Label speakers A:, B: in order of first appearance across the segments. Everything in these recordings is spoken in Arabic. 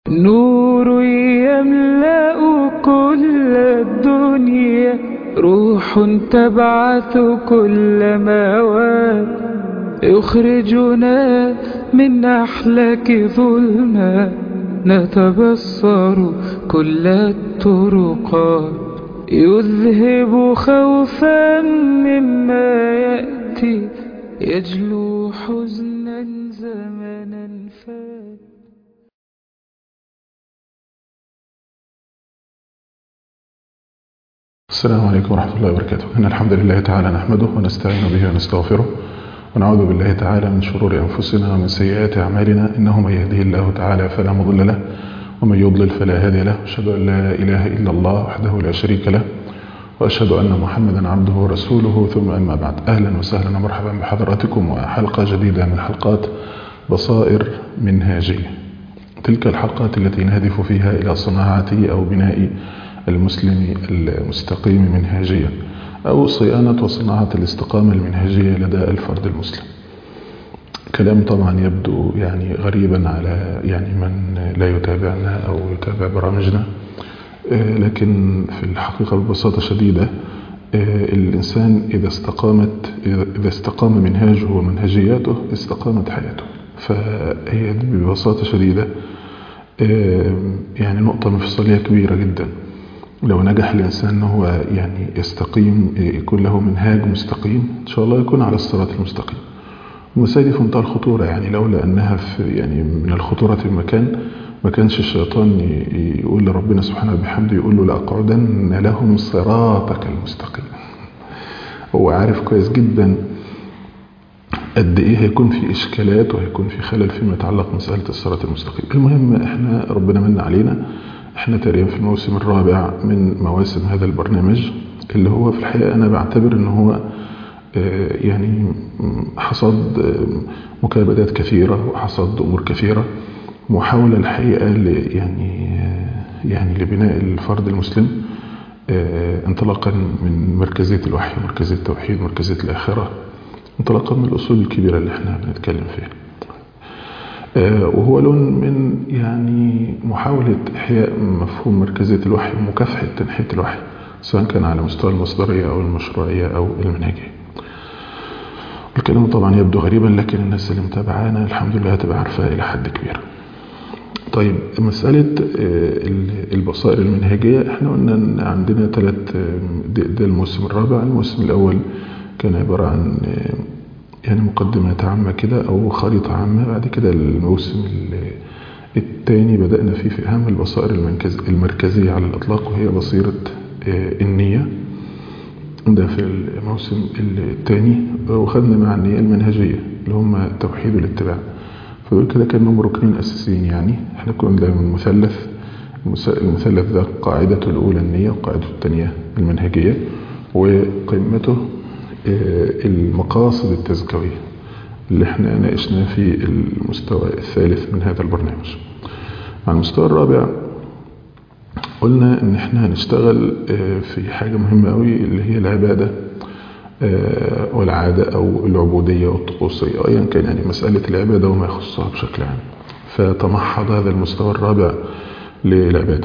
A: نور يملأ كل الدنيا، روح تبعث كل مواد، يخرجنا من أحلاك ظلمة، نتبصر كل الطرقات، يذهب خوفا مما يأتي، يجلو حزنا زمنا فات.
B: السلام عليكم ورحمة الله وبركاته. إن الحمد لله تعالى نحمده ونستعين به ونستغفره ونعوذ بالله تعالى من شرور أنفسنا ومن سيئات أعمالنا، إنه من يهده الله تعالى فلا مضل له ومن يضلل فلا هادي له. أشهد أن لا إله إلا الله وحده لا شريك له، وأشهد أن محمدا عبده ورسوله، ثم أما بعد. أهلا وسهلا ومرحبا بحضراتكم وحلقة جديدة من حلقات بصائر منهاجية. تلك الحلقات التي نهدف فيها إلى صناعة أو بناء المسلم المستقيم منهاجيا، أو صيانة وصناعة الاستقامة المنهجية لدى الفرد المسلم. كلام طبعا يبدو غريبا على من لا يتابعنا أو يتابع برامجنا، لكن في الحقيقة ببساطة شديدة الإنسان إذا استقام منهاجه ومنهجياته استقامت حياته. فهي ببساطة شديدة نقطة مفصلية كبيرة جدا. لو نجح الإنسان أنه يستقيم، يكون له منهاج مستقيم، إن شاء الله يكون على الصراط المستقيم. المسألة في منتهى الخطورة، لولا أنها من الخطورة في مكان ما كانش الشيطان يقول لربنا سبحانه وبحمده، يقول له لأقعدن لهم صراطك المستقيم. هو عارف كويس جدا قد إيه هيكون في إشكالات وهيكون في خلل فيما يتعلق مسألة الصراط المستقيم. المهم إحنا ربنا من علينا، احنا تقريبا في الموسم الرابع من مواسم هذا البرنامج، اللي هو في الحقيقة أنا بعتبر أنه هو حصد مكابدات كثيرة وحصد أمور كثيرة، محاولة الحقيقة لبناء الفرد المسلم، انطلاقا من مركزية الوحي ومركزية التوحيد ومركزية الآخرة، انطلاقا من الأصول الكبيرة اللي احنا بنتكلم فيها. وهو لون من محاولة إحياء مفهوم مركزية الوحي ومكافحة تنحية الوحي، سواء كان على مستوى المصدرية أو المشروعية أو المنهجية. الكلام طبعا يبدو غريبا، لكن الناس اللي متابعانا الحمد لله هتبقى عارفة إلى حد كبير. طيب، مسألة البصائر المنهجية، احنا قلنا ان عندنا ده الموسم الرابع. الموسم الأول كان عبارة عن مقدمات عامة كده أو خريطة عامة. بعد كده الموسم الثاني بدأنا فيه في أهم البصائر المركزية على الإطلاق، وهي بصيرة النية. ده في الموسم الثاني، وخدنا مع النية المنهجية اللي هم التوحيد والاتباع. فدول كده كانوا ركنين أساسيين. احنا كنا دايما المثلث ده قاعدته الأولى النية، وقاعدته الثانية المنهجية، وقمته المقاصد التزكوية اللي احنا ناقشنا في المستوى الثالث من هذا البرنامج. على المستوى الرابع قلنا ان احنا هنشتغل في حاجة مهمة قوي، اللي هي العبادة والعادة او العبودية والطقوسية، ايا كان مسألة العبادة وما يخصها بشكل عام. فتمحض هذا المستوى الرابع للعبادة.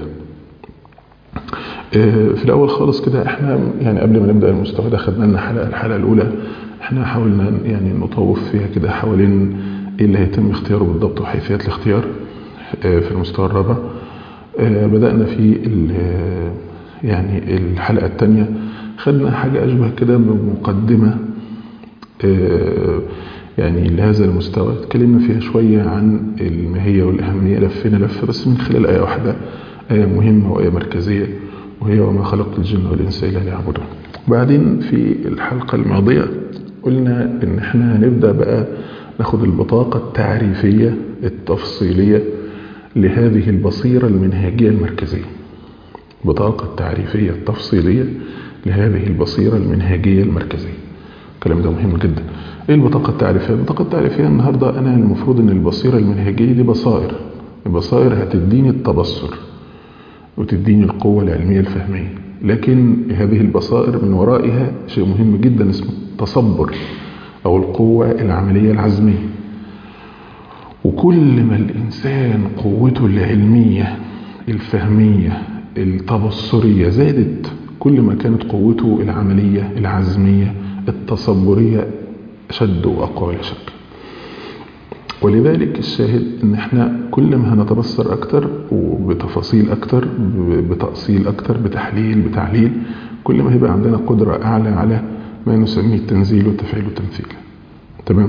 B: في الأول خالص كده احنا قبل ما نبدأ المستوى ده خدنا لنا الحلقة الأولى احنا حاولنا نطوف فيها كده حوالين ايه اللي هيتم اختياره بالضبط وحيثيات الاختيار في المستوى الرابع. بدأنا في الحلقة الثانية خدنا حاجة أشبه كده بمقدمة لهذا المستوى، اتكلمنا فيها شوية عن الماهية والأهمية، لفينا لفة بس من خلال آية واحدة، آية مهمة وآية مركزية، وهي وما خلقت الجن والإنس إلا ليعبدون. وبعدين في الحلقة الماضية قلنا إن احنا هنبدأ بقى ناخد البطاقة التعريفية التفصيلية لهذه البصيرة المنهجية المركزية. بطاقة تعريفية تفصيلية لهذه البصيرة المنهجية المركزية. الكلام ده مهم جدا. ايه البطاقة التعريفية؟ البطاقة التعريفية النهاردة انا المفروض ان البصيرة المنهجية دي البصائر هتديني التبصر وتديني القوة العلمية الفهمية، لكن هذه البصائر من ورائها شيء مهم جدا اسمه التصبر أو القوة العملية العزمية. وكل ما الإنسان قوته العلمية الفهمية التبصرية زادت، كل ما كانت قوته العملية العزمية التصبرية أشد وأقوى لا شك. ولذلك الشاهد ان احنا كل ما هنتبصر اكتر وبتفاصيل اكتر بتأصيل اكتر بتحليل بتعليل، كل ما هيبقى عندنا قدرة اعلى على ما نسميه التنزيل والتفعيل والتمثيل. تمام.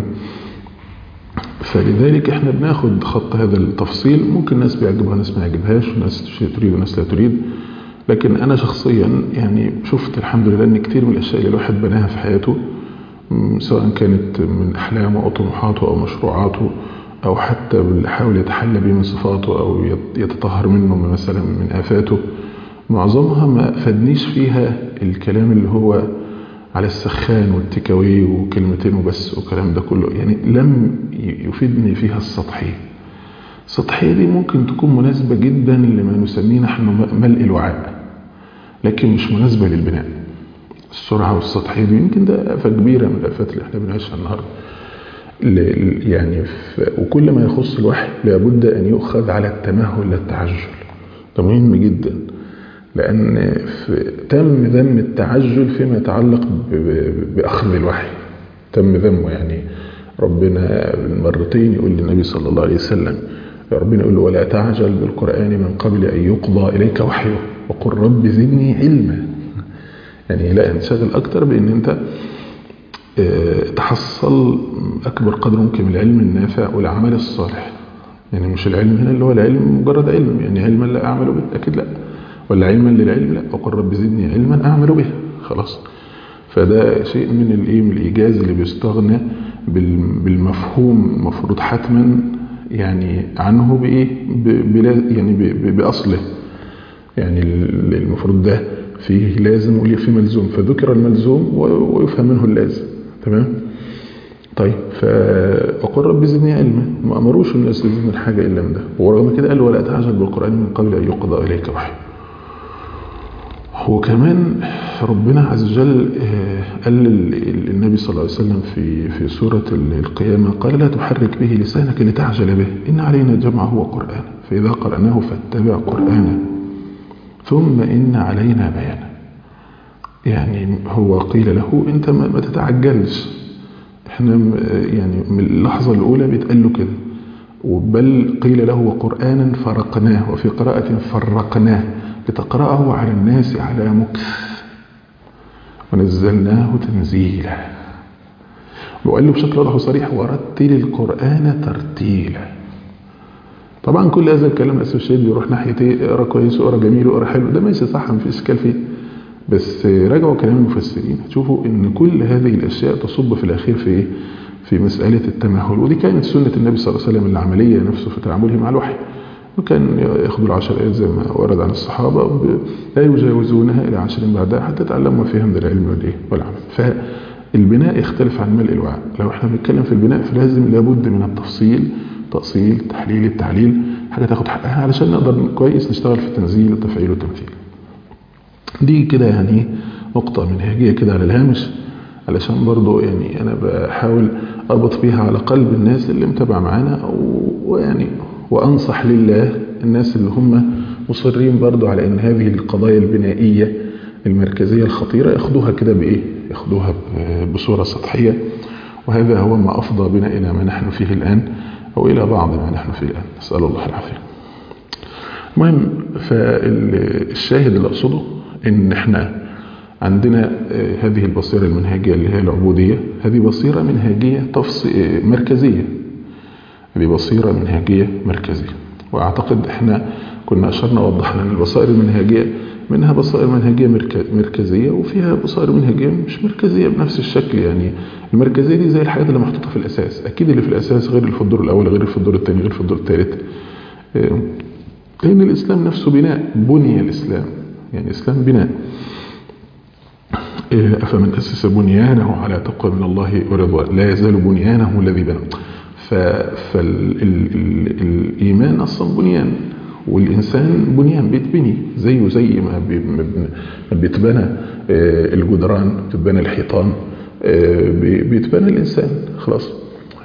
B: فلذلك احنا بناخد خط هذا التفصيل، ممكن ناس بيعجبها ناس ما يعجبهاش، وناس تريد وناس لا تريد، لكن انا شخصيا يعني شفت الحمد لله ان كتير من الاشياء اللي الواحد بناها في حياته، سواء كانت من احلامه او طموحاته او مشروعاته او حتى اللي حاول يتحلى به من صفاته او يتطهر منه مثلا من آفاته، معظمها ما فادنيش فيها الكلام اللي هو على السخان والتكاوي وكلمتين وبس والكلام ده كله، يعني لم يفيدني فيها السطحية دي ممكن تكون مناسبة جدا لما نسميه نحن ملء الوعاء، لكن مش مناسبة للبناء. السرعة والسطحية دي يمكن ده آفة كبيرة من الآفات اللي احنا بنعيشها النهاردة. يعني وكل ما يخص الوحي لابد أن يؤخذ على التمهل للتعجل، ده مهم جدا، لأن تم ذم التعجل فيما يتعلق بأخذ الوحي، تم ذمه. يعني ربنا مرتين يقول للنبي صلى الله عليه وسلم، ربنا يقول له ولا تعجل بالقرآن من قبل أن يقضى إليك وحيه وقل رب زدني علما. يعني لا انشغل أكتر بأن أنت تحصل أكبر قدر ممكن من العلم النافع والعمل الصالح. يعني مش العلم هنا اللي هو العلم مجرد علم، يعني علما لا أعمل به، أكيد لا، ولا علما للعلم، لا، وقل رب زدني علما أعمل به، خلاص. فده شيء من الإيجاز اللي بيستغنى بالمفهوم مفروض حتما يعني عنه بإيه، يعني بأصله. يعني المفروض ده فيه لازم وفيه ملزوم، فذكر الملزوم ويفهم منه اللازم. تمام. طيب، فأقول رب زدني علما، ما أمروش الناس يزيدون الحاجة إلا من ده، ورغم كده قال ولا تعجل بالقرآن من قبل أن يقضى إليك وحي. وكمان ربنا عز وجل قال للنبي صلى الله عليه وسلم في سورة القيامة، قال لا تحرك به لسانك لتعجل به إن علينا جمعه وقرآنه فإذا قرأناه فاتبع قرآنه ثم إن علينا بيانه. يعني هو قيل له أنت ما تتعجلش، احنا يعني من اللحظة الأولى بيتقال له كده، بل قيل له وقرآنا فرقناه، وفي قراءة فرقناه لتقرأه على الناس على مكث ونزلناه تنزيلا. وقال له بشكل واضح وصريح ورتل القرآن ترتيلا. طبعا كل هذا الكلام للأسف الشديد بيروح ناحية ايه، اقرا كويس واقرا جميل واقرا حلو، ده ماشي صح، مفيش اشكال فيه، بس راجعوا كلام المفسرين هتشوفوا ان كل هذه الاشياء تصب في الاخير في ايه، في مسألة التمهل. ودي كانت سنة النبي صلى الله عليه وسلم العملية نفسه في تعامله مع الوحي، وكان ياخذوا 10 آيات زي ما ورد عن الصحابة لا يجاوزونها إلى 10 بعدها حتى تعلموا فيها من العلم والعمل. فالبناء يختلف عن ملء الوعاء. لو احنا بنتكلم في البناء فلازم لابد من التفصيل، تأصيل، تحليل، التعليل، حاجة تاخد حقها علشان نقدر كويس نشتغل في التنزيل والتفعيل والتمثيل. دي كده يعني نقطة منهجية كده على الهامش، علشان برضو يعني أنا بحاول أربط بيها على قلب الناس اللي متابع معانا، ويعني وأنصح لله الناس اللي هم مصرين برضو على أن هذه القضايا البنائية المركزية الخطيرة ياخدوها كده بإيه، ياخدوها بصورة سطحية. وهذا هو ما أفضى بنا إلى ما نحن فيه الآن، أو إلى بعض ما نحن فيه الآن، نسأل الله العافية. المهم، فالشاهد اللي أقصده إن إحنا عندنا هذه البصيرة المنهجية اللي هي العبودية، هذه بصيرة منهجية مركزية، هذه بصيرة منهجية مركزية. وأعتقد إحنا كنا أشرنا ووضحنا أن البصائر المنهجية منها بصائر منهجية مركزية، وفيها بصائر منهجية مش مركزية بنفس الشكل. يعني المركزية دي زي الحاجات اللي محطوطة في الأساس، أكيد اللي في الأساس غير اللي في الدور الأول، غير اللي في الدور الثاني، غير في الدور الثالث، لأن الإسلام نفسه بناء، بني الإسلام، يعني الإسلام بناء. أفمن أسس بنيانه على تقوى من الله ورضوان لا يزال بنيانه الذي بنى. فالإيمان أصلا بنيان، والإنسان بنيان بيتبني زيه زي ما بيتبنى الجدران، بيتبنى الحيطان، بيتبنى الإنسان، خلاص.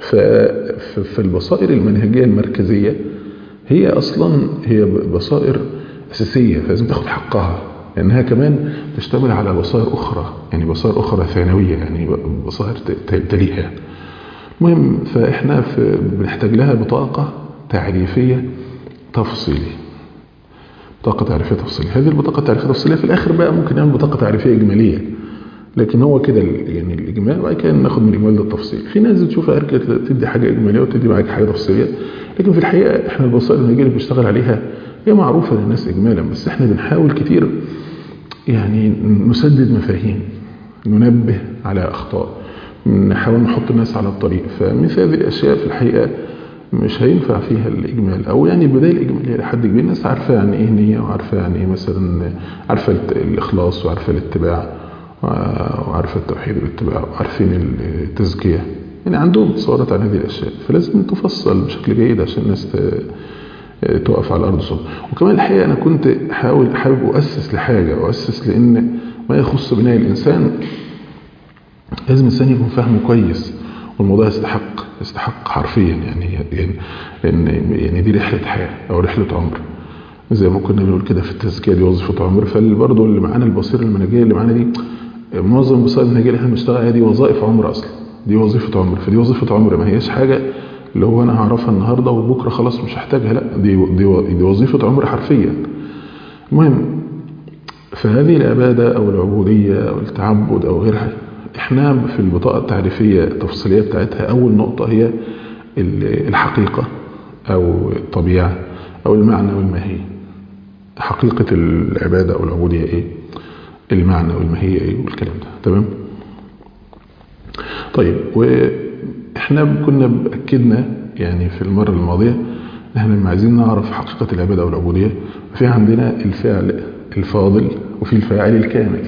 B: فالبصائر المنهجية المركزية هي أصلا هي بصائر أساسية، فلازم تاخد حقها، لأنها كمان تشتمل على بصائر أخرى، يعني بصائر أخرى ثانوية، يعني بصائر تليها. المهم فإحنا بنحتاج لها بطاقة تعريفية تفصيلية. بطاقة تعريفية تفصيلية، هذه البطاقة التعريفية التفصيلية في الآخر بقى ممكن نعمل بطاقة تعريفية إجمالية، لكن هو كده يعني الإجمال، وبعد كده ناخد من الإجمال ده التفصيل. في ناس بتشوفها تدي حاجة إجمالية وتدي معاك حاجة تفصيلية، لكن في الحقيقة إحنا البصائر المنهجية اللي بنشتغل عليها هي معروفة للناس إجمالا، بس إحنا بنحاول كتير يعني نسدد مفاهيم، ننبه على أخطاء، نحاول نحط الناس على الطريق. فمثل هذه الأشياء في الحقيقة مش هينفع فيها الإجمال، أو يعني البداية الإجمالية لحد كبير. الناس عارفة يعني إيه نية، وعارفة يعني إيه مثلا، عارفة الإخلاص، وعارفة الاتباع، وعارفة التوحيد والاتباع، وعارفين التزكية، يعني عندهم تصورات عن هذه الأشياء، فلازم تفصل بشكل جيد عشان الناس تقف على الأرض صلب. وكمان الحقيقة أنا كنت حابب أؤسس لحاجة، أؤسس لأن ما يخص بناء الإنسان لازم الإنسان يكون فاهمه كويس، والموضوع يستحق حرفيا، يعني دي رحلة حياة أو رحلة عمر، زي ما كنا بنقول كده في التزكية دي وظيفة عمر. فبرضه اللي معانا البصيرة المنهجية اللي معانا دي، معظم البصائر المنهجية اللي احنا بنشتغل عليها دي وظائف عمر أصلا، دي وظيفة عمر. فدي وظيفة عمر، ما هيش حاجة اللي هو أنا هعرفها النهاردة وبكرة خلاص مش هحتاجها، لا، دي وظيفة عمر حرفيا. المهم، فهذه العبادة أو العبودية أو التعبد أو غيرها، احنا في البطاقة التعريفية التفصيلية بتاعتها أول نقطة هي الحقيقة أو الطبيعة أو المعنى والماهية. حقيقة العبادة أو العبودية إيه، المعنى والماهية إيه، والكلام ده تمام. طيب، وإحنا كنا أكدنا يعني في المرة الماضية إحنا لما عايزين نعرف حقيقة العبادة أو العبودية، في عندنا الفعل الفاضل وفي الفاعل الكامل.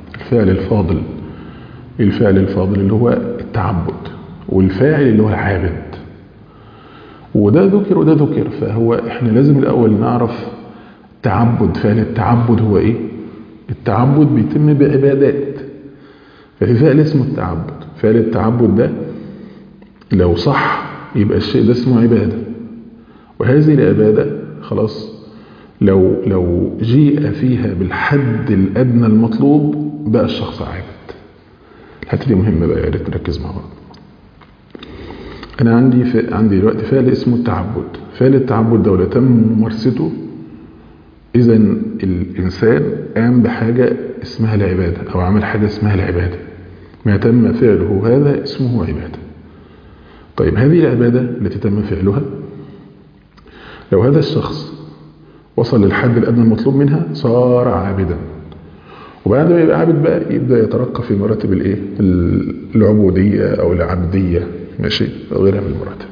B: الفعل الفاضل اللي هو التعبد، والفاعل اللي هو العابد، وده ذكر وده ذكر. فهو احنا لازم الأول نعرف تعبد، فعل التعبد هو ايه. التعبد بيتم بعبادات، ففي فعل اسمه التعبد. فعل التعبد ده لو صح يبقى الشيء ده اسمه عبادة، وهذه العبادة خلاص لو جيء فيها بالحد الأدنى المطلوب بقى الشخص عابد. الحته دي مهمة بقى، يا ريت نركز مع بعض. أنا عندي دلوقتي فعل اسمه التعبد. فعل التعبد ده لو تم ممارسته، إذا الإنسان قام بحاجة اسمها العبادة أو عمل حاجة اسمها العبادة. ما تم فعله هذا اسمه عبادة. طيب، هذه العبادة التي تم فعلها، لو هذا الشخص وصل للحد الأدنى المطلوب منها صار عابدا، وبعد ما يبقى عابد بقى يبدأ يترقى في مراتب العبودية أو العبدية، ماشي، وغيرها من المراتب.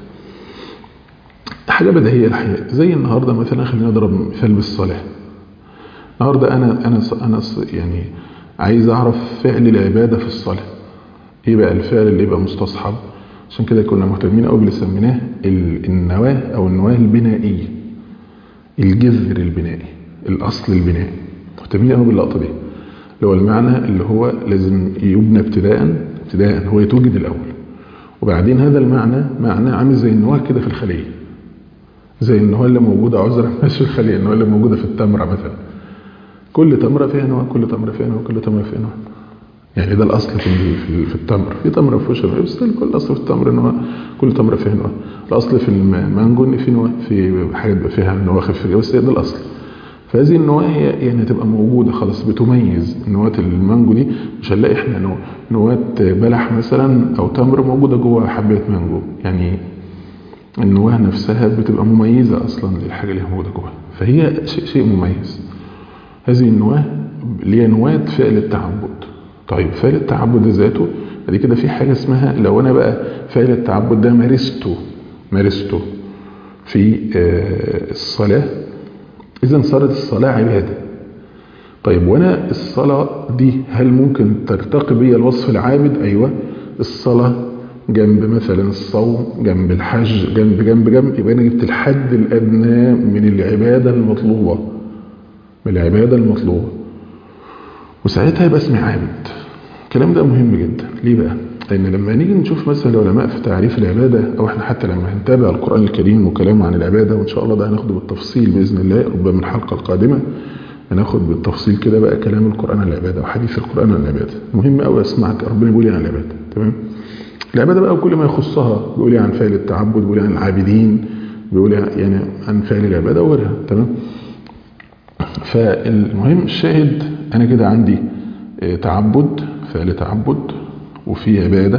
B: حاجة بديهية الحقيقة، زي النهاردة مثلا، خلينا نضرب مثال بالصلاة. النهاردة أنا يعني عايز أعرف فعل العبادة في الصلاة إيه بقى الفعل اللي يبقى مستصحب. عشان كده كنا مهتمين أو اللي سميناه النواة أو النواة البنائية، الجذر البنائي، الأصل البنائي. مهتمين أو باللقطة دي، اللي هو المعنى اللي هو لازم يبنى ابتداء هو يتوجد الأول، وبعدين هذا معنى عامل زي النواة كده في الخلية، زي النواة اللي موجودة عذرا مش في الخلية، النواة اللي موجودة في التمرة مثلا. كل تمرة فيها نواة، كل تمرة فيها نواة، كل تمرة فيها نواة. يعني ده الأصل في التمر. في تمرة في وشها، بس كل أصل في التمر نواة، كل تمرة فيها نواة. الأصل في المانجو إن في نواة، في حاجات فيها نواة خفيفة، بس ده الأصل. فهذه النواة هي يعني تبقى موجودة خلاص، بتميز نواة المانجو دي. مش هنلاقي احنا نواة بلح مثلا أو تمر موجودة جوه حبة مانجو، يعني النواة نفسها بتبقى مميزة أصلا للحاجة اللي موجودة جوه، فهي شيء مميز. هذه النواة اللي هي نواة فعل التعبد. طيب، فعل التعبد ذاته ادي كده في حاجة اسمها، لو أنا بقى فعل التعبد ده مارسته في الصلاة، إذن صارت الصلاة عبادة. طيب، وانا الصلاة دي هل ممكن ترتقي بي الوصف العابد؟ ايوه. الصلاة جنب مثلا الصوم، جنب الحج، جنب يبقى انا جبت الحد الادنى من العبادة المطلوبة، وساعتها يبقى اسمي عابد. الكلام ده مهم جدا. ليه بقى؟ لأن لما نيجي نشوف مثلا العلماء في تعريف العبادة، أو احنا حتى لما هنتابع القرآن الكريم وكلامه عن العبادة، وإن شاء الله ده هناخده بالتفصيل بإذن الله، ربما الحلقة القادمة هناخد بالتفصيل كده بقى كلام القرآن عن العبادة وحديث القرآن عن العبادة. مهم أوي أسمعك ربنا بيقول عن العبادة. تمام. العبادة بقى وكل ما يخصها، بيقول عن فعل التعبد، بيقول عن العابدين، بيقول يعني عن فعل العبادة وغيرها. تمام. فالمهم الشاهد أنا كده عندي تعبد، فعل تعبد، وفي عبادة،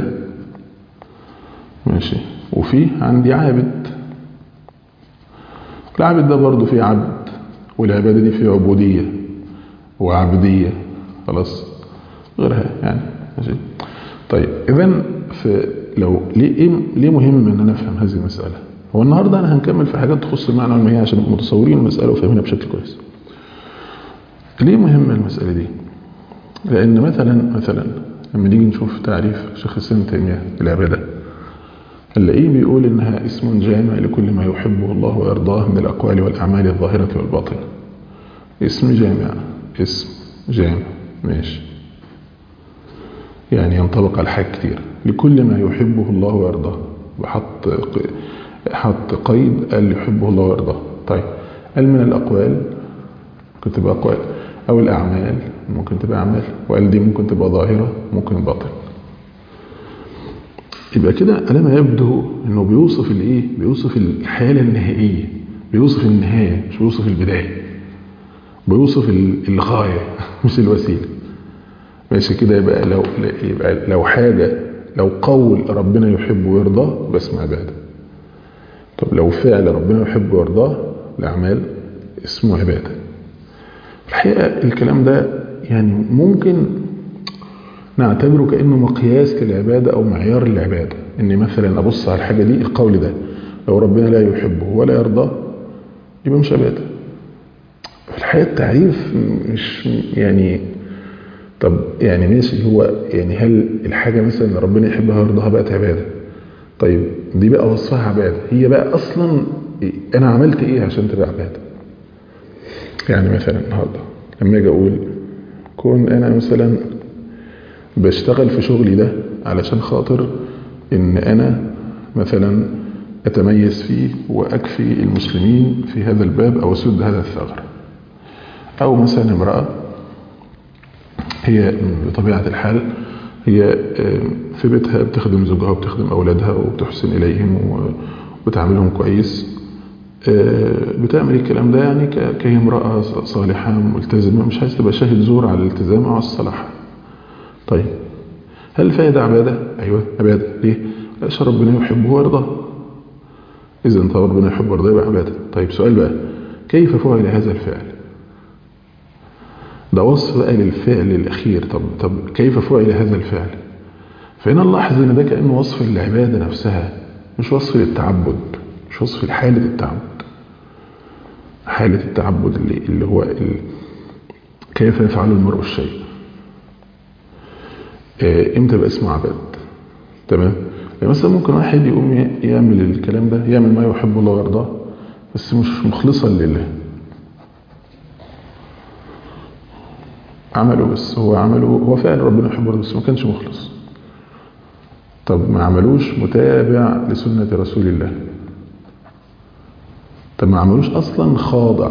B: ماشي، وفي عندي عابد. العابد ده برضو فيه عبد، والعبادة دي فيه عبودية وعبدية، خلاص، غيرها يعني. ماشي. طيب إذن لو ليه مهم ان انا افهم هذه المسألة؟ هو النهاردة انا هنكمل في حاجات تخص المعنى والماهية عشان متصورين المسألة وفاهمينها بشكل كويس. ليه مهمة المسألة دي؟ لان مثلا لما نيجي نشوف تعريف شيخ الإسلام ابن تيمية العبادة، نلاقيه بيقول انها اسم جامع لكل ما يحبه الله ويرضاه من الاقوال والاعمال الظاهرة والباطنة. اسم جامع، ماشي، يعني ينطبق على حاجات كتير، لكل ما يحبه الله ويرضاه، حط قيد قال يحبه الله ويرضاه. طيب قال من الأقوال ممكن تبقى أقوال، أو الأعمال ممكن تبقى أعمال، وقال دي ممكن تبقى ظاهرة ممكن باطن. يبقى كده على ما يبدو إنه بيوصف الإيه؟ بيوصف الحالة النهائية، بيوصف النهاية، مش بيوصف البداية، بيوصف الغاية مش الوسيلة. ماشي كده. يبقى لو حاجة، لو قول ربنا يحبه ويرضاه باسم عبادة. طب لو فعل ربنا يحبه ويرضاه، الأعمال، اسمه عبادة. الحقيقة الكلام ده يعني ممكن نعتبره كأنه مقياس للعبادة أو معيار للعبادة. إني مثلا أبص على الحاجة دي، القول ده لو ربنا لا يحبه ولا يرضاه يبقى مش عبادة. في الحقيقة التعريف مش يعني، طب يعني ماشي، هو يعني هل الحاجة مثلا ربنا يحبها ويرضاها بقت عبادة؟ طيب دي بقى وصفها عبادة، هي بقى أصلا أنا عملت إيه عشان تبقى عبادة؟ يعني مثلا النهاردة لما أجي أقول كون أنا مثلا بشتغل في شغلي ده علشان خاطر إن أنا مثلا أتميز فيه وأكفي المسلمين في هذا الباب أو أسد هذا الثغر. أو مثلا امرأة هي بطبيعة الحال هي في بيتها بتخدم زوجها وبتخدم أولادها وبتحسن إليهم وبتعاملهم كويس، بتعمل الكلام ده يعني كامرأة صالحة ملتزمة، مش عايز تبقى شاهد زور على الالتزام أو على الصلاح. طيب هل فائدة عبادة؟ أيوة عبادة. ليه؟ عشان ربنا يحبه ويرضاه. إذا انت ربنا يحبه ويرضاه يبقى عبادة. طيب سؤال بقى، كيف فعل هذا الفعل؟ ده وصف بقى للفعل الأخير. طب كيف فعل هذا الفعل؟ فهنا نلاحظ ان ده كأنه وصف للعبادة نفسها، مش وصف للتعبد، مش وصف لحالة التعبد. حالة التعبد اللي هو كيف يفعل المرء الشيء، امتى بقى اسمه عباد. تمام. يعني مثلا ممكن واحد يقوم يعمل الكلام ده، يعمل ما يحب الله ويرضاه بس مش مخلصا لله، عمله بس هو فعل ربنا يحبه بس ما كانش مخلص. طب ما عملوش متابع لسنة رسول الله، طب ما عملوش اصلا خاضع،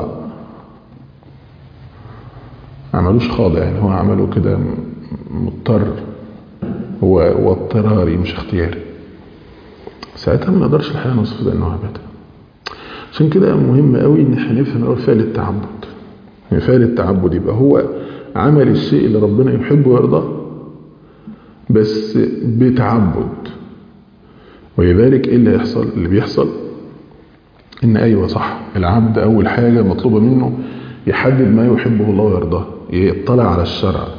B: يعني هو عمله كده مضطر، هو اضطراري مش اختياري، ساعتها ما نقدرش الحقيقة نوصف ده انه عبادة. عشان كده مهم قوي ان احنا نفهم اول فعل التعبد. يعني فعل التعبد يبقى هو عمل الشيء اللي ربنا يحبه ويرضاه بس بتعبد. ولذلك ايه اللي بيحصل ان ايوه صح، العبد اول حاجة مطلوبة منه يحدد ما يحبه الله ويرضاه، يطلع على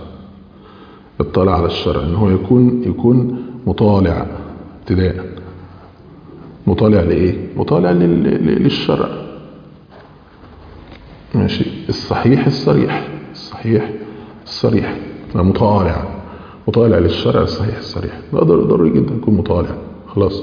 B: الشرع، ان هو يكون مطالع ابتداء. مطالع لايه؟ مطالع للشرع، ماشي، الصحيح الصريح، مطالع للشرع الصحيح الصريح. ده ضروري جدا يكون مطالع، خلاص.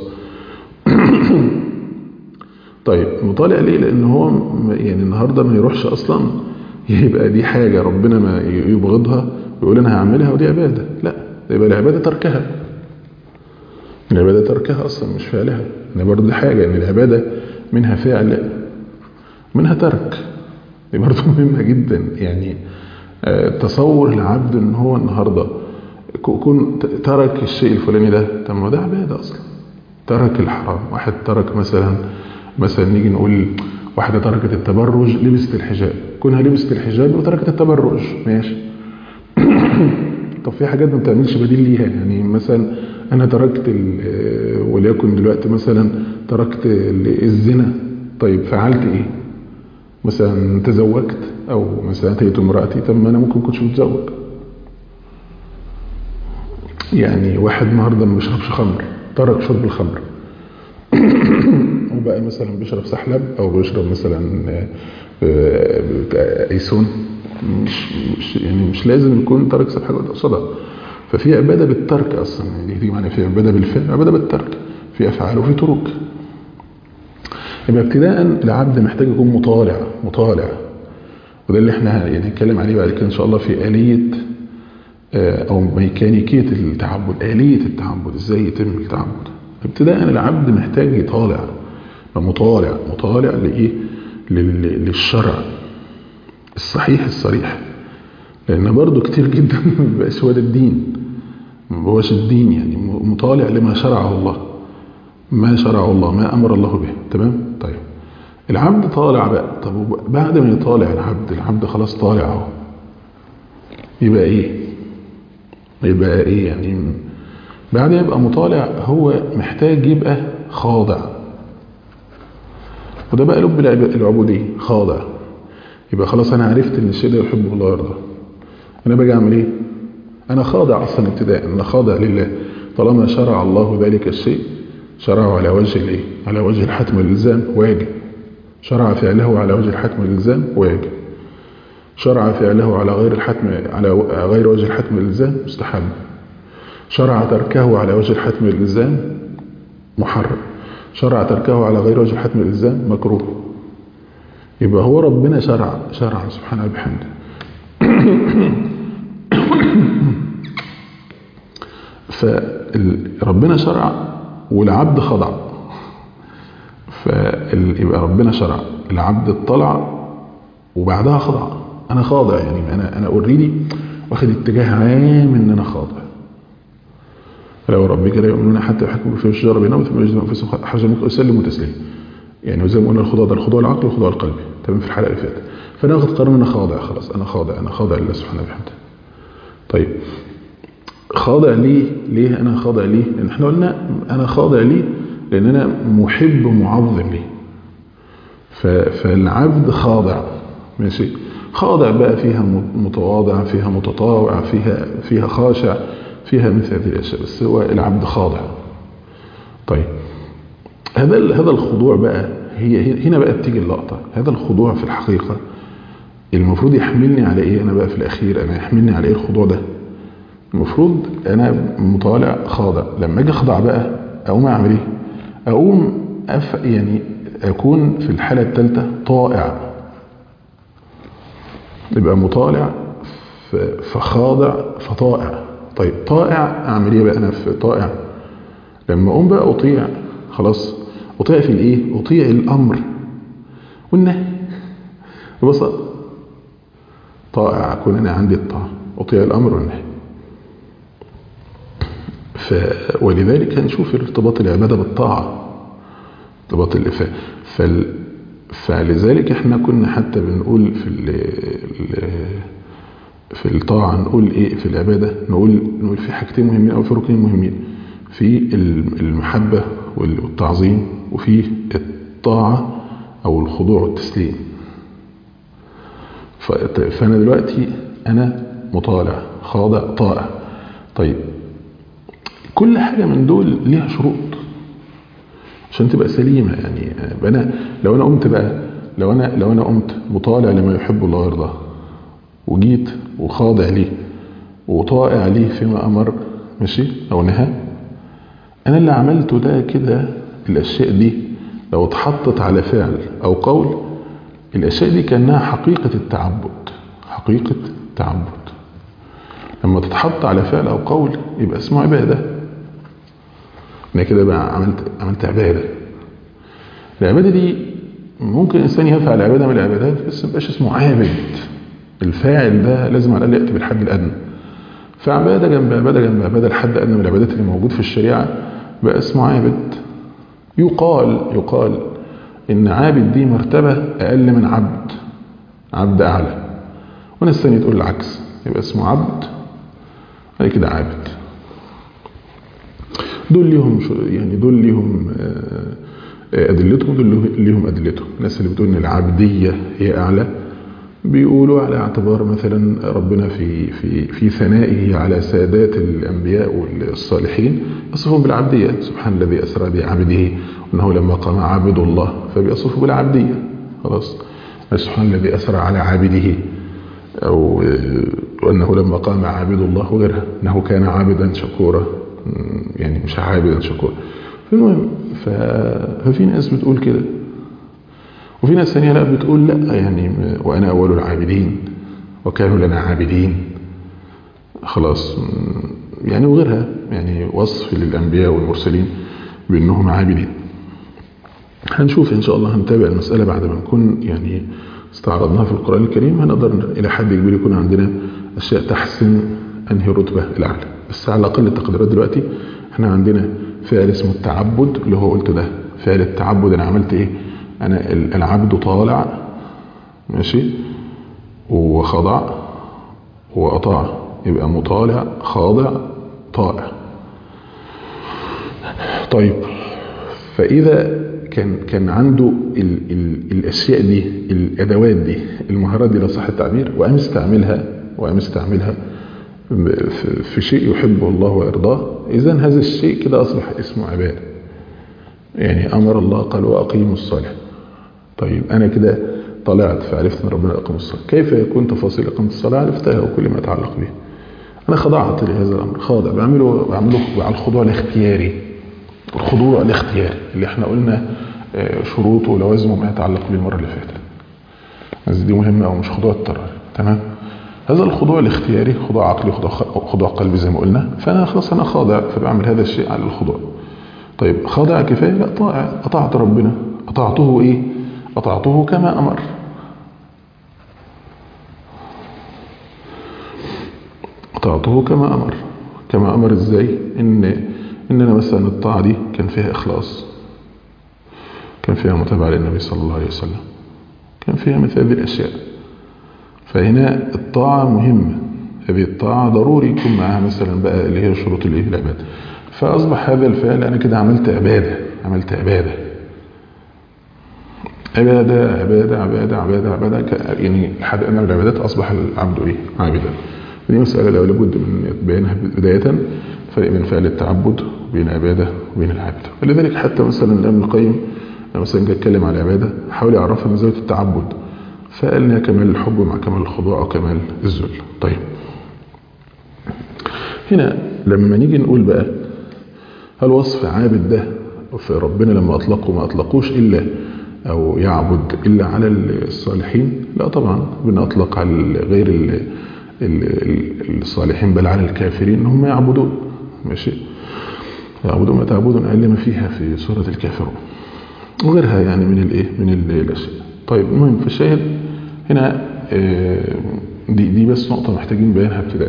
B: طيب مطالع ليه؟ لان هو يعني النهارده ما يروحش اصلا يبقى دي حاجه ربنا ما يبغضها ويقول انا هعملها ودي عباده، لا، يبقى العباده تركها. العبادة تركها أصلا مش فعلها. يعني برضه دي حاجة، إن العبادة منها فعل منها ترك، دي برضه مهمة جدا. يعني تصور العبد إن هو النهاردة يكون ترك الشيء الفلاني ده، طب ما ده عبادة أصلا. ترك الحرام، واحد ترك مثلا نيجي نقول واحدة تركت التبرج لبست الحجاب، كونها لبست الحجاب وتركت التبرج ماشي. طب في حاجات ما بتعملش بديل ليها، يعني مثلا انا تركت وليكن دلوقتي مثلا تركت الزنا، طيب فعلت ايه؟ مثلا تزوجت او مثلا اتيت امرأتي، طب ما انا ممكن كنتش متزوج. يعني واحد النهارده ما بيشربش خمر، ترك شرب الخمر وبقى مثلا بيشرب سحلب او بيشرب مثلا ايسون، مش لازم يكون ترك سب حاجه قصادها. ففي عباده بالترك اصلا، يعني دي معنى في عباده بالفعل، عباده بالترك، في افعال وفي ترك. يبقى ابتداء العبد محتاج يكون مطالع، وده اللي احنا يعني نتكلم عليه بعد كده ان شاء الله في آلية او ميكانيكية التعبد، آلية التعبد ازاي يتم التعبد. ابتداء العبد محتاج يطالع، مطالع لايه؟ للشرع الصحيح الصريح، لان برضو كتير جدا مبقاش هو ده الدين، مبقاش الدين. يعني مطالع لما شرعه الله، ما شرعه الله، ما امر الله به. تمام. طيب العبد طالع بقى، طب بعد ما يطالع العبد خلاص طالع اهو، يبقى ايه يعني بعد ما يبقى مطالع؟ هو محتاج يبقى خاضع، وده بقى لب العبودية، خاضع. يبقى خلاص انا عرفت ان الشيء ده يحبه الله ويرضاه، انا باجي اعمل ايه؟ انا خاضع اصلا ابتداء، انا خاضع لله. طالما شرع الله ذلك الشيء شرعه على وجه الايه؟ على وجه الحتم والالزام واجب. شرع فعله على وجه الحتم والالزام واجب. شرع فعله على غير وجه الحتم والالزام مستحب. شرع تركه على وجه الحتم والالزام محرم. شرع تركه على غير وجه الحتم والالزام مكروه. يبقى هو ربنا شرع سبحانه وبحمده. فربنا شرع والعبد خضع، فيبقى ربنا شرع، العبد اطلع وبعدها خضع. انا خاضع، يعني انا اوريدي واخد اتجاه عام ان انا خاضع. لو ربك لا يؤمنون حتى يحكموا في الشجره بينهم ثم يجدوا انفسهم حاجه ويسلموا تسليما. يعني زي ما قلنا الخضوع ده الخضوع العقل والخضوع القلبي، تمام، في الحلقه اللي فاتت. فانا واخد قرار ان انا خاضع، خلاص انا خاضع لله سبحانه وبحمده. طيب خاضع ليه انا خاضع ليه؟ لان احنا قلنا انا خاضع ليه لان انا محب معظم ليه. فالعبد خاضع، ماشي، خاضع بقى فيها متواضع، فيها متطاوع، فيها خاشع، فيها مثل هذه الاشياء، بس هو العبد خاضع. طيب هذا الخضوع بقى، هنا بقى بتيجي اللقطه. هذا الخضوع في الحقيقه المفروض يحملني على ايه؟ انا بقى في الاخير انا يحملني على ايه الخضوع ده؟ المفروض انا مطالع خاضع، لما اجي اخضع بقى اقوم اعمل ايه؟ اقوم يعني اكون في الحاله الثالثه طائع. يبقى مطالع فخاضع فطائع. طيب طائع اعمل ايه بقى انا في طائع؟ لما اقوم بقى اطيع، خلاص اطيع في الايه؟ اطيع الامر والنهي ببساطه. طائع اكون انا عندي الطاعه، اطيع الامر والنهي. ولذلك هنشوف ارتباط العباده بالطاعه، ارتباط فلذلك احنا كنا حتى بنقول في الطاعه نقول ايه؟ في العباده نقول في حاجتين مهمين او في ركنين مهمين، في المحبه والتعظيم، وفي الطاعه او الخضوع والتسليم. فانا دلوقتي انا مطالع خاضع طائع. طيب كل حاجه من دول ليها شروط عشان تبقى سليمه. يعني انا لو انا قمت مطالع لما يحب الله ويرضاه، وجيت وخاضع ليه وطائع ليه فيما امر، ماشي، او نهى، انا اللي عملته ده كده. الاشياء دي لو اتحطت على فعل او قول، الاشياء دي كانها حقيقه التعبد. لما تتحط على فعل او قول يبقى اسمه عباده. انا كده بقى عملت عباده. العباده دي ممكن الانسان يفعل عباده من العبادات بس ما يبقاش اسمه عابد. الفاعل ده لازم على الاقل ياتي بالحد الادنى. فعباده جنب عباده جنب عباده، الحد الادنى من العبادات اللي موجود في الشريعه بقى اسمه عابد. يقال ان عابد دي مرتبه اقل من عبد اعلى، وناس ثانيه تقول العكس، يبقى اسمه عبد بعد كده عابد. دول ليهم ادلتهم، دول ليهم ادلتهم. الناس اللي بتقول ان العبديه هي اعلى بيقولوا على اعتبار مثلا ربنا في ثنائه على سادات الانبياء والصالحين يصفهم بالعبديه. سبحان الذي اسرى بعبده انه لما قام عبد الله، فبيصفه بالعبديه. خلاص. سبحان الذي اسرى على عبده، او وانه لما قام عبد الله وغيرها انه كان عابدا شكورا، يعني مش عابدا شكورا. المهم ففي ناس بتقول كده، وفي ناس ثانيه لا بتقول لا، يعني وانا اول العابدين وكانوا لنا عابدين. خلاص يعني وغيرها، يعني وصف للانبياء والمرسلين بانهم عابدين. هنشوف ان شاء الله، هنتابع المساله بعد ما نكون يعني استعرضناها في القرآن الكريم. هنقدر الى حد كبير يكون عندنا اشياء تحسن انهي رتبه الاعلى. بس على الاقل التقديرات دلوقتي احنا عندنا فعل اسمه التعبد اللي هو قلت ده فعل التعبد. انا عملت ايه؟ انا العبد طالع ماشي وخضع واطاع، يبقى مطالع خاضع طائع. طيب فاذا كان عنده الاشياء دي، الادوات دي، المهارات دي لو صح التعبير، وقام استعملها في شيء يحبه الله ويرضاه، اذا هذا الشيء كده اصبح اسمه عباده. يعني امر الله قال واقيموا الصلاه. طيب انا كده طلعت فعرفت ان ربنا اقام الصلاه، كيف يكون تفاصيل اقامه الصلاه؟ عرفتها وكل ما يتعلق بها. انا خضعت لهذا الامر، خاضع، بعمله على الخضوع الاختياري. الخضوع الاختياري اللي احنا قلنا شروطه ولوازمه ما يتعلق به المره اللي فاتت، بس دي مهمه، او مش خضوع اضطراري. تمام. هذا الخضوع الاختياري خضوع عقلي، خضوع قلبي زي ما قلنا. فانا خلاص انا خاضع، فبعمل هذا الشيء على الخضوع. طيب خاضع كفايه؟ لا، طائع. اطعت ربنا، اطعته ايه؟ اطعته كما امر. اطعته كما امر ازاي؟ ان انا مثلا الطاعه دي كان فيها اخلاص، كان فيها متابعه للنبي صلى الله عليه وسلم، كان فيها مثل هذه الاشياء. فهنا الطاعه مهمه، هذه الطاعه ضروري يكون معها مثلا بقى اللي هي شروط العباده. فاصبح هذا الفعل انا كده عملت عباده. يعني لحد ان العبادات اصبح العبد ايه؟ عابدا. دي مساله لابد من بيانها بدايه، فرق بين فعل التعبد وبين العباده وبين العبد. ولذلك حتى مثلا ابن القيم مثلا جه يتكلم على العباده حاول يعرفها من زاويه التعبد، فقال انها كمال الحب مع كمال الخضوع او كمال الذل. طيب هنا لما نيجي نقول بقى هل وصف عابد ده في ربنا لما اطلقه ما اطلقوش الا او يعبد الا على الصالحين؟ لا طبعا، بنطلق على غير الصالحين بل على الكافرين ان هم يعبدون. ماشي، يعبدون ما تعبدون اقل ما فيها في سوره الكافرون وغيرها يعني من الاشياء. طيب المهم في الشاهد هنا دي بس نقطه محتاجين بيانها ابتداء.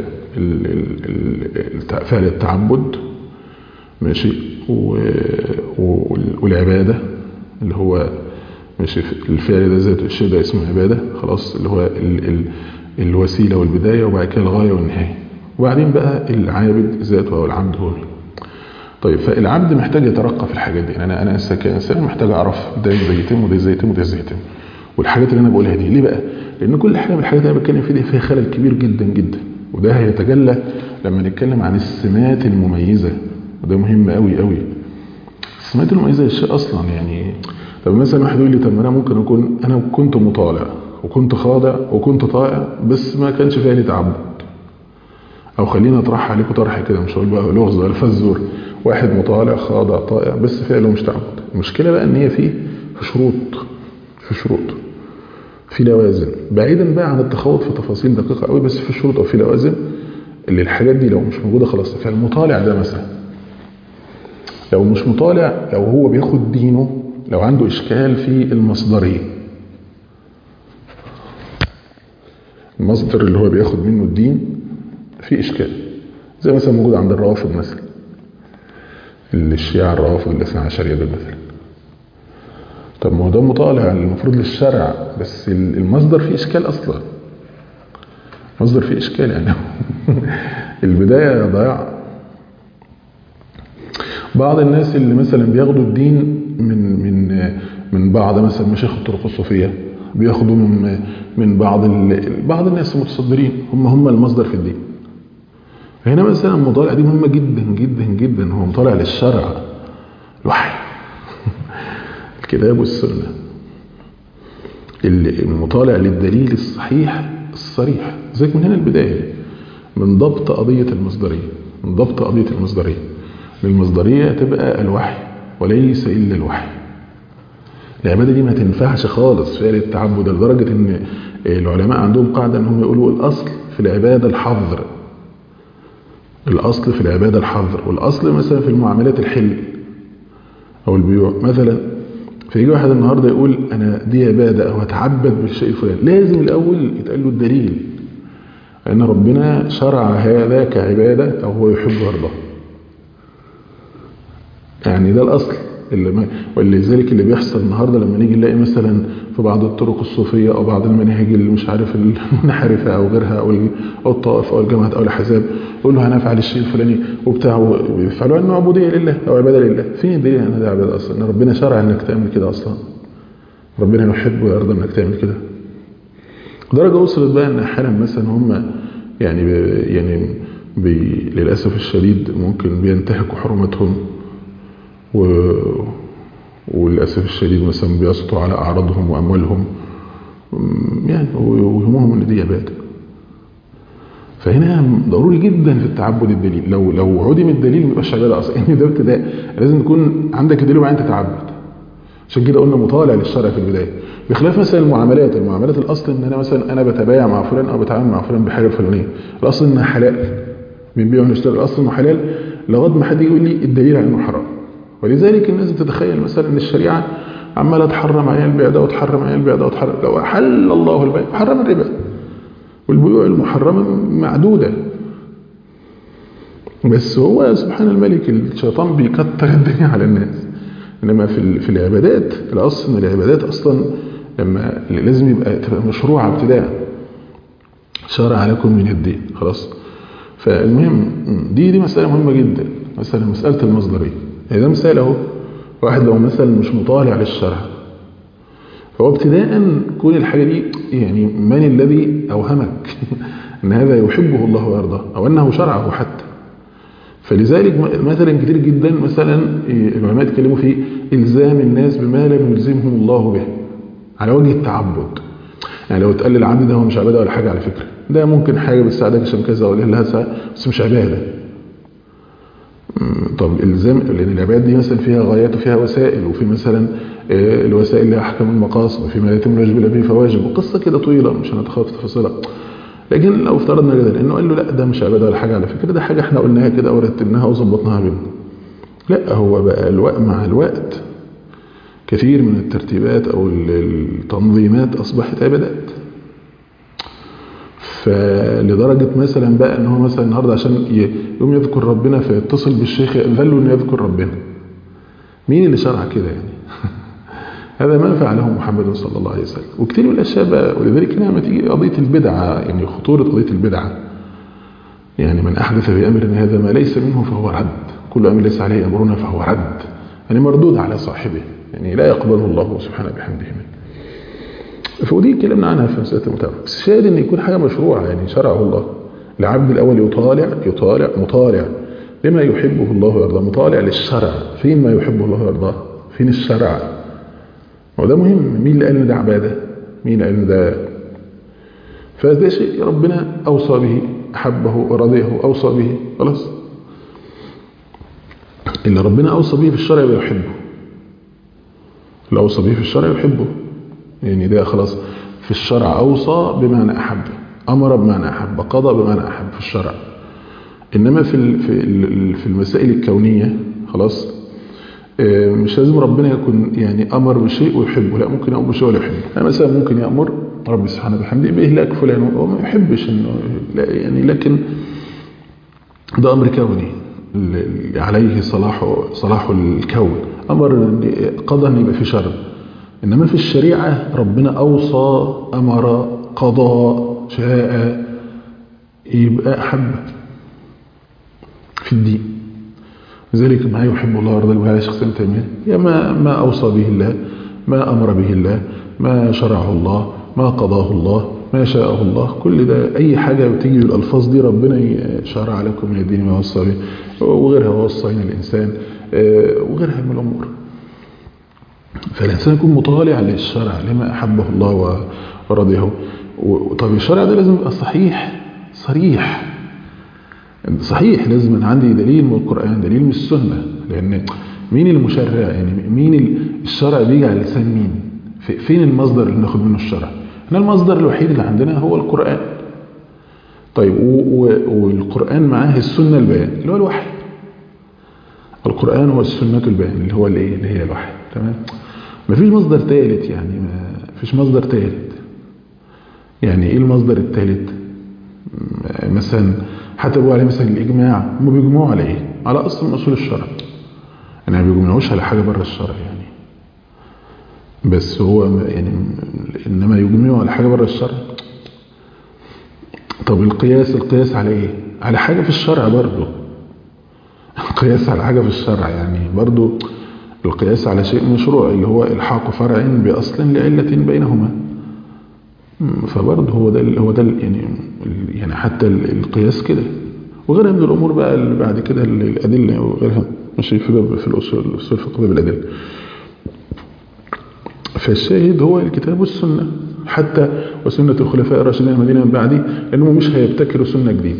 B: فعل التعبد ماشي والعباده اللي هو ماشي، الفعل ده ذاته الشيء ده اسمه عباده. خلاص، اللي هو الوسيله والبدايه، وبعد كده الغايه والنهايه، وبعدين بقى العابد ذاته او العبد هو مين. طيب فالعبد محتاج يترقى في الحاجات دي. يعني انا كانسان محتاج اعرف ده ازاي يتم وده ازاي يتم وده ازاي يتم، والحاجات اللي انا بقولها دي ليه بقى؟ لان كل حاجه من الحاجات اللي انا بتكلم فيها دي فيها خلل كبير جدا جدا، وده هيتجلى لما نتكلم عن السمات المميزه، وده مهم قوي قوي. السمات المميزه للشيء اصلا. يعني طب مثلا واحد يقول لي طب انا ممكن اكون انا كنت مطالع وكنت خاضع وكنت طائع بس ما كانش فيها لي تعبد، او خلينا اطرحها عليكم طرح كده، مش هقول بقى لغز ولا فزور، واحد مطالع خاضع طائع بس فعله مش تعبد. المشكله بقى ان هي في شروط، في لوازم، بعيدا بقى عن التخوض في تفاصيل دقيقه قوي، بس في شروط او في لوازم اللي الحاجات دي لو مش موجوده خلاص. فالمطالع ده مثلا لو مش مطالع، لو هو بياخد دينه، لو عنده إشكال في المصدرية، المصدر اللي هو بياخد منه الدين في إشكال، زي مثلا موجود عند الروافض مثلا، الشيعة الروافض الاثنى عشرية دول مثلا. طب ما هو ده مطالع المفروض للشرع، بس المصدر فيه إشكال أصلا، مصدر فيه إشكال يعني البداية ضياع. بعض الناس اللي مثلا بياخدوا الدين من بعض مثلا مشايخ الطرق الصوفية، بياخدوا من بعض الناس المتصدرين، هم المصدر في الدين. هنا مثلا المطالعة دي مهمة جدا جدا جدا، هو مطالع للشرع، الوحي الكتاب والسنة، المطالع للدليل الصحيح الصريح. زيك من هنا البداية، من ضبط قضية المصدرية، من ضبط قضية المصدرية. المصدرية تبقى الوحي وليس إلا الوحي. العبادة دي ما تنفعش خالص فعل التعبد، لدرجة ان العلماء عندهم قاعدة انهم يقولوا الأصل في العبادة الحظر، الأصل في العبادة الحظر، والأصل مثلا في المعاملات الحل أو البيوع مثلا. فيجي واحد النهاردة يقول أنا دي عبادة أو هتعبد بالشيء الفلاني، لازم الأول يتقال له الدليل أن ربنا شرع هذا كعبادة أو هو يحب ويرضى. يعني ده الأصل. ولذلك اللي بيحصل النهاردة لما نيجي نلاقي مثلا في بعض الطرق الصوفية أو بعض المناهج اللي مش عارف المنحرفة أو غيرها أو الطائف أو الجماعات أو الأحزاب، يقول له هنفعل الشيء الفلاني وبتاع، بيفعلوا أنه عبودية لله أو عبادة لله. فين الدليل أن ده عبادة أصلا؟ أن ربنا شرع أنك تعمل كده أصلا، ربنا يحب ويرضى أنك تعمل كده. درجة وصلت بقى أن أحيانا مثلا هم للأسف الشديد ممكن بينتهكوا حرمتهم، وللأسف الشديد مثلا بيسطوا على أعراضهم وأموالهم، يعني ويهمهم ان دي عبادة. فهنا ضروري جدا في التعبد الدليل. لو عدم الدليل ما يبقاش عبادة أصلا، يعني ده ابتداء. لازم يكون عندك الدليل وبعدين تتعبد. عشان كده قلنا مطالع للشرع في البداية، بخلاف مثلا المعاملات الأصل ان انا بتبايع مع فلان او بتعامل مع فلان بحاجة فلانية، الأصل انها حلال، بنبيع ونشتري، الأصل انه حلال لغاية ما حد يقول لي الدليل على انه حرام. ولذلك الناس بتتخيل مثلا ان الشريعة عمالة تحرم عليها البيع ده وتحرم عليها البيع ده وتحرم، لو حل الله البيع حرم الربا، والبيوع المحرمة معدودة. بس هو سبحان الملك الشيطان بيكتر الدنيا على الناس. انما في العبادات الاصل ان العبادات اصلا لما لازم تبقى مشروعة ابتداء، شرع لكم من الدين خلاص. فالمهم دي مسألة مهمة جدا، مثلا مسألة المصدرية. يعني ده مثال اهو، واحد لو مثلا مش مطالع للشرع، فهو ابتداء كون الحاجة دي، يعني من الذي أوهمك أن هذا يحبه الله ويرضاه أو أنه شرعه حتى. فلذلك مثلا كتير جدا مثلا العلماء يتكلموا في إلزام الناس بما لم يلزمهم الله به على وجه التعبد. يعني لو تقال العبد ده هو مش عبادة ولا حاجة، على فكرة ده ممكن حاجة بتساعدك عشان كذا ولا لها ساعة، بس مش عبادة. طب الزام، لأن العبادة دي مثلا فيها غايات وفيها وسائل، وفي مثلا الوسائل لها أحكام المقاصد، وفي ما يتم الواجب لا به فواجب، وقصة كده طويلة مش هنتخاف تفاصيلها. لكن لو افترضنا كده انه قال له لا ده مش عبادة ولا حاجة، على فكرة ده حاجة احنا قلناها كده ورتبناها وظبطناها بينا، لا هو بقى مع الوقت كثير من الترتيبات او التنظيمات اصبحت عبادات. فلدرجة مثلا بقى ان هو مثلا النهاردة عشان يقوم يذكر ربنا فيتصل بالشيخ يأذن له انه يذكر ربنا. مين اللي شرع كده يعني؟ هذا ما فعله محمد صلى الله عليه وسلم. وكثير من الاشياء بقى، ولذلك لما تيجي قضية البدعة، يعني خطورة قضية البدعة، يعني من احدث في امرنا هذا ما ليس منه فهو رد، كل امر ليس عليه امرنا فهو رد، يعني مردود على صاحبه، يعني لا يقبله الله سبحانه بحمده منه. فودي اتكلمنا عنها في مسألة المتابعة. بس شاهد ان يكون حاجة مشروعة، يعني شرعه الله العبد الاول يطالع مطالع لما يحبه الله ويرضاه، مطالع للشرع. فين ما يحبه الله ويرضاه؟ فين الشرع؟ وده مهم. مين اللي قال ان ده عبادة؟ مين اللي قال ان ده؟ فده شيء ربنا اوصى به، احبه ورضيه، اوصى به، خلاص. اللي ربنا اوصى به في الشرع يحبه، اللي اوصى به في الشرع يحبه، يعني ده خلاص. في الشرع اوصى بمعنى احب، امر بمعنى احب، قضى بمعنى احب في الشرع. انما في المسائل الكونية خلاص مش لازم ربنا يكون يعني أمر بشيء ويحبه، لا ممكن يأمر بشيء ولا يحبه. يعني مثلا ممكن يأمر ربي سبحانه وبحمده بإهلاك فلان وما يحبش إنه يعني، لكن ده أمر كوني عليه صلاح الكون، أمر قضى أن يبقى في شر. إنما في الشريعة ربنا أوصى، أمر، قضى، شاء، يبقى أحب في الدين. لذلك ما يحب الله ويرضى به على شخص تيمية، يا ما أوصى به الله، ما أمر به الله، ما شرعه الله، ما قضاه الله، ما شاءه الله، كل ده أي حاجة بتيجي بالألفاظ دي ربنا شرع لكم من الدين ما وصى به وغيرها، وصينا الإنسان وغيرها من الأمور. فالإنسان يكون مطالع للشرع لما أحبه الله ورضيه. طب الشرع ده لازم يبقى صحيح صحيح، لازم عندي دليل من القرآن، دليل من السنة، لأن مين المشرع؟ يعني مين الشرع بيجي على لسان مين؟ فين المصدر اللي ناخد منه الشرع؟ هنا المصدر الوحيد اللي عندنا هو القرآن. طيب والقرآن معاه السنة البيان اللي هو الوحي. القرآن هو السنة البيان اللي هو الايه؟ اللي هي الوحي. تمام؟ مفيش مصدر ثالث، يعني مفيش مصدر ثالث. يعني ايه المصدر الثالث؟ مثلا حتى بيقولوا عليه مثلا الإجماع، هم بيجمعوا على ايه؟ على أصل من أصول الشرع. يعني ما بيجمعوش على حاجة بره الشرع يعني، بس هو يعني إنما يجمعوا على حاجة بره الشرع. طب القياس على ايه؟ على حاجة في الشرع برضو. القياس على حاجة في الشرع يعني برضو، القياس على شيء مشروع اللي هو إلحاق فرع بأصل لعلة بينهما. فبرضه هو ده يعني حتى القياس كده وغيرها من الأمور بقى اللي بعد كده الأدلة وغيرها ماشي في الأصول الفقه بالأدلة. فالشاهد هو الكتاب والسنة، حتى وسنة الخلفاء الراشدين المهديين من بعدي، لأنهم مش هيبتكروا سنة جديدة.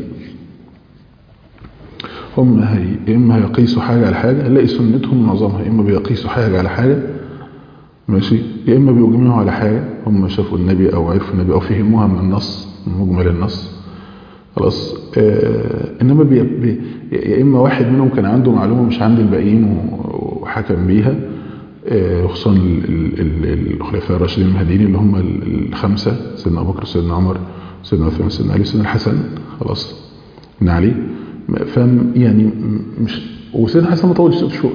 B: هم إما هيقيسوا حاجة على حاجة، نلاقي سنتهم معظمها إما بيقيسوا حاجة على حاجة ماشي، يا إما بيجمعوا على حاجة هم شافوا النبي أو عرفوا النبي أو فهموها من النص، من مجمل النص خلاص. إنما يا إما واحد منهم كان عنده معلومة مش عند الباقيين وحكم بيها، خصوصا الخلفاء الراشدين المهديين اللي هم الخمسة، سيدنا أبو بكر، سيدنا عمر، سيدنا عثمان، سيدنا علي، سيدنا الحسن خلاص من علي. فهم يعني مش، وسيدنا الحسن ما طولش 6 شهور.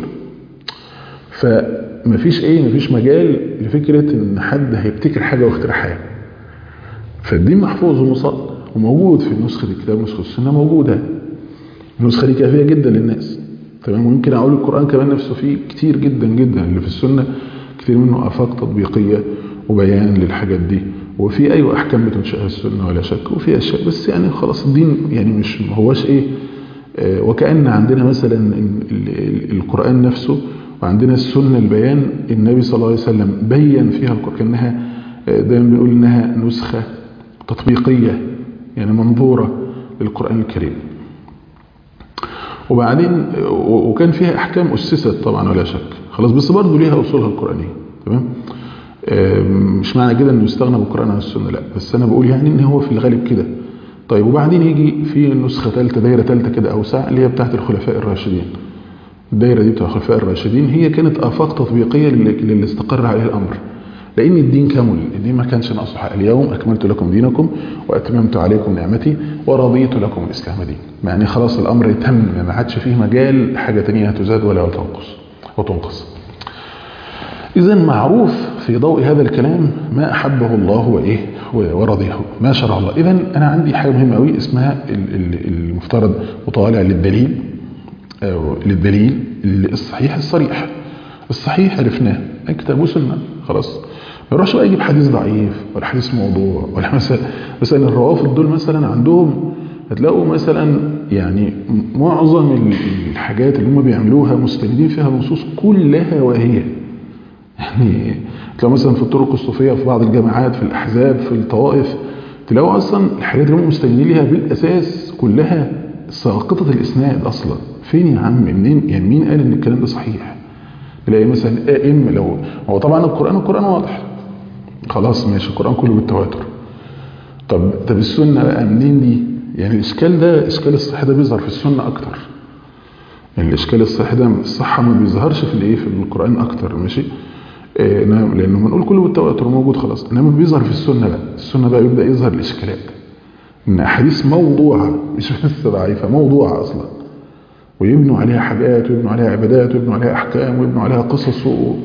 B: مفيش مجال لفكرة ان حد هيبتكر حاجة واخترع حاجة. فالدين محفوظ ومصدر وموجود في نسخة الكتاب ونسخة السنة موجودة. النسخة دي كافية جدا للناس. تمام. ويمكن اقول القرآن كمان نفسه فيه كتير جدا جدا، اللي في السنة كتير منه آفاق تطبيقية وبيان للحاجات دي، وفي أي أحكام بتنشأها السنة ولا شك، وفي أشياء بس يعني خلاص الدين يعني مش هواش وكأن عندنا مثلا القرآن نفسه وعندنا السنة البيان، النبي صلى الله عليه وسلم بيّن فيها القرآن كأنها دايما بنقول إنها نسخة تطبيقية يعني منظورة للقرآن الكريم. وبعدين وكان فيها أحكام أسست طبعا ولا شك خلاص، بس برضو ليها أصولها القرآنية. تمام. مش معنى كده إنه يستغنى بالقرآن عن السنة، لا، بس أنا بقول يعني إن هو في الغالب كده. طيب وبعدين يجي في نسخة ثالثة، دايرة ثالثة كده أوسع، اللي هي بتاعت الخلفاء الراشدين. الدايرة دي بتاع الخلفاء الراشدين هي كانت آفاق تطبيقية للي استقر عليه الأمر، لأن الدين كامل، الدين ما كانش ناقصه حق. اليوم أكملت لكم دينكم وأتممت عليكم نعمتي ورضيت لكم الإسلام دين. يعني خلاص الأمر تم، ما عادش فيه مجال حاجة تانية تزاد ولا تنقص. إذن معروف في ضوء هذا الكلام ما أحبه الله ورضيه، ما شرع الله. إذن أنا عندي حاجة مهمة قوي اسمها المفترض مطالع للدليل الصحيح الصريح. الصحيح عرفناه كتاب وسنة خلاص، ما يروحش بقى يجيب حديث ضعيف ولا حديث موضوع ولا مثلا الروافض دول مثلا عندهم هتلاقوا مثلا يعني معظم الحاجات اللي هم بيعملوها مستندين فيها النصوص كلها واهية. يعني تلاقوا مثلا في الطرق الصوفية في بعض الجماعات في الأحزاب في الطوائف تلاقوا أصلا الحاجات اللي هم مستندين ليها بالأساس كلها ساقطة الإسناد أصلا. فين يا عم؟ منين يعني؟ مين قال إن الكلام ده صحيح؟ تلاقي مثلا لو هو طبعا القرآن واضح خلاص ماشي، القرآن كله بالتواتر. طب السنة بقى منين دي؟ يعني الإشكال الصحيح ده بيظهر في السنة أكتر. يعني الاشكال الصحيح ده الصحه ما بيظهرش في الايه في القران اكتر، ماشي. لانه بنقول كله بالتواتر موجود خلاص، انما بيظهر في السنه بقى. السنه بقى يبدا يظهر الاشكالات، ان احاديث موضوعه مش بس ضعيفه، موضوعه اصلا، ويبنوا عليها حاجات ويبنوا عليها عبادات ويبنوا عليها احكام ويبنوا عليها قصص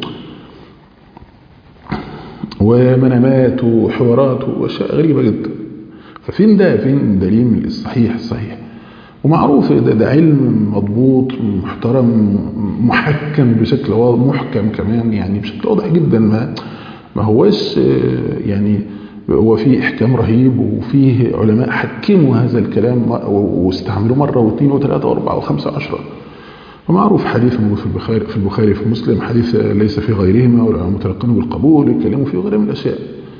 B: ومنامات وحوارات واشياء غريبه جدا. ففين ده؟ فين دليل الصحيح الصحيح؟ ومعروف ده علم مضبوط محترم محكم بشكل واضح، محكم كمان يعني بشكل واضح جدا، ما هوش يعني هو فيه احكام رهيب، وفيه علماء حكموا هذا الكلام واستعملوا مره واثنين وثلاثه واربعه وخمسه وعشره. ومعروف حديث موجود في البخاري في مسلم، حديث ليس في غيرهما والعلماء متلقون بالقبول يتكلموا فيه وغيره من الاشياء.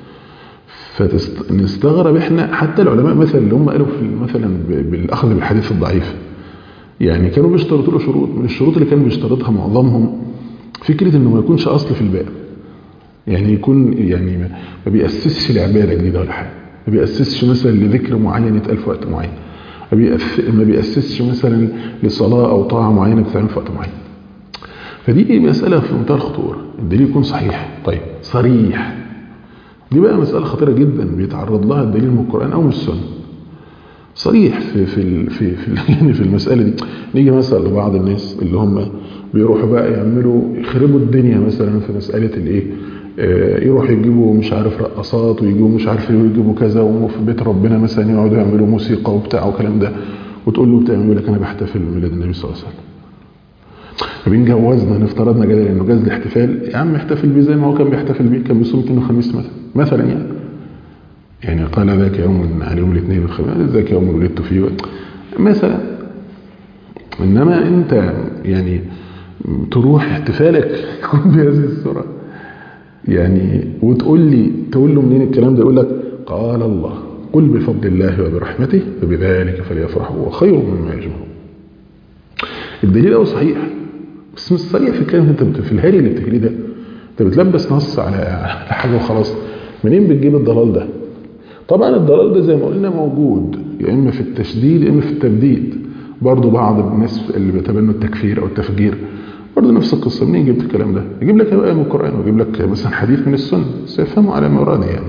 B: فنستغرب احنا حتى العلماء مثلا اللي هم قالوا في مثلا بالاخذ بالحديث الضعيف، يعني كانوا بيشترطوا له شروط. من الشروط اللي كانوا بيشترطها معظمهم فكره انه ما يكونش اصل في الباب، يعني يكون يعني ما بيأسسش لعباده جديده ولا حاجه، ما بيأسسش مثلا لذكر معين يتقال في وقت معين، ما بيأسسش مثلا لصلاه او طاعه معينه بتتعمل في وقت معين. فدي مساله في منتهى الخطوره. الدليل يكون صحيح، طيب صريح، دي بقى مسألة خطيرة جدا بيتعرض لها الدليل من القرآن أو من السنة. صريح يعني في المسألة دي. نيجي مثلا لبعض الناس اللي هم بيروحوا بقى يخربوا الدنيا مثلا في مسألة الايه، يروحوا يجيبوا مش عارف رقصات ويجيبوا مش عارف ايه ويجيبوا كذا، وفي بيت ربنا مثلا يقعدوا يعملوا موسيقى وبتاع وكلام ده، وتقول له بتعمل لك انا بحتفل بميلاد النبي صلى الله عليه وسلم. فبنجوزنا نفترضنا جدلا انه جاز الاحتفال، يا عم احتفل بيه زي ما هو كان بيحتفل بيه، كان بيصوم اثنين وخميس مثلا يعني قال ذاك يوم على يوم الاثنين والخميس، ذاك يوم ولدت فيه مثلا. انما انت يعني تروح احتفالك يكون بهذه الصوره يعني، وتقول له منين الكلام ده؟ يقول لك قال الله قل بفضل الله وبرحمته فبذلك فليفرحوا وخير مما يجمعون. الدليل هو صحيح بس مش صريح في الكلام. انت في الهري اللي بتهريه ده انت بتلبس نص على حاجه وخلاص. منين بتجيب الضلال ده؟ طبعا الضلال ده زي ما قلنا موجود يا اما في التشديد يا اما في التبديد. برضو بعض الناس اللي بيتبنوا التكفير او التفجير برضو نفس القصه. منين جبت الكلام ده؟ يجيب لك ايه من القران ويجيب لك مثلا حديث من السنه سيفهموا على مراده يعني.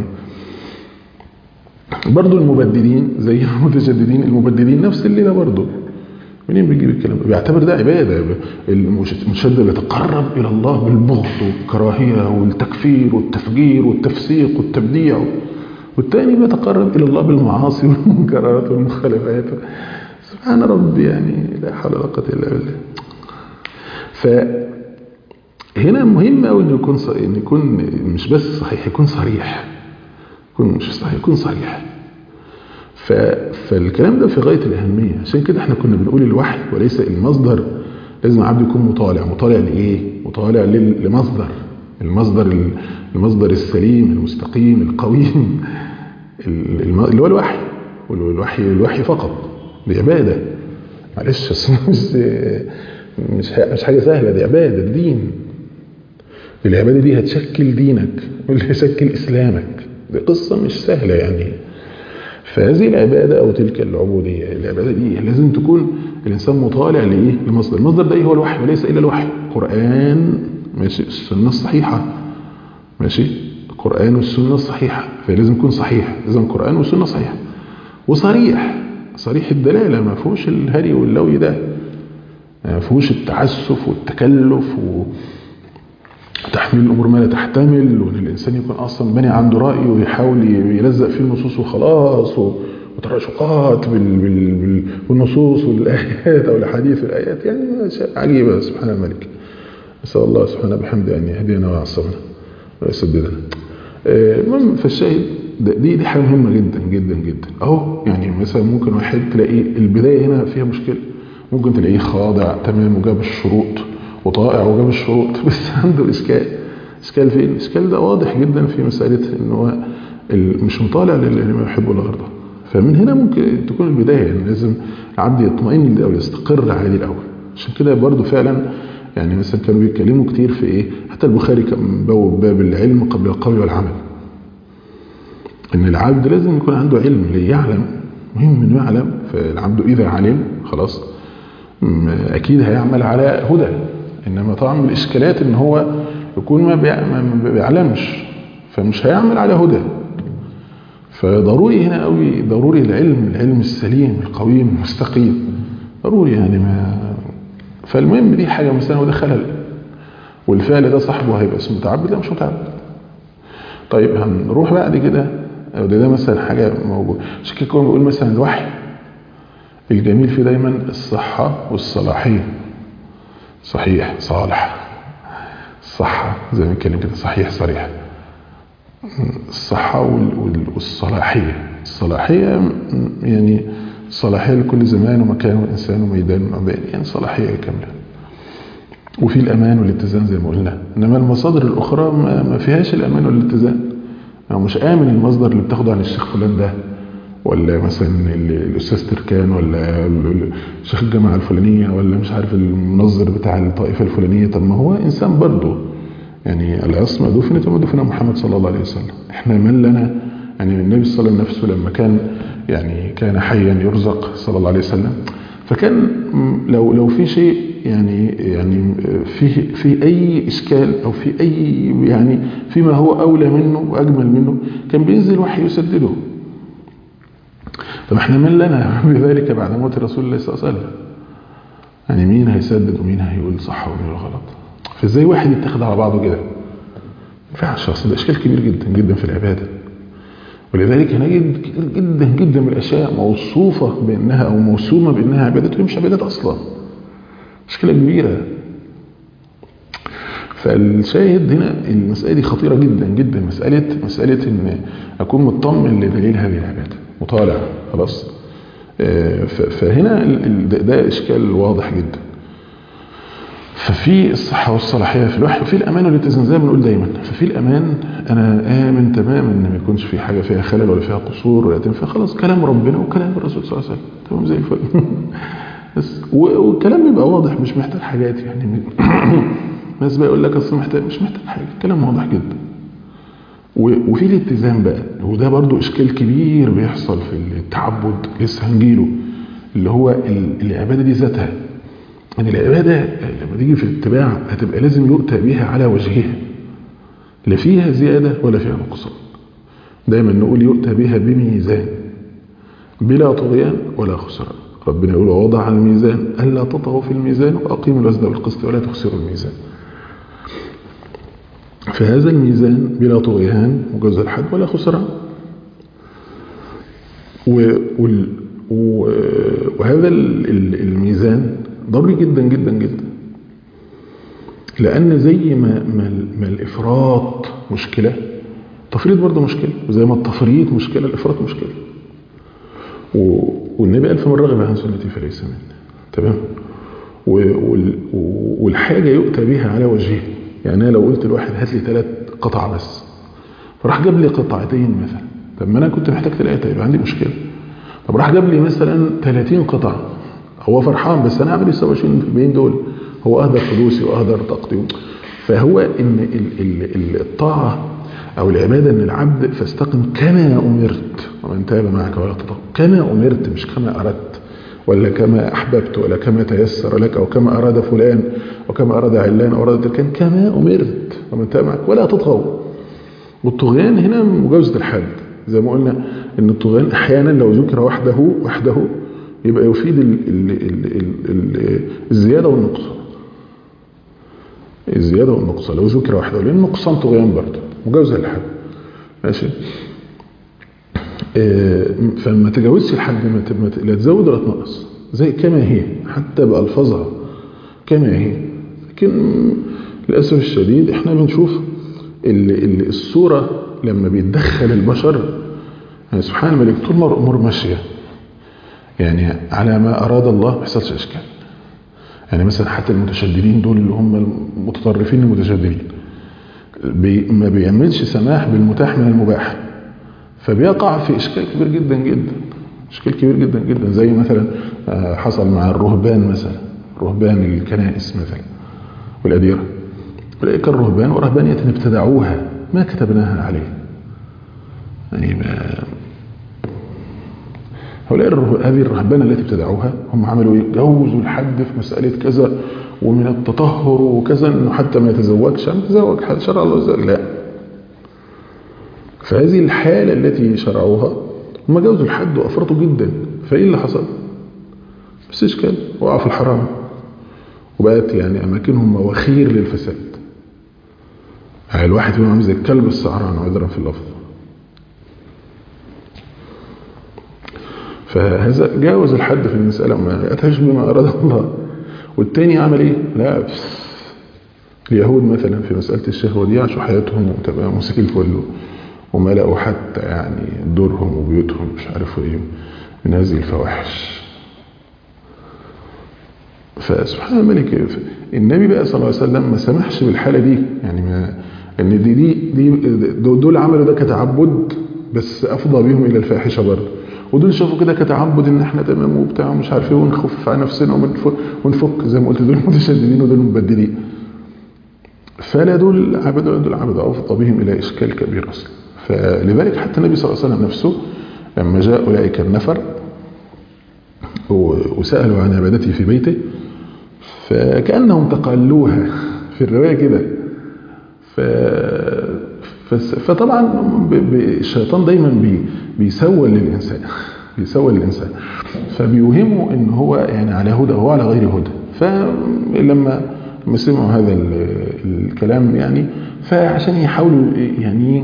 B: برضو المبددين زي المتجددين، المبددين نفس الليله برضو. منين بيجيب الكلام ده؟ بيعتبر ده عباده. المتشدد بيتقرب الى الله بالبغض والكراهيه والتكفير والتفجير والتفسيق والتبديع، والتاني بيتقرب الى الله بالمعاصي والمنكرات والمخالفات. سبحان ربي يعني لا حول ولا قوه الا بالله. فهنا مهم قوي انه يكون مش بس صحيح، يكون صريح. يكون مش صحيح، يكون صريح. فالكلام ده في غايه الاهميه. عشان كده احنا كنا بنقول الوحي وليس المصدر. لازم العبد يكون مطالع لايه؟ مطالع لمصدر، المصدر السليم المستقيم القويم اللي هو الوحي. والوحي فقط دي عباده. معلش مش حاجه سهله، دي عباده. الدين العباده دي هتشكل دينك واللي هيشكل اسلامك. دي قصه مش سهله يعني. فهذه العباده او تلك العبوديه، العباده دي لازم تكون الانسان مطالع لايه؟ لمصدر. المصدر ده هو الوحي وليس الا الوحي. القران ماشي، السنه الصحيحه ماشي، القران والسنه الصحيحه. فلازم يكون صحيح، لازم القران والسنه صحيحه صريح الدلاله، ما فيهوش الهري واللوي ده، ما فيهوش التعسف والتكلف وتحميل الامور ما لا تحتمل، وان الانسان يكون اصلا بني عنده راي ويحاول يلزق فيه النصوص وخلاص، وتراشقات بالنصوص والايات او الاحاديث والايات. يعني شيء عجيبه. سبحان الملك. نسال الله سبحانه بحمده ان يهدينا ويعصمنا ويسددنا. المهم فالشاهد دي حاجه مهمه جدا جدا جدا. اهو يعني مثلا ممكن واحد تلاقي البدايه هنا فيها مشكله، ممكن تلاقيه خاضع تمام وجاب الشروط وطائع وجاب الشروط، بس عنده اشكال فين؟ الاشكال ده واضح جدا في مساله ان هو مش مطالع لما يحبه الله ويرضاه. فمن هنا ممكن تكون البدايه يعني لازم العبد يطمئن الاول، يستقر على دي الاول. عشان كده برضو فعلا يعني مثلا كانوا بيتكلموا كتير في ايه، حتى البخاري كان بوب باب العلم قبل القول والعمل. ان العبد لازم يكون عنده علم ليعلم، مهم انه يعلم. فالعبد اذا علم خلاص اكيد هيعمل على هدى. انما طبعا من الاشكالات ان هو يكون ما بيعلمش، فمش هيعمل على هدى. فضروري هنا قوي، ضروري العلم السليم القويم المستقيم ضروري يعني. ما فالمهم دي حاجه مثلا، وده خلل، والفعل ده صاحبه هيبقى اسمه متعبد لا مش متعبد. طيب هنروح بعد كده، ده مثلا حاجه موجوده. عشان كده بيقول مثلا الوحي الجميل فيه دايما الصحه والصلاحيه. صحيح صالح، الصحه زي ما بنتكلم كده، صحيح صريح. الصحه والصلاحيه. الصلاحيه يعني صلاحيه لكل زمان ومكان وانسان وميدان ومباني، يعني صلاحيه كامله. وفي الامان والاتزان زي ما قلنا. انما المصادر الاخرى ما فيهاش الامان والاتزان. يعني مش امن المصدر اللي بتاخده عن الشيخ فلان ده، ولا مثلا الاستاذ تركان، ولا شيخ الجامعه الفلانيه، ولا مش عارف المنظر بتاع الطائفه الفلانيه. طب ما هو انسان برضه يعني. العصمه دفنت وما دفن محمد صلى الله عليه وسلم. احنا من لنا يعني النبي صلى الله عليه وسلم نفسه لما كان يعني كان حيا يرزق صلى الله عليه وسلم، فكان لو في شيء يعني في اي اشكال او في اي يعني فيما هو اولى منه واجمل منه، كان بينزل وحي يسدده. طب احنا من لنا بذلك بعد موت رسول الله صلى الله عليه وسلم؟ يعني مين هيسدد ومين هيقول صح ومين يقول غلط؟ فازاي واحد يتخذ على بعضه كده؟ ما ينفعش. اصل ده اشكال كبير جدا جدا في العباده. ولذلك نجد كتير جدا جدا من الاشياء موصوفه بانها او موسومه بانها عبادات ومش عبادات اصلا. مشكله كبيره. فالشاهد هنا المساله دي خطيره جدا جدا. مساله ان اكون مطمن لدليل هذه العباده مطالع خلاص. فهنا ده اشكال واضح جدا. ففي الصحه والصلاحيه في الوحي، وفي الامان والاتزان زي ما بنقول دايما. ففي الامان انا امن تماما ان ما يكونش في حاجه فيها خلل ولا فيها قصور ولا تنفع. خلاص كلام ربنا وكلام الرسول صلى الله عليه وسلم تمام زي الفل. بس والكلام بيبقى واضح مش محتاج حاجات يعني. الناس بقى يقول لك اصل مش محتاج حاجه، الكلام واضح جدا. وفي الاتزان بقى، وده برضو اشكال كبير بيحصل في التعبد لسه هنجيله، اللي هو العباده دي ذاتها. ان العباده لما تيجي في الاتباع هتبقى لازم يؤتى بها على وجهها، لا فيها زياده ولا فيها نقصان. دايما نقول يؤتى بها بميزان بلا طغيان ولا خسران. ربنا يقول ووضع الميزان الا تطغوا في الميزان واقيموا الوزن بالقسط ولا تخسروا الميزان. فهذا الميزان بلا طغيان مجوز الحد ولا خسران. وهذا الميزان ضروري جدا جدا جدا. لأن زي ما الإفراط مشكلة، التفريط برضه مشكلة. وزي ما التفريط مشكلة الإفراط مشكلة. والنبي قال فمن رغب عن سنتي فليس مني. تمام. والحاجة يؤتى بها على وجهه. يعني أنا لو قلت لواحد هات لي 3 قطع بس، فراح جاب لي قطعتين مثلا، طب ما أنا كنت محتاج 3 يبقى عندي مشكلة. طب راح جاب لي مثلا 30 قطعة، هو فرحان بس أنا أعمل 27 دول، هو أهدر فلوسي وأهدر طاقتي. فهو إن الطاعة أو العبادة إن العبد فاستقم كما أمرت ومن تاب معك ولا تطغوا. كما أمرت مش كما أردت ولا كما أحببت ولا كما تيسر لك أو كما أراد فلان وكما أراد علان أو أراد تلكان. كما أمرت ومن تاب معك ولا تطغوا. والطغيان هنا مجاوزة الحد. زي ما قلنا إن الطغيان أحيانا لو ذكر وحده يبقى يفيد الزيادة والنقصان. الزيادة والنقصان لو ذكر وحده، لأن النقصان طغيان برضه مجاوزة للحد. ماشي. فما تجاوزش الحد، لا تزود ولا تنقص، زي كما هي حتى بألفاظها كما هي. لكن للأسف الشديد احنا بنشوف الصورة لما بيتدخل البشر، يعني سبحان الملك طول ما الأمور ماشية يعني على ما أراد الله ما يحصلش إشكال. يعني مثلا حتى المتشددين دول اللي هم المتطرفين المتشددين ما بيعملش سماح بالمتاح من المباح، فبيقع في إشكال كبير جدا جدا. إشكال كبير جدا جدا زي مثلا حصل مع الرهبان مثلا، رهبان الكنائس مثلا والأديرة. أولئك الرهبان ورهبانية ابتدعوها ما كتبناها عليه. يعني هذه الرهبنة التي ابتدعوها هم عملوا ايه؟ جوزوا الحد في مسألة كذا ومن التطهر وكذا انه حتى ما يتزوجش، يتزوج شرع الله لا. فهذه الحالة التي شرعوها هم جوزوا الحد وافرطوا جدا. فايه اللي حصل؟ بس اشكال وقعوا في الحرام وبقت يعني اماكنهم مواخير للفساد. يعني الواحد فيهم عامل زي الكلب السعران عذرا في اللفظ. فهذا جاوز الحد في المسألة وما أتاش بما أراد الله. والتاني عمل إيه؟ لا، اليهود مثلا في مسألة الشهوة دي عاشوا حياتهم وتبقى مسك الفل وملأوا حتى يعني دورهم وبيوتهم مش عارفوا إيه من هذه الفواحش. فسبحان الملك النبي بقى صلى الله عليه وسلم ما سمحش بالحالة دي، يعني ما ان دي دول عملوا ده كتعبد بس افضى بيهم الى الفاحشه برضه، ودول شافوا كده كتعبد ان احنا تمام وبتاع ومش عارف ايه ونخفف على نفسنا ونفك زي ما قلت، دول متشددين ودول مبدلين. فلا دول عبدوا دول عبدوا افضى بهم الى اشكال كبير اصلا. فلذلك حتى النبي صلى الله عليه وسلم نفسه لما جاء اولئك النفر وسالوا عن عبادته في بيته فكانهم تقلوها في الروايه كده. فطبعا الشيطان دايما بيسول للإنسان فبيوهمه ان هو يعني على هدى وهو على غير هدى. فلما سمعوا هذا الكلام يعني فعشان يحاولوا يعني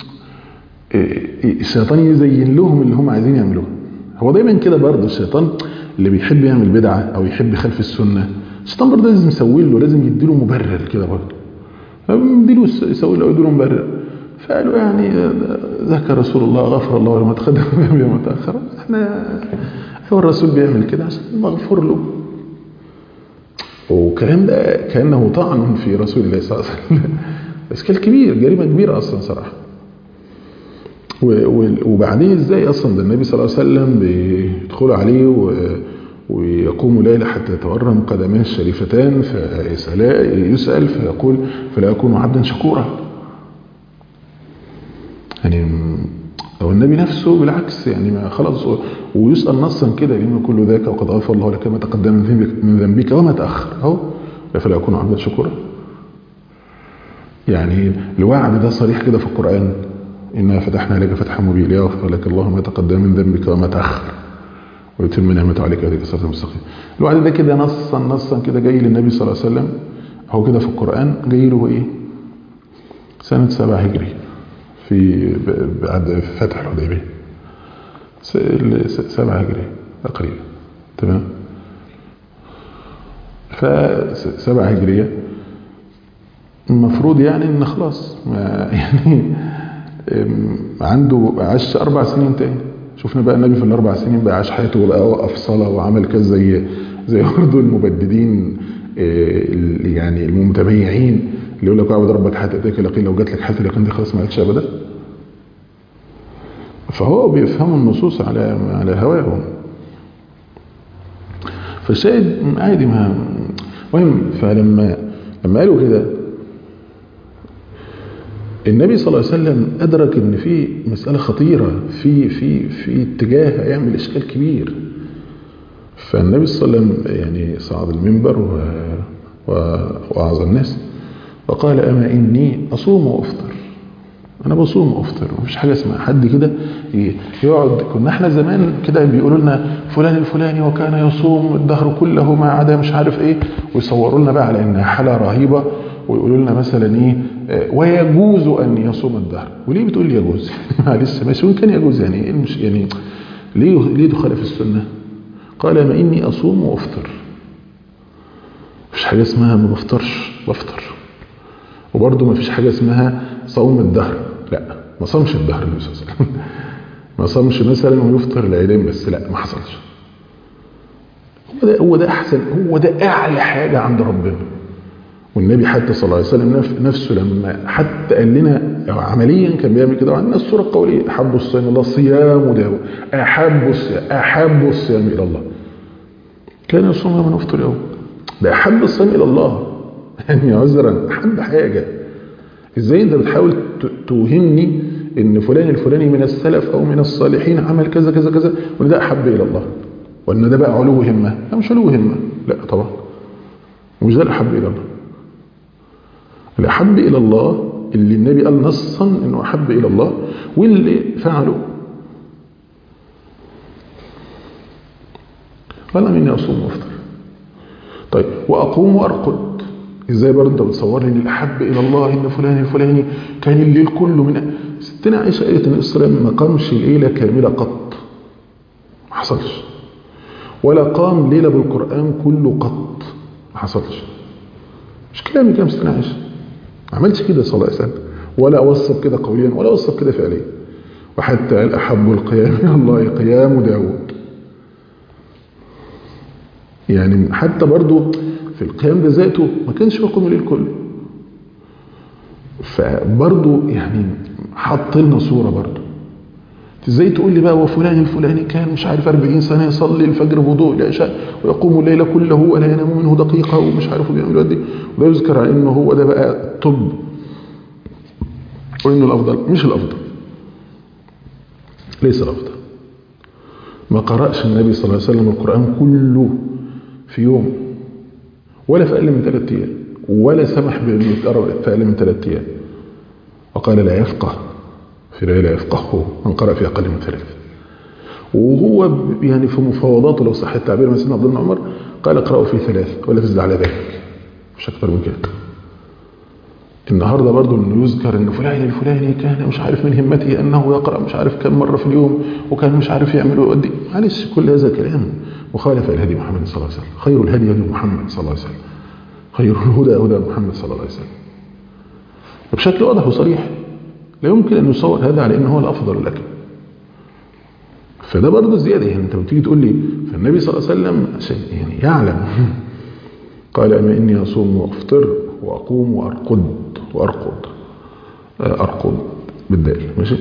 B: الشيطان يزين لهم اللي هم عايزين يعملوه. هو دايما كده برضه الشيطان اللي بيحب يعمل بدعة او يحب يخالف السنة، الشيطان برضه لازم يسوي له، لازم يديله مبرر كده برضه، فبيديله يسوي له يديله مبرر. فقالوا يعني ذكر رسول الله غفر الله وما تقدم وما تأخر، احنا هو الرسول بيعمل كده عشان مغفور له. وكلام ده كأنه طعن في رسول الله صلى الله عليه وسلم. اشكال كبير، جريمة كبيرة اصلا صراحة. وبعدين ازاي اصلا ده النبي صلى الله عليه وسلم بيدخلوا عليه ويقوم ليلة حتى يتورم قدميه الشريفتان فيسأل فيقول فلا يكون عبدا شكورا. يعني أو النبي نفسه بالعكس يعني ما خلاص، ويسأل نصا كده لما كل ذاك وقد غفر الله لك ما تقدم من ذنبك وما تأخر اهو فلا يكون عبدا شكورا. يعني الوعد ده صريح كده في القرآن، إنا فتحنا لك فتحا مبينا ليغفر لك الله ما تقدم من ذنبك وما تأخر ويتم نعمته عليك ويهديك صراطا مستقيما. الوعد ده كده نصا كده جاي للنبي صلى الله عليه وسلم هو كده في القرآن، جاي له ايه؟ سنة 7 هجري في بعد فتح الحديبية 7 هجري تقريبا، تمام. ف7 هجرية المفروض يعني ان خلاص يعني عنده عاش 4 سنين تاني. شفنا بقى النبي في ال4 سنين بقى عاش حياته وبقى وقف صلاة وعمل كذا زي برضه المبددين يعني المتميعين اللي يقول لك اعبد ربك حتى ياتيك اليقين، لو جات لك حتى اليقين دي خلاص ما عادش ابدا. فهو بيفهم النصوص على هواهم. فالشاهد عادي ما مهم. فلما قالوا كده النبي صلى الله عليه وسلم أدرك إن في مسألة خطيرة في اتجاه هيعمل إشكال كبير. فالنبي صلى الله عليه وسلم يعني صعد المنبر ووعظ الناس وقال أما إني أصوم وأفطر. أنا بصوم وأفطر، مفيش حاجة اسمها حد كده يقعد. كنا احنا زمان كده بيقولوا لنا فلان الفلاني وكان يصوم الدهر كله ما عدا مش عارف ايه، ويصوروا لنا بقى على إنها حالة رهيبة، ويقولوا لنا مثلا ايه ويجوز ان يصوم الدهر. وليه بتقول لي يجوز؟ معلش ماشي وان كان يجوز يعني ايه مش يعني ليه تخالف السنه؟ قال ما اني اصوم وافطر. مفيش حاجه اسمها ما بفطرش، بفطر. وبرده مفيش حاجه اسمها صوم الدهر، لا ما صامش الدهر النبي صلى الله عليه وسلم. ما صامش مثلا ويفطر العيدين بس، لا ما حصلش. هو ده احسن، هو ده اعلى حاجه عند ربنا. والنبي حتى صلى الله عليه وسلم نفسه لما حتى قال لنا عمليا كان بيعمل كده. وعندنا الصورة القولية أحب الصيام الله صيام داود، أحب الصيام إلى الله كان يصوم يوما ويفطر يوم. ده أحب الصيام إلى الله يعني عذرا أحب حاجة. إزاي أنت بتحاول توهمني ان فلان الفلاني من السلف او من الصالحين عمل كذا كذا كذا وان ده احب الى الله، وان ده بقى علو همه. لا مش علو همه، لا طبعا، ومش ده الاحب الى الله. الاحب الى الله اللي النبي قال نصا انه احب الى الله واللي فعله. قال مني اصوم وافطر. طيب واقوم وارقد، ازاي برضه انت بتصور لي ان الاحب الى الله ان فلان الفلاني كان الليل كله من ستنا عائشه قالت ان الاسلام ما قامش ليله كامله قط، ما حصلش، ولا قام ليله بالقران كله قط، ما حصلش. مش كلامي كلام ستنا عائشه، ما عملتش كده صلى الله عليه وسلم، ولا اوصف كده قوليا ولا اوصف كده فعليا. وحتى قال احب القيام الى الله قيام داود. يعني حتى برضو في القيام ده ذاته ما كانش بيقوم الليل كله. فبرضو يعني حط لنا صورة برضو. ازاي تقول لي بقى وفلان الفلاني كان مش عارف 40 سنة يصلي الفجر بوضوء العشاء ويقوم الليل كله ولا ينام منه دقيقة ومش عارف بيعمل قد ايه، وده يذكر على انه هو ده بقى الطب وانه الافضل. مش الافضل، ليس الافضل. ما قرأش النبي صلى الله عليه وسلم القرآن كله في يوم ولا في أقل من 3 أيام، ولا سمح بأنه يتقرأ في أقل من 3 أيام، وقال لا يفقه في رواية لا يفقهه من قرأ في أقل من 3. وهو يعني في مفاوضاته لو صح التعبير مع سيدنا عبد الله بن عمر قال اقرأوا في 3 ولا تزد على ذلك، مش أكثر من كده. النهارده برضو انه يذكر ان فلان الفلاني كان مش عارف من همته انه يقرأ مش عارف كم مرة في اليوم وكان مش عارف يعمل قد ايه. معلش كل هذا كلام مخالف الهدي محمد صلى الله عليه وسلم. خير الهدي هدي محمد صلى الله عليه وسلم، خير الهدى هدى محمد صلى الله عليه وسلم. وبشكل واضح وصريح لا يمكن ان يصور هذا على انه هو الافضل لك. فده برضه زياده. يعني انت بتيجي تقول لي فالنبي صلى الله عليه وسلم عشان يعني يعلم قال اما اني اصوم وافطر واقوم وارقد بالدال، ماشي،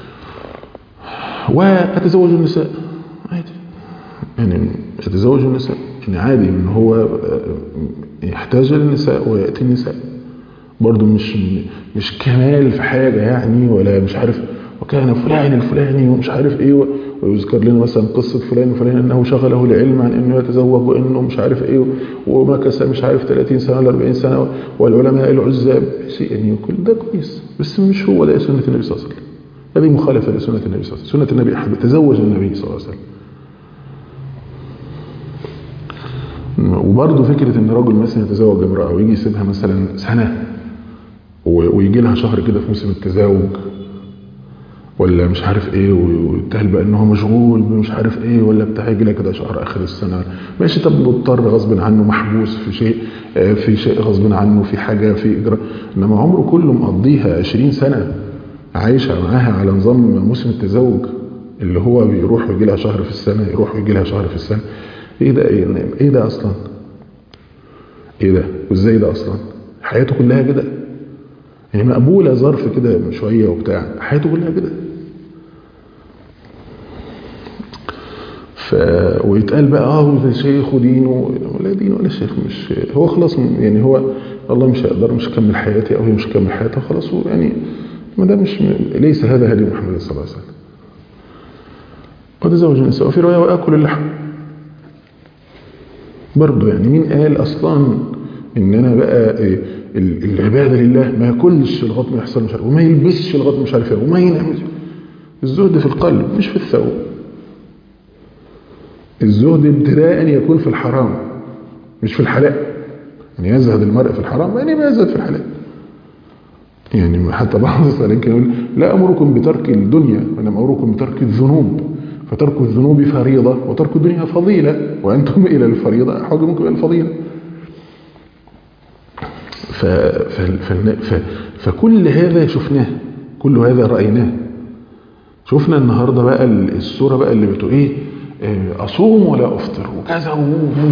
B: واتزوج النساء عادي. يعني يتزوج النساء يعني عادي ان هو يحتاج للنساء وياتي النساء، برضه مش كمال في حاجه يعني، ولا مش عارف وكان فلان الفلاني ومش عارف ايه، ويذكر لنا مثلا قصه فلان الفلاني انه شغله العلم عن انه يتزوج وانه مش عارف ايه ومكث مش عارف 30 سنه ولا 40 سنه والعلماء العزاب شيء. يعني كل ده كويس بس مش هو ده سنه النبي صلى الله عليه وسلم. هذه مخالفه لسنه النبي صلى الله عليه وسلم. سنه النبي احب تزوج النبي صلى الله عليه وسلم. وبرضه فكره ان رجل مثلا يتزوج امراه ويجي يسيبها مثلا سنه ويجي لها شهر كده في موسم التزاوج ولا مش عارف ايه ويتهل بقى انه مشغول مش عارف ايه ولا بتاع، يجي لها كده شهر اخر السنه ماشي. طب مضطر غصب عنه محبوس في شيء غصب عنه في حاجه في اجراء، انما عمره كله مقضيها 20 سنه عايشه معاها على نظام موسم التزاوج اللي هو بيروح ويجي لها شهر في السنه، يروح ويجي لها شهر في السنه. ايه ده؟ ايه ده اصلا؟ ايه ده؟ وازاي ده اصلا؟ حياته كلها كده يعني مقبوله ظرف كده شويه وبتاع، حياته كلها كده. ويتقال بقى ده شيخ ودينه ولا دين ولا شيخ، مش هو خلاص يعني هو الله مش هيقدر مش هكمل حياتي او هي مش هكمل حياتها خلاص. يعني ما ده مش ليس هذا هدي محمد صلى الله عليه وسلم. وتزوج النساء وفي روايه واكل اللحم برضه. يعني مين قال اصلا ان انا بقى العباده لله ما ياكلش لغايه ما يحصل مش عارف وما يلبسش لغايه مش عارف وما ينعمل. الزهد في القلب مش في الثوب. الزهد ابتداء ان يكون في الحرام مش في الحلال. يعني يزهد المرء في الحرام يعني ما يزهد في الحلال. يعني حتى بعض السلام كان يقول لا امركم بترك الدنيا وانما امركم بترك الذنوب، فترك الذنوب فريضه وترك الدنيا فضيله وانتم الى الفريضه حاجمكم الى الفضيله. فكل هذا شفناه، كل هذا رأيناه. شفنا النهاردة بقى الصورة بقى اللي بتقول ايه اصوم ولا افطر وكذا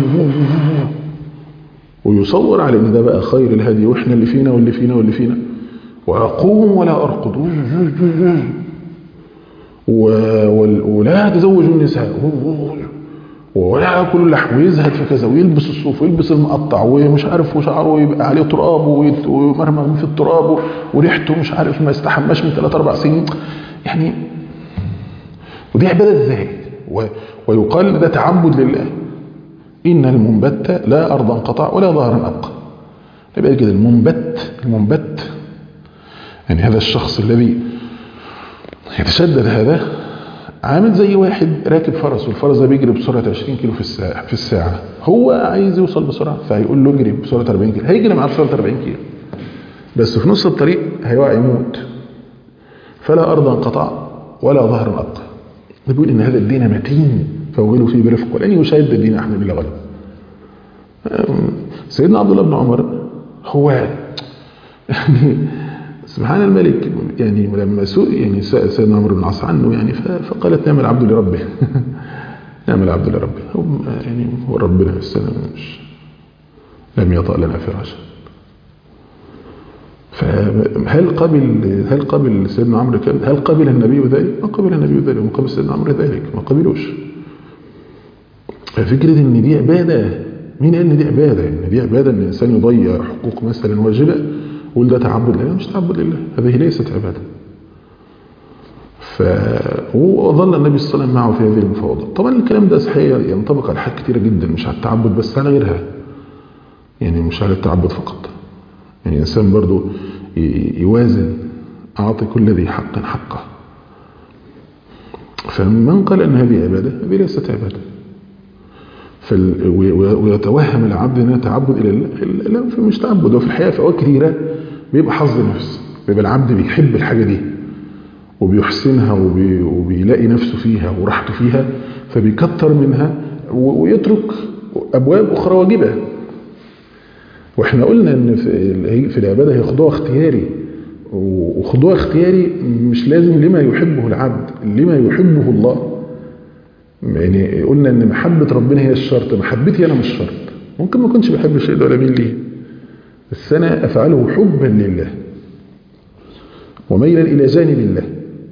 B: ويصور على ان ده بقى خير الهدي واحنا اللي فينا واللي فينا واللي فينا. واقوم ولا ارقد ولا تزوج النساء وياكل اللحم ويزهد في كذا ويلبس الصوف ويلبس المقطع ومش عارف وشعره يبقى عليه تراب ومرمى في التراب وريحته مش عارف ما استحماش من 3-4 سنين يعني. ودي عبادة ازاي؟ ويقال ده تعبد لله. إن المنبت لا أرضا قطع ولا ظهرا أبقى. يبقى كده المنبت يعني هذا الشخص الذي يتشدد هذا عامل زي واحد راكب فرس والفرس ده بيجري بسرعة 20 كيلو في الساعة. هو عايز يوصل بسرعة فهيقول له اجري بسرعة 40 كيلو، هيجري معاه بسرعة 40 كيلو بس في نص الطريق هيقع يموت. فلا أرضا قطع ولا ظهرا أبقى. بيقول إن هذا الدين متين فوغلوا فيه برفق ولن يشاهد الدين أحد إلا غلب. سيدنا عبد الله بن عمر هو يعني سبحان الملك يعني لما يعني سيدنا عمرو بن العاص عنه يعني فقالت نعم العبد لربه نعم العبد لربه يعني هو ربنا في السنة مش لم يطأ لنا فراشا. هل قبل سيدنا عمرو هل قبل النبي ذلك؟ ما قبل النبي ذلك وما قبل سيدنا عمرو ذلك، ما قبلوش. ففكرة ان دي عبادة، مين قال ان دي عبادة؟ ان دي عبادة ان الانسان يضيع حقوق مثلا واجبة ويقول ده تعبد لله؟ مش تعبد لله، هذه ليست عبادة. وظل النبي صلى الله عليه وسلم معه في هذه المفاوضات. طبعا الكلام ده صحيح ينطبق على حاجات كتيرة جدا، مش على التعبد بس، على غيرها يعني، مش على التعبد فقط. يعني الانسان برضو يوازن، اعطي كل ذي حق حقه. فمن قال ان هذه عبادة، هذه ليست عبادة. ويتوهم العبد انه تعبد الى الله، لا مش تعبد. وفي الحقيقه في اوقات كثيره بيبقى حظ نفس، بيبقى العبد بيحب الحاجه دي وبيحسنها وبيلاقي نفسه فيها وراحته فيها فبيكتر منها ويترك ابواب اخرى واجبه. واحنا قلنا ان في العباده هي خضوع اختياري، وخضوع اختياري مش لازم لما يحبه العبد، لما يحبه الله. يعني قلنا ان محبة ربنا هي الشرط، محبتي انا مش شرط. ممكن ما كنتش بحب الشيء ده ولا مين ليه، بس انا افعله حبا لله وميلا الى جانب الله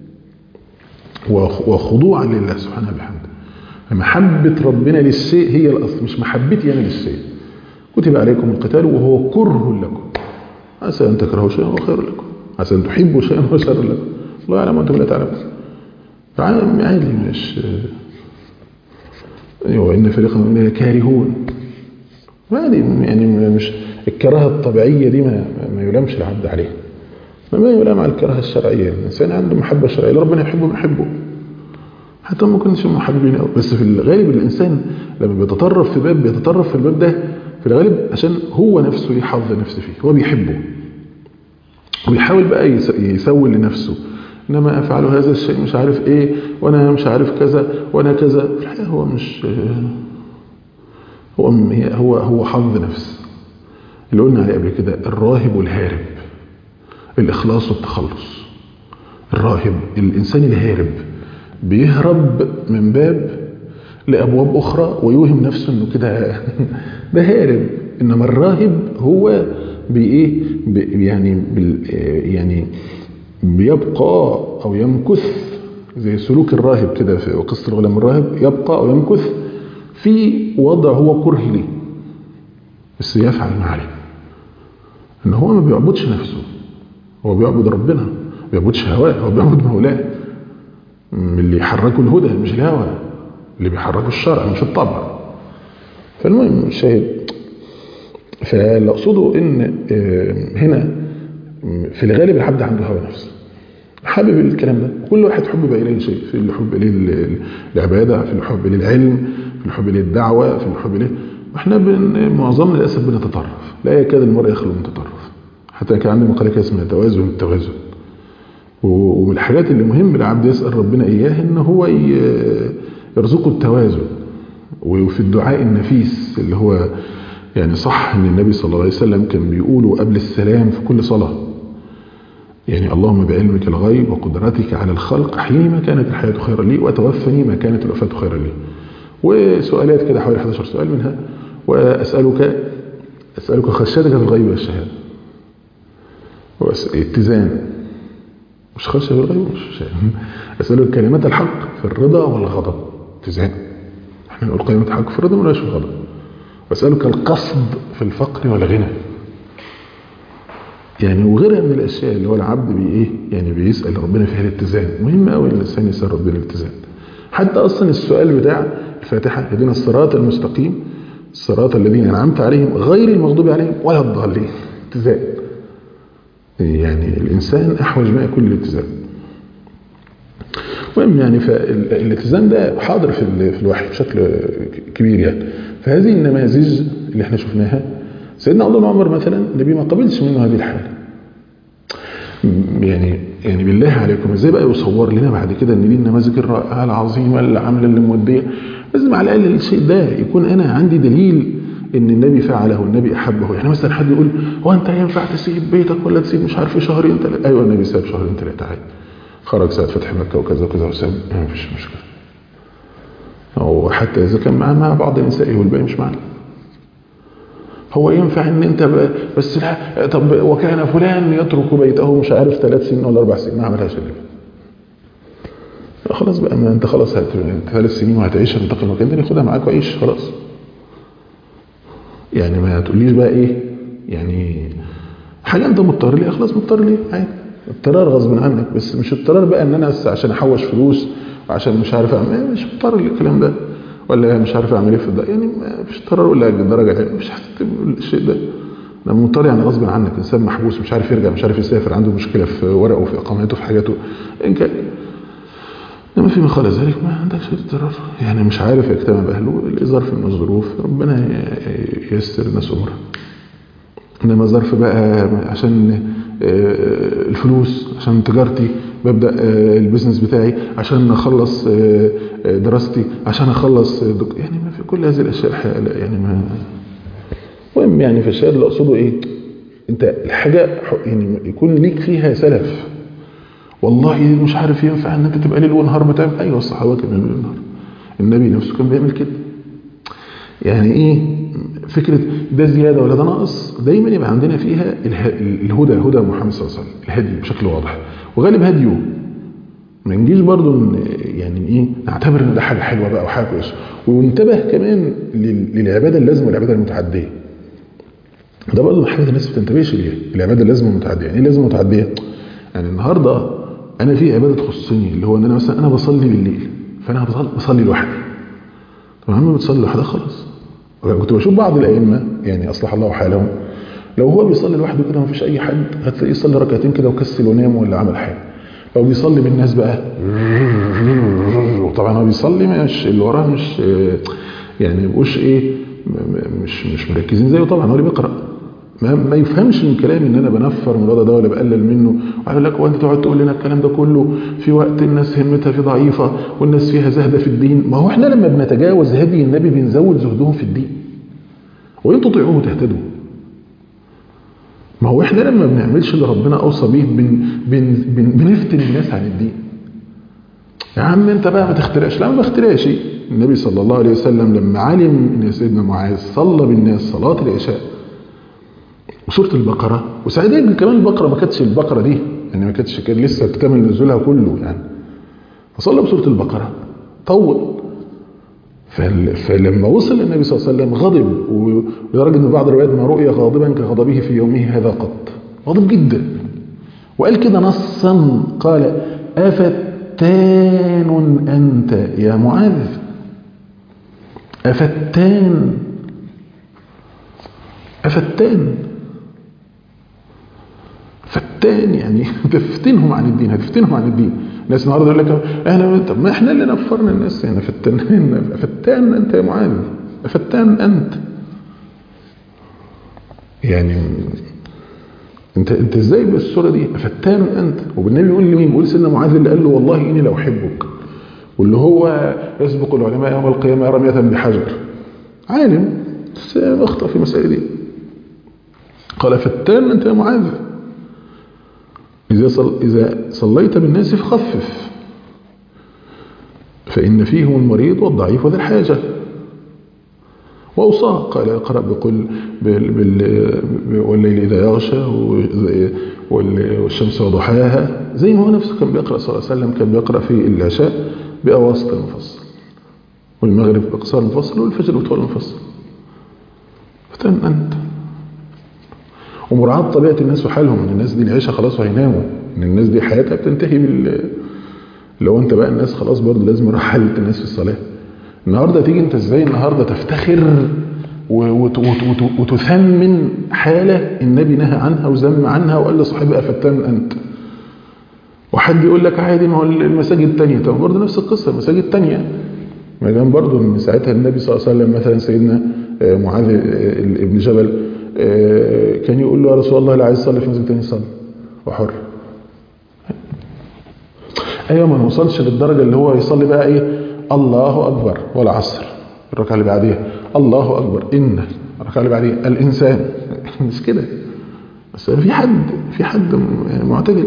B: وخضوعا لله سبحانه وبحمده. محبة ربنا للشيء هي الاصل، مش محبتي انا للشيء. كتب عليكم القتال وهو كره لكم، عسى ان تكرهوا شيئا وهو خير لكم، عسى ان تحبوا شيئا وهو شر لكم، الله يعلم وانتم لا تعلمون. عادي، مش وإن فريقا منهم كارهون. يعني مش الكراهة الطبيعية دي ما يلامش العبد عليها، ما يلام على الكراهة الشرعية. الإنسان عنده محبة شرعية، ربنا يحبه ونحبه حتى ما كناش محبين قوي. بس في الغالب الإنسان لما بيتطرف في الباب ده في الغالب عشان هو نفسه ليه حظ نفسه فيه، هو بيحبه وبيحاول بقى يسوي لنفسه، إنما أفعل هذا الشيء مش عارف إيه وأنا مش عارف كذا وأنا كذا. في الحقيقة هو مش هو حظ نفس اللي قلنا عليه قبل كده. الراهب والهارب، الإخلاص والتخلص. الراهب الإنسان الهارب بيهرب من باب لأبواب أخرى ويوهم نفسه إنه كده ده هارب. إنما الراهب هو يعني بيبقى أو يمكث، زي سلوك الراهب كده في قصة الغلام الراهب، يبقى أو يمكث في وضع هو كره ليه بس يفعل ما عليه. إن هو ما بيعبدش نفسه، هو بيعبد ربنا، ما بيعبدش هواه، هو بيعبد مولاه. اللي يحركه الهدى مش الهوى، اللي بيحركه الشرع مش الطبع. فالمهم الشاهد، فاللي أقصده إن هنا في الغالب العبد عنده هوى نفسه، حابب الكلام ده. كل واحد حب إليه شيء، في اللي حب إليه العبادة، في اللي حب إليه العلم، في اللي حب إليه الدعوة، في اللي حب إليه. وإحنا معظمنا للأسف بنتطرف، لا يكاد المرء يخلو من تطرف. حتى كان عندي مقالة اسمها توازن التوازن. ومن الحاجات اللي مهم العبد يسأل ربنا إياه إن هو يرزقه التوازن. وفي الدعاء النفيس اللي هو يعني صح إن النبي صلى الله عليه وسلم كان بيقوله قبل السلام في كل صلاة، يعني اللهم بعلمك الغيب وقدرتك على الخلق حيني ما كانت الحياة خيرا لي وتوفني ما كانت الوفاة خيرا لي. وسؤالات كده حوالي 11 سؤال منها، وأسألك خشيتك في الغيب والشهادة، اتزان، مش خشية في الغيب مش شهادة. أسألك كلمات الحق في الرضا والغضب، اتزان. احنا نقول قائمة حق فرض ولا شيء غلط. واسألك القصد في الفقر والغنى، يعني وغيرها من الاشياء اللي هو العبد بايه يعني بيسأل ربنا فيها الاتزان. مهم قوي الانسان يسأل ربنا الاتزان. حتى اصلا السؤال بتاع الفاتحة اهدنا الصراط المستقيم الصراط الذين انعمت عليهم غير المغضوب عليهم ولا الضالين، اتزان. يعني الانسان احوج ما يكون للاتزان. المهم يعني فالاتزان ده حاضر في الوحي بشكل كبير يعني. فهذه النماذج اللي احنا شفناها، سيدنا عبد الله بن عمر مثلا النبي ما قبلش منه هذه الحاله. يعني بالله عليكم ازاي بقى يصور لنا بعد كده ان دي النماذج الرائعه العظيمه اللي عامله اللي موديه؟ لازم على الاقل الشيء ده يكون انا عندي دليل ان النبي فعله والنبي احبه. يعني مثلا حد يقول هو انت ينفع تسيب بيتك ولا تسيب مش عارف شهرين ثلاثه؟ ايوه النبي ساب شهرين ثلاثه عادي، خرج ساعه فتح مكه وكذا وكذا وساب، ما فيش مشكله. او حتى اذا كان مع بعض نسائه والباقي مش معنا. هو ينفع ان انت بس لا طب وكان فلان يترك بيته مش عارف 3 سنين ولا 4 سنين ما عملهاش النبي. خلاص بقى ما انت خلاص 3 سنين وهتعيش هتنتقل مكان تاني خدها معاك وعيش خلاص. يعني ما تقوليش بقى ايه يعني حاجه انت مضطر ليها خلاص مضطر ليها عادي. اضطرار غصب عنك، بس مش اضطرار بقى ان انا بس عشان احوش فلوس وعشان مش عارف اعمل، مش مضطر للكلام ده، ولا مش عارف اعمل ايه في ده. يعني ما فيش اضطرار ولا درجه، مش حاسس بالشيء ده. انا مضطر يعني غصب عنك. انسان محبوس مش عارف يرجع مش عارف يسافر عنده مشكله في ورقه في اقامته في حاجاته ان كان، انما فيما خلا ذلك ما عندكش اضطرار. يعني مش عارف يجتمع باهله ظرف من الظروف ربنا ييسر الناس امورها. انما ظرف بقى عشان الفلوس عشان تجارتي ببدا البيزنس بتاعي عشان اخلص دراستي عشان اخلص يعني ما في كل هذه الاشياء يعني ما مهم. يعني في الشيء اللي اقصده ايه، انت الحاجه يعني يكون ليك فيها سلف. والله مش عارف ينفع ان انت تبقى ليل ونهار بتعمل. ايوه الصحابه كانوا ليل ونهار، النبي نفسه كان بيعمل كده. يعني ايه فكره ده زياده ولا ده ناقص؟ دايما يبقى عندنا فيها الهدى، هدى محمد صلى الله عليه وسلم، الهدي بشكل واضح وغالب هديه. ما نجيش برضو يعني ايه نعتبر ان ده حاجه حلوه بقى وحاجه كويسه. وانتبه كمان للعباده اللازمه والعباده المتعديه. ده برضو حاجه الناس ما بتنتبهش ليها، العباده اللازمه والمتعديه. يعني ايه لازمه متعديه؟ يعني النهارده انا في عباده تخصني اللي هو ان انا مثلا انا بصلي بالليل، فانا بصلي لوحدي. طب عم بتصلي لوحدك خلاص. كنت بشوف بعض الائمه يعني اصلح الله حالهم، لو هو بيصلي لوحده كده ما فيش اي حد هتلاقيه يصلي ركعتين كده وكسل ونام ولا عمل حاجه. لو بيصلي بالناس بقى طبعا هو بيصلي مش اللي وراه مش يعني يبقوش ايه مش مركزين زيه. طبعا هو اللي بيقرا ما يفهمش من كلامي ان انا بنفر من الوضع ده ولا بقلل منه وقال لك وانت تقعد تقول لنا الكلام ده كله في وقت الناس همتها في ضعيفه والناس فيها زهده في الدين. ما هو احنا لما بنتجاوز هدي النبي بنزود زهدهم في الدين وان تطيعوه تهتدوا. ما هو احنا لما بنعملش اللي ربنا اوصى بيه بنفتن الناس عن الدين. يا عم انت بقى ما تخترعش. لا ما بخترعش. النبي صلى الله عليه وسلم لما علم ان سيدنا معاذ صلى بالناس صلاه العشاء وسوره البقره، وساعتها كمان البقره ما كانتش البقره دي يعني ما كانتش كان لسه اكتمل نزولها كله يعني، فصلى بسوره البقره طول. فلما وصل النبي صلى الله عليه وسلم غضب، ولدرجه ان بعض الروايات ما رؤي غاضبا كغضبه في يومه هذا قط، غضب جدا. وقال كده نصا قال أفتان أنت يا معاذ؟ أفتان فتان يعني تفتنهم عن الدين، هتفتنهم عن الدين. الناس النهارده يقول لك طب ما احنا اللي نفرنا الناس يعني فتان انت يا معاذ، فتان انت. يعني انت ازاي بالصوره دي فتان انت؟ وبالنبي يقول لمين؟ بيقول سيدنا معاذ اللي قال له والله اني لو احبك، واللي هو يسبق العلماء يوم القيامه رميه بحجر، عالم بس اخطا في المسائل دي. قال فتان انت يا معاذ، إذا صليت بالناس فخفف فإن فيهم المريض والضعيف وذا الحاجة. وأوصاه قال اقرأ بقل والليل إذا يغشى والشمس وضحاها، زي ما هو نفسه كان بيقرأ صلى الله عليه وسلم، كان بيقرأ في العشاء بأواسط المفصل. والمغرب بقصار مفصل والفجر بطول مفصل. فتن أنت. ومراعاة طبيعة الناس وحالهم، ان الناس دي العيشة خلاص وهيناموا، ان الناس دي حياتها بتنتهي لو انت بقى الناس خلاص برضه لازم يروح حالة الناس في الصلاة. النهاردة تيجي انت ازاي النهاردة تفتخر وتثمن حالة النبي نهى عنها وذم عنها وقال لصاحبه أفتان أنت. وحد يقول لك عادي ما هو المساجد التانية، طب برضه نفس القصة المساجد التانية، ما كان برضه من ساعتها النبي صلى الله عليه وسلم مثلا سيدنا معاذ ابن جبل كان يقول له يا رسول الله لا عايز يصلي في مسجد تاني يصلي وحر. ايوه ما نوصلش للدرجة اللي هو يصلي بقى ايه الله أكبر والعصر الركعة اللي بعديها الله أكبر إن الركعة اللي بعديها الإنسان مش كده، بس في حد يعني معتدل.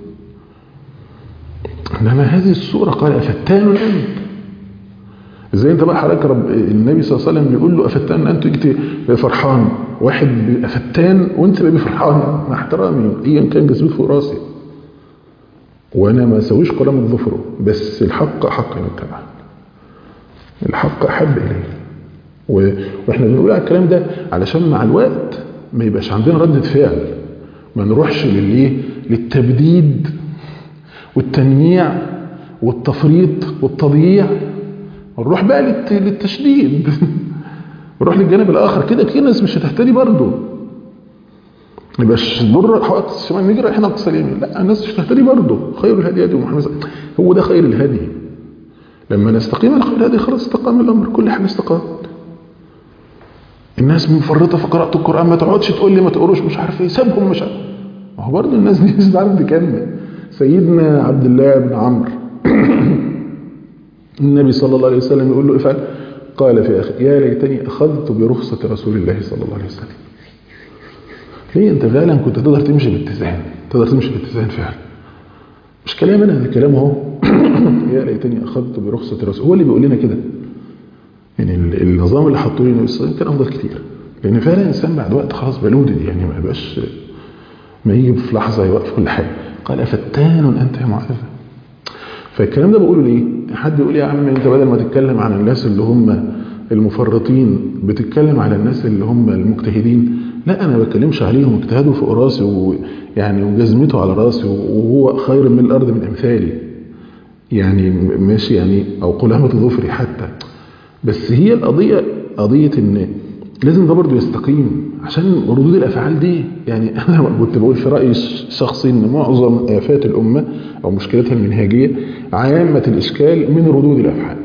B: إنما هذه الصورة قال أفتان أنت. إزاي أنت بقى حضرتك النبي صلى الله عليه وسلم بيقول له أفتان أنت يجي فرحان، واحد أفتان وأنت بقى فرحان مع احترامي إيا كان جسمي فوق راسي وأنا ما سويش قلم ظفره، بس الحق حق يتبع، الحق أحب إليه. وإحنا بنقول على الكلام ده علشان مع الوقت ما يبقاش عندنا ردة فعل، ما نروحش للتبديد والتنميع والتفريط والتضييع، ونروح بقى للتشديد نروح للجانب الآخر كده الناس مش هتهتدي برضه. ما يبقاش نضر أقصى الشمال نجري إحنا أقصى اليمين، لا الناس مش هتهتدي برضه. خير الهدي هدي محمد، هو ده خير الهدي. لما نستقيم على خير الهدي خلاص استقام الأمر، كل حاجة استقام. الناس مفرطة في قراءة القرآن، ما تقعدش تقول لي ما تقروش مش عارف ايه، سابهم مش عارف. ما هو برضه الناس دي مش عارف تكمل. سيدنا عبد الله بن عمرو النبي صلى الله عليه وسلم يقول له افعل، قال في اخر يا ليتني اخذت برخصة رسول الله صلى الله عليه وسلم. ليه انت فعلا كنت تقدر تمشي باتزان، تقدر تمشي باتزان فعلا، مش كلام انا، ده كلام اهو. يا ليتني اخذت برخصة رسول، هو اللي بيقول لنا كده. يعني النظام اللي حطوه لنا كان افضل كتير، لان فعلا الانسان بعد وقت خلاص بلودد، يعني ما يبقاش ما يجي في لحظه يوقف كل حاجه. قال افتان انت يا معاذ. فالكلام ده بقوله ليه؟ حد يقول يا عم انت بدل ما تتكلم عن الناس اللي هم المفرطين بتتكلم على الناس اللي هم المجتهدين. لا انا ما بتكلمش عليهم، اجتهادوا فوق راسي ويعني وجزمته على راسي وهو خير من الارض من امثالي، يعني ماشي يعني، او قلامه ظفري حتى. بس هي القضيه قضيه ان لازم ده برضه يستقيم، عشان ردود الافعال دي يعني انا كنت بقول في رايي الشخصي ان معظم افات الامه او مشكلتها المنهجيه عامه الاشكال من ردود الافعال.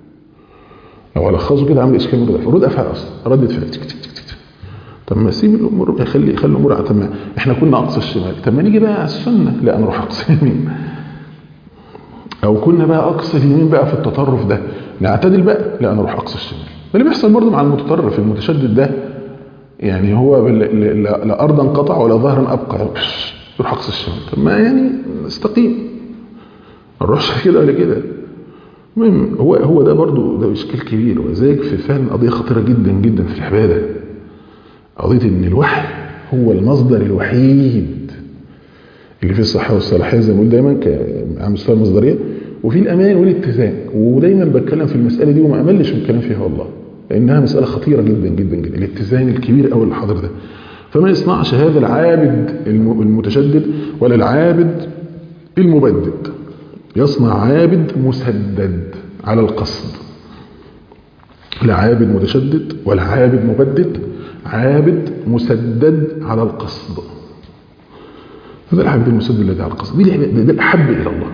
B: لو الخصه كده عامل اشكال من ردود افعال اصلا، ردة فعل تك تك تك تك. طب ما سيب الامور، خلي الامور على تمام. احنا كنا اقصى الشمال، طب ما نيجي بقى على السنه، لا نروح اقصى اليمين. او كنا بقى اقصى اليمين بقى في التطرف ده، نعتدل بقى، لا نروح اقصى الشمال. اللي بيحصل برضه مع المتطرف المتشدد ده، يعني هو لا ارضا قطع ولا ظهرا ابقى، يروح اقصى الشمال. طب ما يعني استقيم، ما نروحش كده ولا كده. المهم هو ده برضه ده اشكال كبير، وذلك في فعلا قضيه خطيره جدا جدا في العباده، قضيه ان الوحي هو المصدر الوحيد اللي فيه الصحه والصلاحيه زي ما بقول دايما على مستوى المصدريه، وفي الامان والاتزان. ودايما بتكلم في المساله دي وما املش من الكلام فيها والله، لانها مساله خطيره جدا جدا جدا، الاتزان الكبير قوي اللي حاضر ده. فما يصنعش هذا العابد المتشدد ولا العابد المبدد، يصنع عابد مسدد على القصد. لا عابد متشدد ولا عابد مبدد، عابد مسدد على القصد. هذا العابد المسدد الذي على القصد، ده الأحب إلى الله.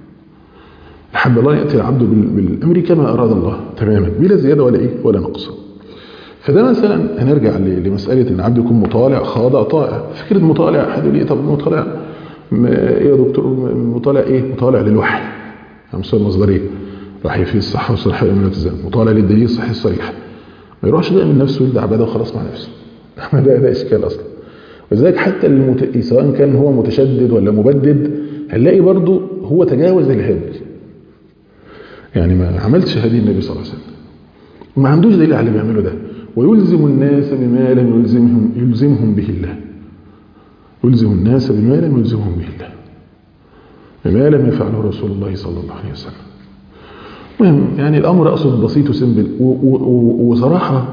B: أحب الله يأتي العبد بالأمر كما أراد الله تماما بلا زيادة ولا إيه ولا نقص. فده مثلا هنرجع لمسألة إن العبد يكون مطالع خاضع طائع. فكرة مطالع، حد يقول لي طب مطالع إيه يا دكتور؟ مطالع إيه؟ مطالع للوحي على مستوى المصدرية، وحي فيه الصحة والصلاحية والالتزام، مطالع للدليل الصحيح الصريح. ما يروحش بقى من نفسه يلدع عبادة وخلاص مع نفسه. ده إشكال أصلا. ولذلك حتى سواء كان هو متشدد ولا مبدد، هنلاقي برضه هو تجاوز الهدي، يعني ما عملش هدي النبي صلى الله عليه وسلم، وما عندوش دليل على اللي بيعمله ده، ويلزم الناس بما لم يلزمهم به الله. يلزم الناس بما لم يلزمهم به الله، بما لم يفعله رسول الله صلى الله عليه وسلم. المهم يعني الأمر أقصد بسيط وسيمبل وصراحة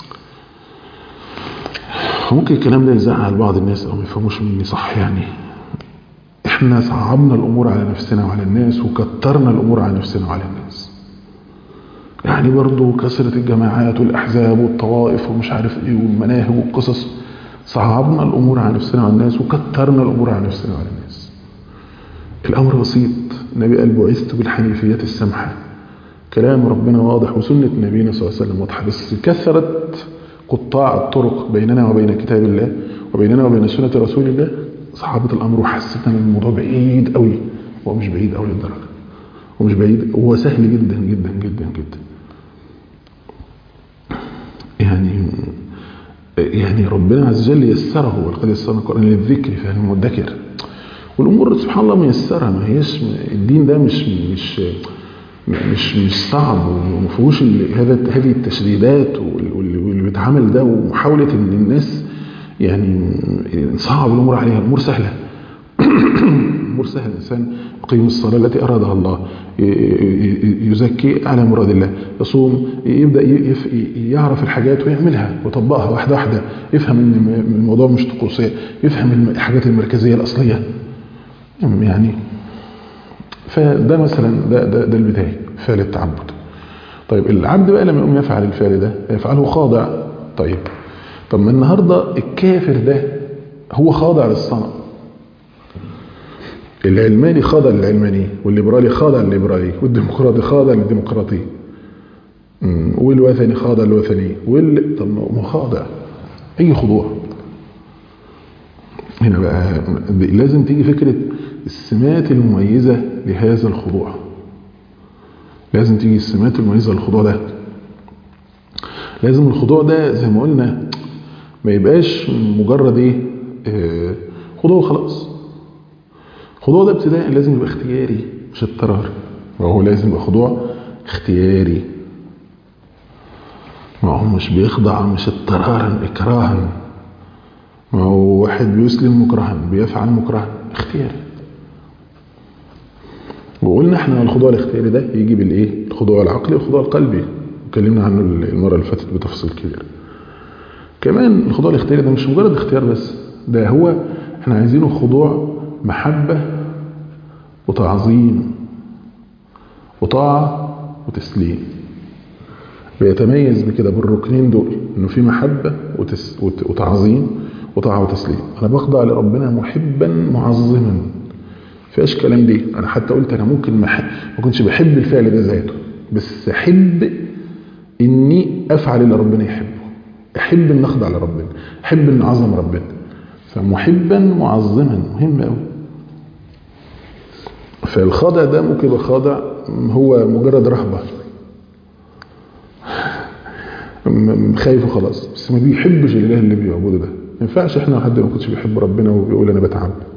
B: ممكن الكلام ده يزعل بعض الناس أو ما يفهموش مني صح. يعني احنا صعبنا الأمور على نفسنا وعلى الناس وكترنا الأمور على نفسنا وعلى الناس. يعني برضو كثرة الجماعات والأحزاب والطوائف ومش عارف ايه والمناهج والقصص، صعبنا الأمور على نفسنا وعلى الناس وكترنا الأمور على نفسنا وعلى الناس. الأمر بسيط. النبي قال بعثت بالحنيفية السمحة، كلام ربنا واضح وسنة نبينا صلى الله عليه وسلم واضحة، بس كثرت قطاع الطرق بيننا وبين كتاب الله وبيننا وبين سنة رسول الله صعبت الأمر وحسيت ان الموضوع بعيد قوي. هو مش بعيد قوي للدرجة، هو مش بعيد، هو سهل جدا جدا جدا جدا. يعني ربنا عز وجل يسره، ولقد يسرنا القرآن للذكر فهل من مدكر. والأمور سبحان الله ميسرة، ما هيش الدين ده مش صعب وما فيهوش هذه التشديدات واللي بيتعمل ده ومحاولة ان الناس يعني صعب الأمور عليها. الأمور سهلة. الأمور سهلة. الإنسان يقيم الصلاة التي أرادها الله، يزكي على مراد الله، يصوم، يبدأ يعرف الحاجات ويعملها ويطبقها واحدة واحدة، يفهم ان الموضوع مش طقوسية، يفهم الحاجات المركزية الأصلية. يعني فده مثلا ده البداية، فعل التعبد. طيب العبد بقى لما يقوم يفعل الفعل ده يفعله خاضع. طب ما النهاردة الكافر ده هو خاضع للصنم، العلماني خاضع للعلماني، والليبرالي خاضع للليبرالي، والديمقراطي خاضع للديمقراطي، والوثني خاضع للوثني، طب ما خاضع. اي خضوع. هنا بقى لازم تيجي فكرة السمات المميزة لهذا الخضوع. لازم تيجي السمات المميزة للخضوع ده. لازم الخضوع ده زي ما قلنا ما يبقاش مجرد خضوع خلاص. الخضوع ده ابتداء لازم يبقى اختياري مش اضطرار، وهو لازم يبقى خضوع اختياري. ما هو مش بيخضع مش اضطرارا اكراها، ما هو واحد بيسلم مكرها بيفعل مكرها، اختياري. وقلنا احنا الخضوع الاختياري ده يجي بالايه؟ الخضوع العقلي والخضوع القلبي، وكلمنا عنه المره اللي فاتت بتفصيل كبير. كمان الخضوع الاختياري ده مش مجرد اختيار بس، ده هو احنا عايزينه خضوع محبه وتعظيم وطاعه وتسليم. بيتميز بكده بالركنين دول، انه في محبه وتعظيم وطاعه وتسليم. انا بخضع لربنا محبا معظما، فيش كلام دي. انا حتى قلت انا ممكن ما كنتش بحب الفعل ده ذاته، بس احب اني افعل اللي ربنا يحبه، احب ان اخضع لربنا، احب ان اعظم ربنا. فمحبا معظما مهم قوي. فالخاضع ده ممكن يبقى خاضع هو مجرد رهبه، خايف وخلاص، بس ما بيحبش الاله اللي بيعبده ده. ما ينفعش احنا حد ما كنتش بيحب ربنا وبيقول انا بتعبد.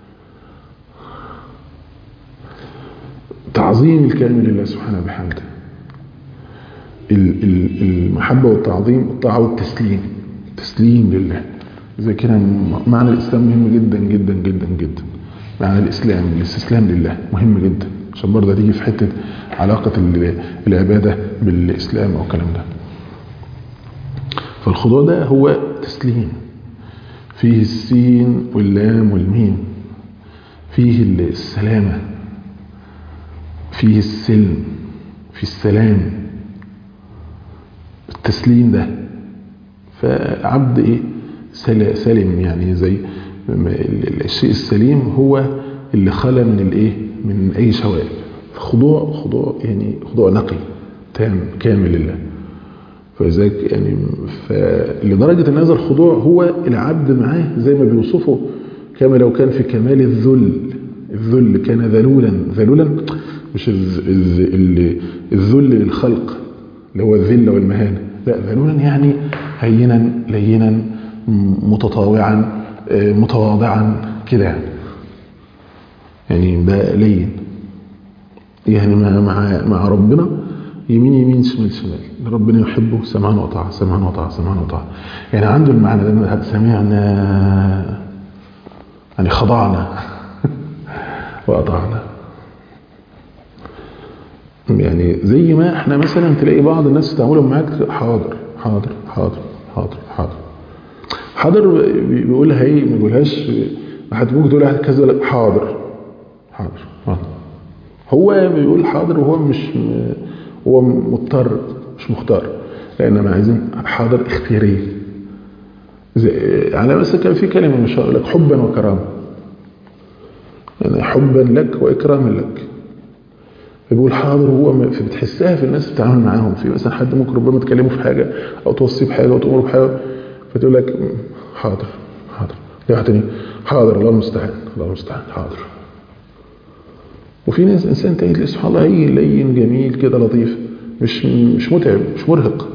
B: تعظيم الكامل لله سبحانه بحمده، المحبة والتعظيم والطاعة والتسليم، تسليم لله. زي كده معنى الإسلام مهم جدا جدا جدا جدا. معنى الإسلام الاستسلام لله مهم جدا، عشان برضه تيجي في حتة علاقة العبادة بالإسلام أو الكلام ده. فالخضوع ده هو تسليم، فيه السين واللام والميم، فيه السلامة، فيه السلم، في السلام، التسليم ده. فعبد سلم، يعني زي الشيء السليم هو اللي خلى من اي شوائب. خضوع يعني خضوع نقي تام كامل لله. فذلك يعني لدرجة ان هذا الخضوع هو العبد معاه زي ما بيوصفه كما لو كان في كمال الذل كان ذلولا مش الذل للخلق اللي هو الذل والمهانة، لا ذلولا يعني هينا لينا متطاوعا متواضعا كده، يعني ده لين. يعني مع ربنا يمين يمين شمال شمال، ربنا يحبه سمعا وطاعة سمعا وطاعة سمعا وطاعة. يعني عنده المعنى ده سمعنا يعني خضعنا وأطعنا. يعني زي ما احنا مثلا تلاقي بعض الناس تعاملهم معاك حاضر حاضر حاضر حاضر حاضر حاضر، بيقولها ايه، ما بيقولهاش حد ممكن تقول واحد كذا، لا حاضر حاضر حاضر. هو بيقول حاضر وهو مش هو مضطر مش مختار، لاننا عايزين حاضر اختياريه. على مثلا كان في كلمه مش هقول لك حبا وكرامه، يعني حبا لك واكراما لك، فبيقول حاضر وهو بتحسها في الناس بتتعامل معاهم. في مثلا حد ممكن ربما تكلمه في حاجه او توصيه بحاجه او تامره بحاجه، فتقول لك حاضر حاضر، واحد تاني حاضر الله المستعان الله المستعان حاضر. وفي ناس انسان تاني سبحان الله لين جميل كده لطيف، مش متعب مش مرهق.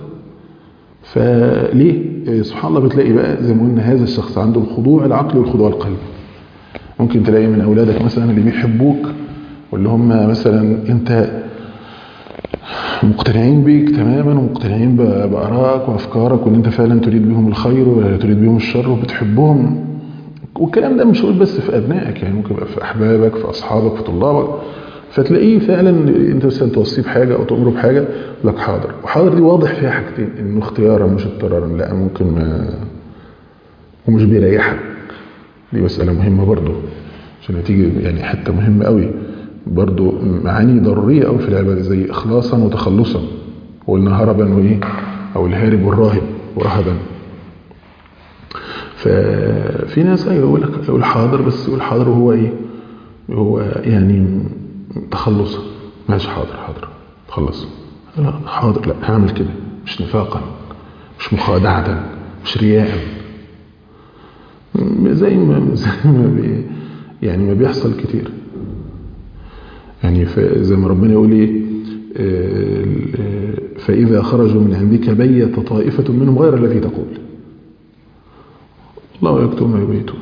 B: فليه سبحان الله بتلاقي بقى زي ما قلنا هذا الشخص عنده الخضوع العقلي والخضوع القلبي. ممكن تلاقي من اولادك مثلا اللي بيحبوك واللي هم مثلا انت مقتنعين بيك تماما ومقتنعين بآرائك وافكارك وان انت فعلا تريد بهم الخير ولا تريد بهم الشر وبتحبهم. والكلام ده مش هقول بس في ابنائك، يعني ممكن يبقى في احبابك في اصحابك في طلابك. فتلاقيه فعلا انت مثلا توصيه بحاجه او تامره بحاجه لك حاضر. وحاضر دي واضح فيها حاجتين، انه اختيارا مش اضطرارا، لا ممكن ما ومش بيريحك. دي مساله مهمه برضو عشان هتيجي يعني حته مهمه قوي برضو، معاني ضروريه قوي في العباده زي اخلاصا وتخلصا. وقلنا هربا وايه، او الهارب والراهب ورهبا. ففي ناس يقول لك يقول حاضر، بس يقول حاضر وهو ايه، هو يعني تخلصا. ماشي حاضر حاضر تخلص، لا حاضر لا هعمل كده، مش نفاقا مش مخادعة مش رياء، زي ما يعني ما بيحصل كتير. يعني زي ما ربنا يقول ايه، فإذا خرجوا من عندك بيت طائفة منهم غير الذي تقول الله يكتب ما يبيتون.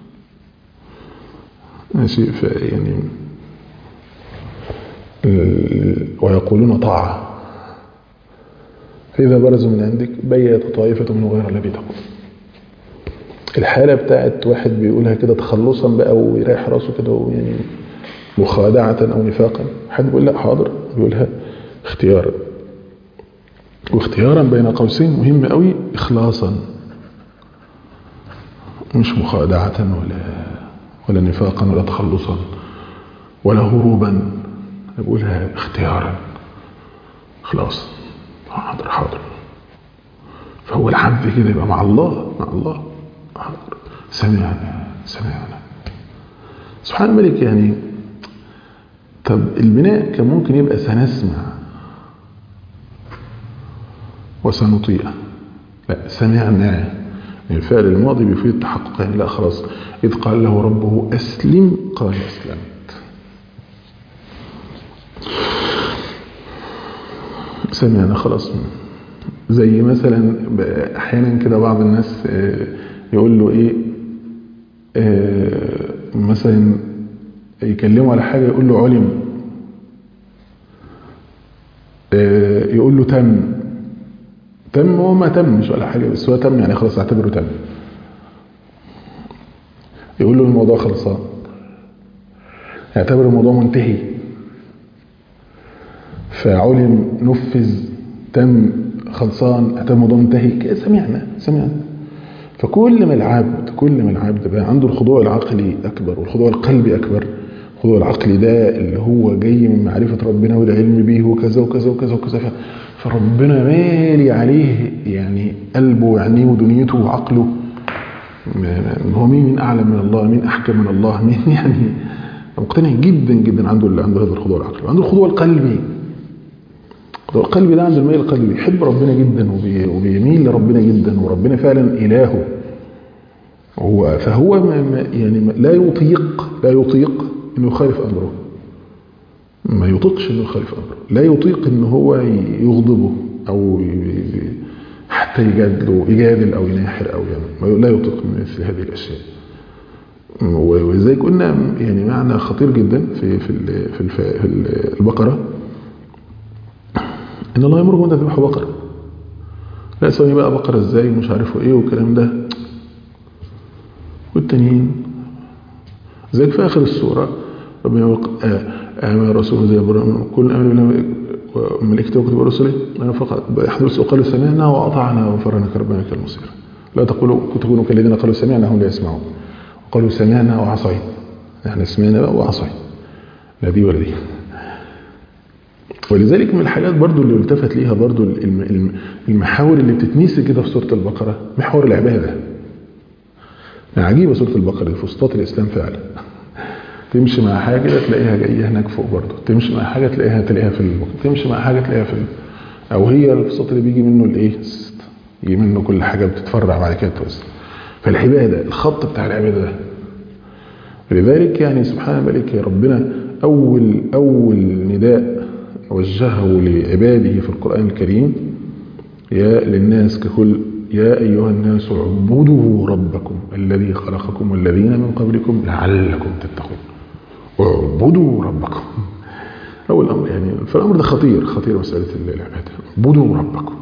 B: ماشي، يعني ويقولون طاعة، فإذا برزوا من عندك بيت طائفة منهم غير الذي تقول. الحالة بتاعت واحد بيقولها كده تخلصا بقى ويريح راسه كده يعني مخادعة أو نفاقا، حد بيقول لا حاضر بيقولها اختيارا. واختيارا بين قوسين مهم قوي، إخلاصا مش مخادعة ولا نفاقا ولا تخلصا ولا هروبا، بقولها اختيارا خلاص حاضر حاضر. فهو العبد كده يبقى مع الله حاضر سمعنا سبحان الملك. يعني طب البناء كان ممكن يبقى سنسمع وسنطيع، لا سمعنا. يعني الفعل الماضي بيفيد التحقق، يعني لا خلاص إذ قال له ربه أسلم قال أسلمت. سمعنا خلاص. زي مثلا أحيانا كده بعض الناس يقول له إيه، مثلا يكلمه على حاجة يقول له علم، يقول له تم هو ما تمش ولا حاجة، بس هو تم يعني خلاص اعتبره تم. يقول له الموضوع خلصان يعتبر الموضوع منتهي. فعلم نفذ تم خلصان اعتبر الموضوع منتهي. سمعنا. فكل ما العبد بقى عنده الخضوع العقلي أكبر والخضوع القلبي أكبر. الخضوع العقلي ده اللي هو جاي من معرفة ربنا والعلم به وكذا وكذا وكذا وكذا، فربنا مالي عليه يعني قلبه وعينيه ودنيته وعقله. هو مين أعلم من الله، مين أحكم من الله، مين يعني مقتنع جدا جدا عنده هذا الخضوع العقلي. وعنده الخضوع القلبي. الخضوع القلبي ده عنده الميل القلبي، يحب ربنا جدا وبيميل لربنا جدا، وربنا فعلا إلهه. فهو يعني لا يطيق انه يخالف امره، ما يطيقش انه يخالف امره، لا يطيق انه هو يغضبه او حتى يجادل او يناحر او يعني لا يطيق مثل هذه الاشياء. وزي قلنا يعني معنى خطير جدا في البقره، ان الله يأمركم ان تذبحوا بقره. لا سوي بقى بقره ازاي ومش عارفوا ايه والكلام ده والتانيين. زي في آخر السورة ربنا يقول آمن رسول زي إبراهيم كل آمن بالله وملائكته وكتب رسله فقط يحدث وقالوا سمعنا وأطعنا وغفرانك ربنا لك المصير. لا تكونوا كالذين قالوا سمعنا هم لا يسمعون وقالوا سمعنا وعصينا. احنا سمعنا بقى وعصينا، لا دي ولا دي. ولذلك من الحاجات برضو اللي التفت ليها برضو المحاور اللي بتتنسي كده في سورة البقرة محور العبادة. يعني عجيبة سورة البقرة دي فسطاط الإسلام فعلا. تمشي مع حاجة تلاقيها جاية هناك فوق برضو، تمشي مع حاجة تلاقيها في البقرة، تمشي مع حاجة تلاقيها أو هي الفسطاط اللي بيجي منه الإيه، يجي منه كل حاجة بتتفرع بعد كده توسط. فالعبادة الخط بتاع العبادة ده. لذلك يعني سبحان الملك ربنا أول نداء وجهه لعباده في القرآن الكريم يا للناس ككل يا أيها الناس اعبدوا ربكم الذي خلقكم والذين من قبلكم لعلكم تتقون. اعبدوا ربكم أول أمر. يعني فالأمر ده خطير مسألة العبادة. اعبدوا ربكم.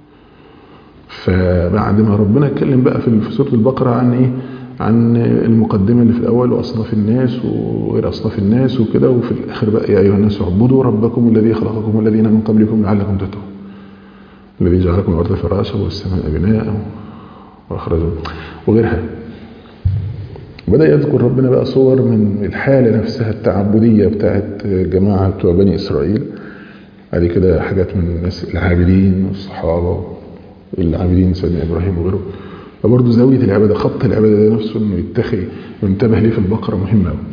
B: فبعد ما ربنا اتكلم بقى في سورة البقرة عن ايه، عن المقدمة اللي في الأول وأصناف الناس وغير أصناف الناس وكده، وفي الآخر بقى يا أيها الناس اعبدوا ربكم الذي خلقكم والذين من قبلكم لعلكم تتقون الذي جعلكم الأرض فراشا والسماء بناء وأخرجوا وغيرها. بدأ يذكر ربنا بقى صور من الحالة نفسها التعبدية بتاعت جماعة بتوع بني إسرائيل. بعد كده حاجات من الناس العابدين والصحابة العابدين سيدنا إبراهيم وغيره. فبرضه زاوية العبادة خط العبادة ده نفسه انه ينتبه ليه في البقرة مهمة قوي.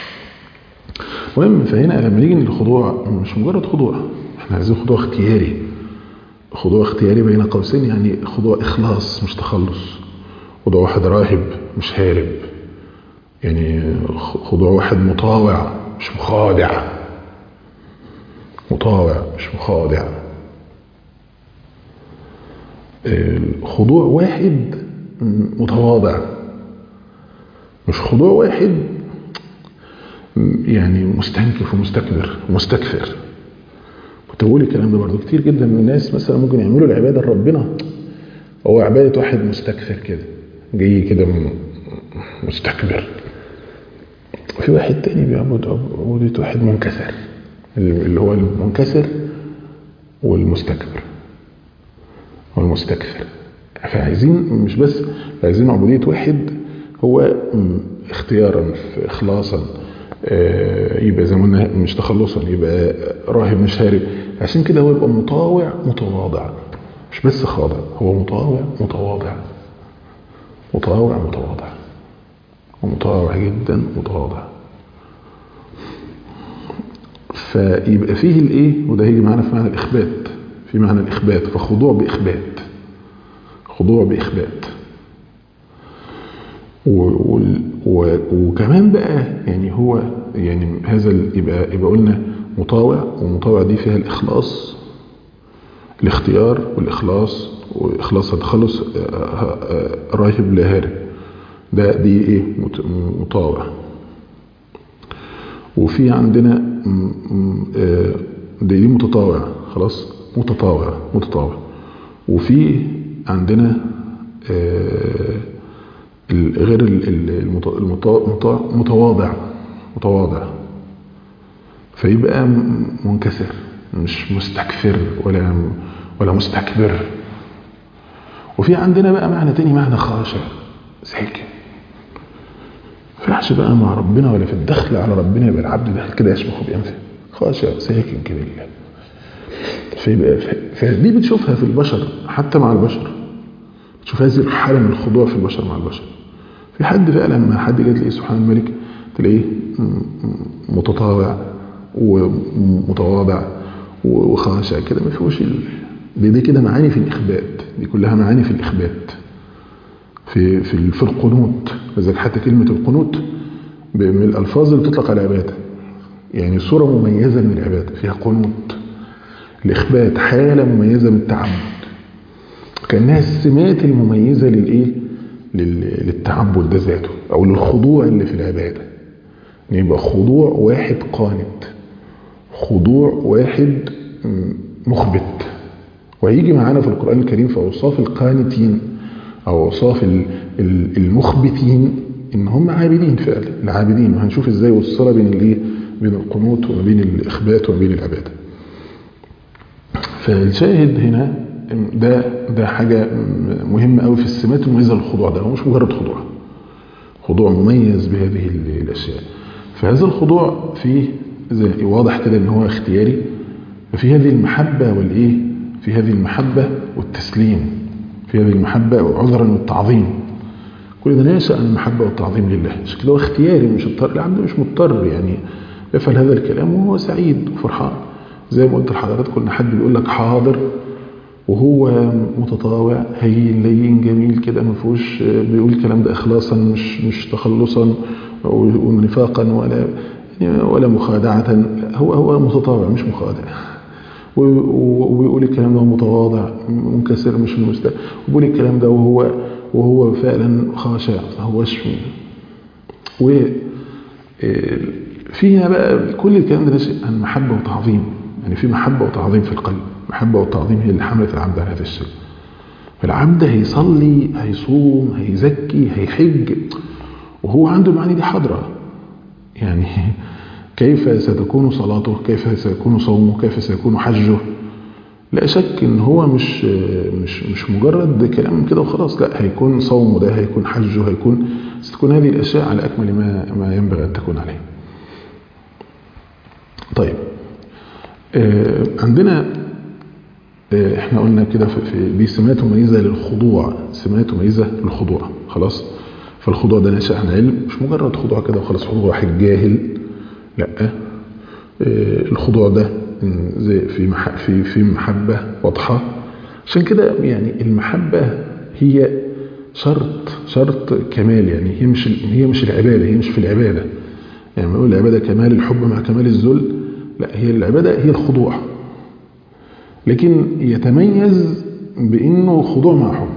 B: مهم. فهنا لما نيجي للخضوع مش مجرد خضوع، احنا عايزين خضوع اختياري. خضوع اختياري بين قوسين، يعني خضوع إخلاص مش تخلص. خضوع واحد راهب مش هارب، يعني خضوع واحد مطاوع مش مخادع. مطاوع مش مخادع. خضوع واحد متواضع، مش خضوع واحد يعني مستنكف ومستكبر ومستكثر. كنت بقول الكلام ده برضو كتير جدا من الناس مثلا ممكن يعملوا العبادة لربنا هو عبادة واحد مستكثر كده جاي كده مستكبر، وفي واحد تاني بيعبد عبودية واحد منكسر، اللي هو المنكسر والمستكبر والمستكثر. فعايزين مش بس عايزين عبودية واحد هو اختيارا اخلاصا يبقى زي ما قلنا مش تخلصا، يبقى راهب مش هارب. عشان كده هو يبقى مطاوع متواضع، مش بس خاضع، هو مطاوع متواضع. مطاوع متواضع ومطاوع جدا متواضع. فيبقى فيه الايه، وده هيجي معانا في معنى الاخبات، في معنى الاخبات. فخضوع باخبات، خضوع باخبات. وكمان بقى يعني هو يعني هذا يبقى قلنا مطاوع، ومطاوع دي فيها الاخلاص، الاختيار والاخلاص، واخلاص التخلص راهب لا هارب. دي ايه مطاوع. وفي عندنا دي متطاوع خلاص، متطاوع. وفي عندنا غير متواضع. فيبقى منكسر مش مستكثر ولا مستكبر. وفي عندنا بقى معنى تاني، معنى خاشع ساكن. فرحش بقى مع ربنا ولا في الدخل على ربنا، يبقى العبد ده كده يشبخ بأنفه خاشع ساكن كده لله. فيبقى فدي بتشوفها في البشر حتى مع البشر، تشوف هذه الحالة من الخضوع في البشر مع البشر. في حد فعلا لما حد جاء تلاقيه سبحان الملك تلاقيه متطاوع ومتواضع وخاشع كده، ما فيهوش دي كده معاني في الإخبات. دي كلها معاني في الإخبات في القنوت. لذلك حتى كلمة القنوت من الألفاظ اللي بتطلق على العبادة، يعني صورة مميزة من العبادة فيها قنوت. الإخبات حالة مميزة من التعبد، كأنها السمات المميزة للتعبد ده ذاته أو للخضوع اللي في العبادة. يبقى خضوع واحد قانت، خضوع واحد مخبت. وهيجي معانا في القرآن الكريم في أوصاف القانتين أو أوصاف المخبتين إن هم عابدين فعلا، العابدين. وهنشوف إزاي والصلة بين القنوت وما بين الإخبات وما بين العبادة. فالشاهد هنا ده حاجة مهمة قوي في السمات المميزة للخضوع. ده هو مش مجرد خضوع مميز بهذه الأشياء. فهذا الخضوع فيه زي واضح كده ان هو اختياري، ففي هذه المحبة في هذه المحبة والتسليم، في هذه المحبة عذرا والتعظيم. كل ده ناشئ عن المحبة والتعظيم لله. عشان كده هو اختياري مش اضطر، العبد مش مضطر يعني يفعل هذا الكلام وهو سعيد وفرحان. زي ما قلت لحضراتكم ان حد بيقول لك حاضر وهو متطاوع هين لين جميل كده، ما فيهوش بيقول الكلام ده اخلاصا مش تخلصا ونفاقا ولا مخادعة، هو متطاوع مش مخادع، وبيقول الكلام ده متواضع منكسر مش مستوى، وبيقول الكلام ده وهو فعلا خاشع ما هوش فيها بقى كل الكلام ده ناشئ عن محبة وتعظيم. يعني في محبة وتعظيم في القلب، محبة والتعظيم هي اللي حملت العبد على هذا الشيء. فالعبد هيصلي هيصوم هيزكي هيحج وهو عنده المعاني دي حاضرة. يعني كيف ستكون صلاته، كيف سيكون صومه، كيف سيكون حجه؟ لا شك ان هو مش مجرد كلام كده وخلاص، لا هيكون صومه ده، هيكون حجه، ستكون هذه الاشياء على اكمل ما ينبغي ان تكون عليه. طيب عندنا احنا قلنا كده في دي سمات مميزه للخضوع، سمات مميزه للخضوع خلاص. فالخضوع ده ناشئ عن علم، مش مجرد خضوع كده وخلاص، خضوع واحد جاهل، لا الخضوع ده زي في محبه واضحه. عشان كده يعني المحبه هي شرط كمال. يعني هي مش العباده، هي مش في العباده. يعني نقول العباده كمال الحب مع كمال الذل، لا هي العباده هي الخضوع، لكن يتميز بانه خضوع مع حب.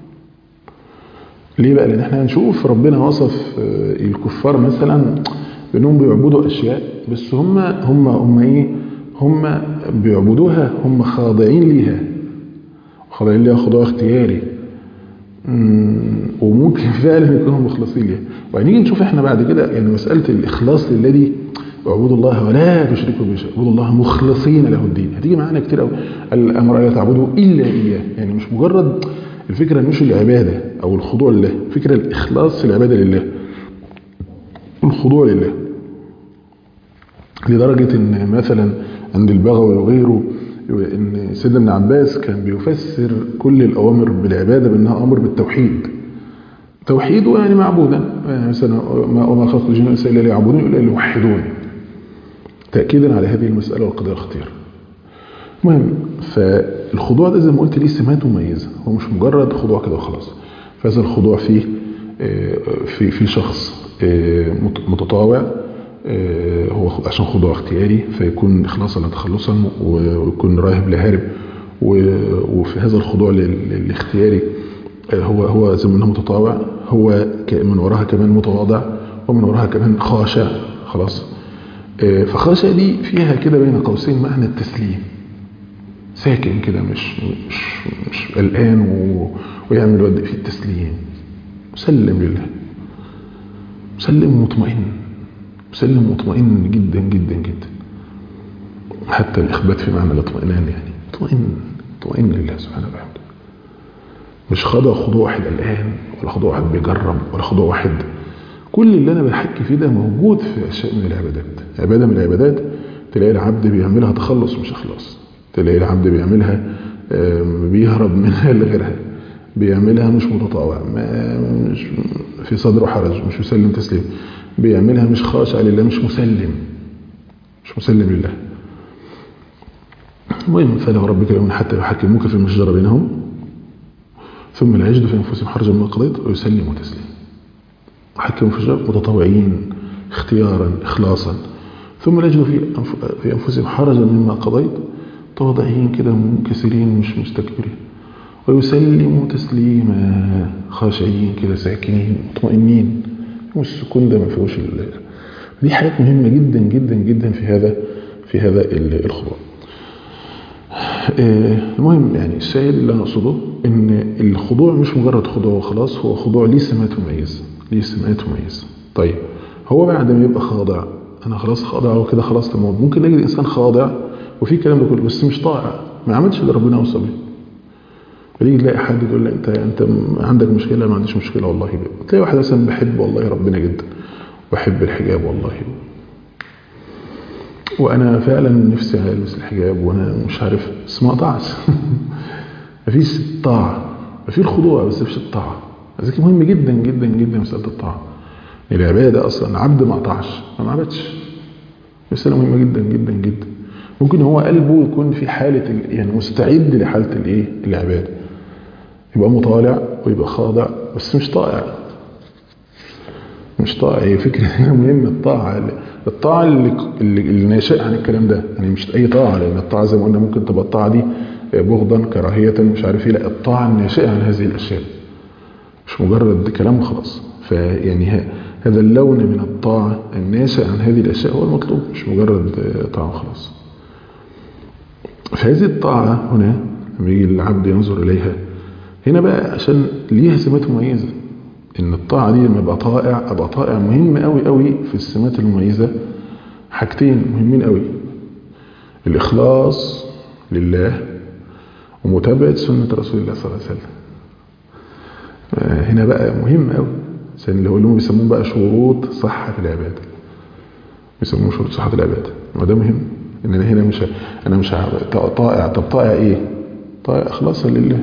B: ليه بقى؟ لان احنا هنشوف ربنا وصف الكفار مثلا بانهم بيعبدوا اشياء، بس هم بيعبدوها، هم خاضعين ليها خضوع اختياري، وممكن فعلا يكونوا مخلصين ليها. وهنيجي نشوف احنا بعد كده يعني مساله الاخلاص للذي اعبدوا الله ولا تشركوا به شيئا، اعبدوا الله مخلصين له الدين. هتيجي معانا كتير قوي الامر لا تعبدوا الا اياه. يعني مش مجرد الفكره مش العباده او الخضوع لله، فكره الاخلاص في العباده لله، الخضوع لله. لدرجه ان مثلا عند البغوي وغيره ان سيدنا ابن عباس كان بيفسر كل الاوامر بالعباده بانها امر بالتوحيد. توحيد يعني معبودا، يعني مثلا وما خلقت الجن والانس الا ليعبدون الا ليوحدون، تاكيدا على هذه المساله والقضيه الخطيره. المهم فالخضوع ده زي ما قلت ليه سمات مميزه، هو مش مجرد خضوع كده وخلاص. فهذا الخضوع فيه في شخص متطاوع، هو عشان خضوع اختياري فيكون اخلاصا لا تخلصا، ويكون راهب لا هارب. وفي هذا الخضوع الاختياري هو زي ما انه متطاوع، هو من وراها كمان متواضع، ومن وراها كمان خاشع خلاص. فخاشع دي فيها كده بين قوسين معنى التسليم، ساكن كده مش قلقان ويعمل ود في التسليم، مسلم لله، مسلم مطمئن جدا جدا جدا. حتى الإخبات في معنى الاطمئنان، يعني مطمئن لله سبحانه وتعالى، مش خضوع واحد قلقان، ولا خضوع واحد بيجرب، ولا خضوع واحد. كل اللي أنا بحكي فيه ده موجود في أشياء من العبادات. عبادة من العبادات تلاقي العبد بيعملها تخلص مش إخلاص، تلاقي العبد بيعملها بيهرب منها لغيرها، بيعملها مش متطاوع، مش في صدره حرج، مش مسلم تسليم، بيعملها مش خاشع لله، مش مسلم لله. المهم فلو ربك يوم حتى يحكموك في المشجرة بينهم ثم لا يجدوا في أنفسهم حرجا مما قضيت ويسلموا تسليما. حكموا في الشجرة متطوعين اختيارا إخلاصا، ثم لا يجدوا في أنفسهم حرجا مما قضيت، تواضعين كده منكسرين مش مستكبرين، ويسلموا تسليما، خاشعين كده ساكنين مطمئنين. والسكون ده ما فيهوش دي حاجات مهمة جدا جدا جدا في هذا الخضوع. المهم يعني الشاهد اللي انا اقصده ان الخضوع مش مجرد خضوع وخلاص، هو خضوع ليه سمات مميزة. طيب هو بعد ما يبقى خاضع، انا خلاص خاضع وكده خلاص تمام، ممكن نجد انسان خاضع وفي الكلام ده كله بس مش طائع، ما عملتش اللي ربنا اوصى بيه. فتيجي تلاقي حد تقول له انت عندك مشكله. ما عنديش مشكله والله. تلاقي واحد مثلا بحب والله ربنا جدا وبحب الحجاب والله، وانا فعلا نفسي البس الحجاب وانا مش عارف، بس ما اقطعش. مفيش الطاعه، مفيش الخضوع بس مفيش الطاعه. ذلك مهم جدا جدا جدا مساله الطاعه. العباده اصلا عبد ما قطعش ما عبدش، مساله مهمه جدا جدا جدا. ممكن هو قلبه يكون في حاله يعني مستعد لحاله الايه العباده، يبقى مطالع ويبقى خاضع بس مش طائع. مش طائع. هي فكره هنا مهمه. الطاعه اللي ناشئه عن الكلام ده، يعني مش اي طاعه، لان الطاعه زي ما قلنا ممكن تبقى الطاعه دي بغضا كراهيه مش عارف ايه. لا، الطاعه الناشئه عن هذه الاشياء، مش مجرد كلام وخلاص. فيعني هذا اللون من الطاعه الناشئ عن هذه الاشياء هو المطلوب، مش مجرد طاعه وخلاص. فهذه الطاعه هنا لما يجي العبد ينظر اليها هنا بقى عشان ليها سمات مميزه. ان الطاعه دي لما ابقى طائع مهم قوي قوي. في السمات المميزه حاجتين مهمين قوي: الاخلاص لله ومتابعه سنه رسول الله صلى الله عليه وسلم. هنا بقى مهم قوي، عشان اللي هو اللي هم بيسموه بقى شروط صحه العباده. بيسموه شروط صحه العباده، وده مهم. ان انا مش طائع. طب طائع ايه؟ طائع اخلاصا لله،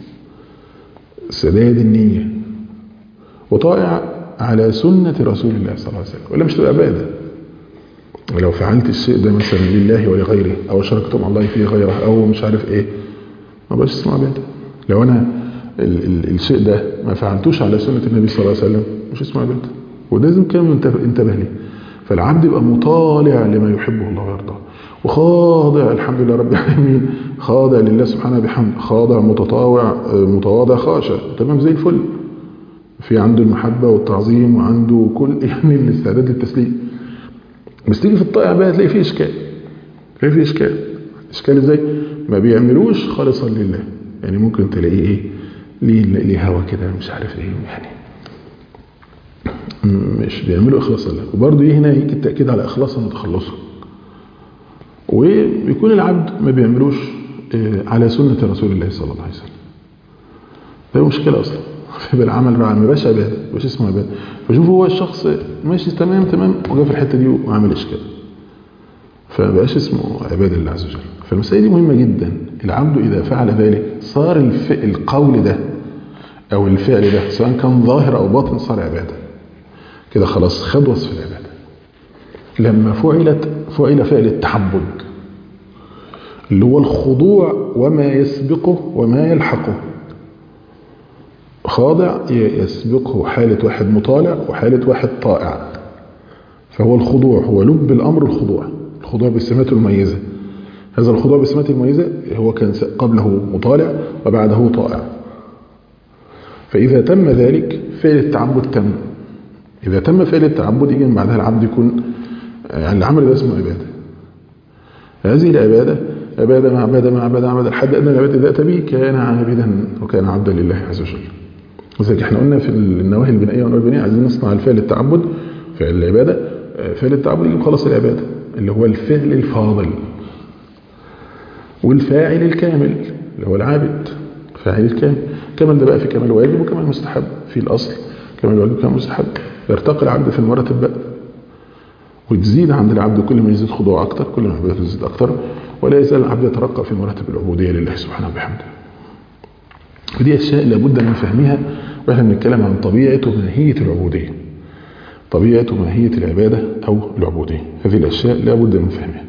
B: سداد النيه، وطائع على سنة رسول الله صلى الله عليه وسلم، ولا مش تبقى عبادة. ولو فعلت الشيء ده مثلا لله ولغيره، أو شركتم الله فيه غيره، أو مش عارف إيه، ما بقاش اسمه عبادة. لو أنا الشيء ده ما فعلتوش على سنة النبي صلى الله عليه وسلم مش اسمه عبادة. وده لازم كان انتبه ليه. فالعبد يبقى مطالع لما يحبه الله ويرضاه، وخاضع الحمد لله رب العالمين، خاضع لله سبحانه بحمد، خاضع متطاوع متواضع خاشع، تمام زي الفل. في عنده المحبة والتعظيم وعنده كل يعني الاستعداد للتسليم. بس تيجي في الطائع بقى تلاقي فيه إشكال ازاي؟ ما بيعملوش خالصا لله. يعني ممكن تلاقيه ايه ليه هوا كده مش عارف ايه، يعني مش بيعملوا إخلاصا لله. وبرضه هنا يجي التأكيد على إخلاصا وتخلصا. ويكون العبد ما بيعملوش على سنة رسول الله صلى الله عليه وسلم. ده مشكلة أصلا. فيبقى العمل رعا، ما بقاش عباده، ما بقاش اسمه عباده. فشوفوا هو الشخص ماشي تمام وجا في الحته دي وعمل اشكال، فما بقاش اسمه عباده لله عز وجل. فالمسألة دي مهمه جدا. العبد اذا فعل ذلك صار القول ده او الفعل ده سواء كان ظاهر او باطن صار عباده كده، خلاص خد وصف العباده. لما فعل فعل التعبد اللي هو الخضوع وما يسبقه وما يلحقه. خاضع يسبقه حالة واحد مطالع وحالة واحد طائع. فهو الخضوع هو لب الأمر. الخضوع بالسمات المميزة. هذا الخضوع بالسمات المميزة هو كان قبله مطالع وبعده طائع. فإذا تم ذلك فعل التعبد تم. إذا تم فعل التعبد يجي من بعدها العبد يكون يعني العمل ده اسمه عبادة. هذه العبادة عبادة مع عبادة مع عبادة مع عبادة لحد أن العبادة ذات به كان عابدا وكان عبدا لله عز وجل. وذلك احنا قلنا في النواهي البنائيه والنواهي البنائيه عايزين نصنع الفعل التعبد، فعل العباده. فعل التعبد يجيب خلاص العباده اللي هو الفعل الفاضل، والفاعل الكامل اللي هو العابد. فاعل الكامل، كمال ده بقى في كمال واجب وكمال مستحب. في الاصل كمال واجب وكمال مستحب. يرتقي العبد في المراتب بقى، وتزيد عند العبد كل ما يزيد خضوع اكتر، كل ما عبادته تزيد اكتر، ولا يزال العبد يترقى في مراتب العبوديه لله سبحانه وبحمده. ودي اشياء لابد من فهمها واحنا بنتكلم عن طبيعه وماهيه العبوديه، طبيعه وماهيه العباده او العبوديه. هذه الاشياء لابد من فهمها.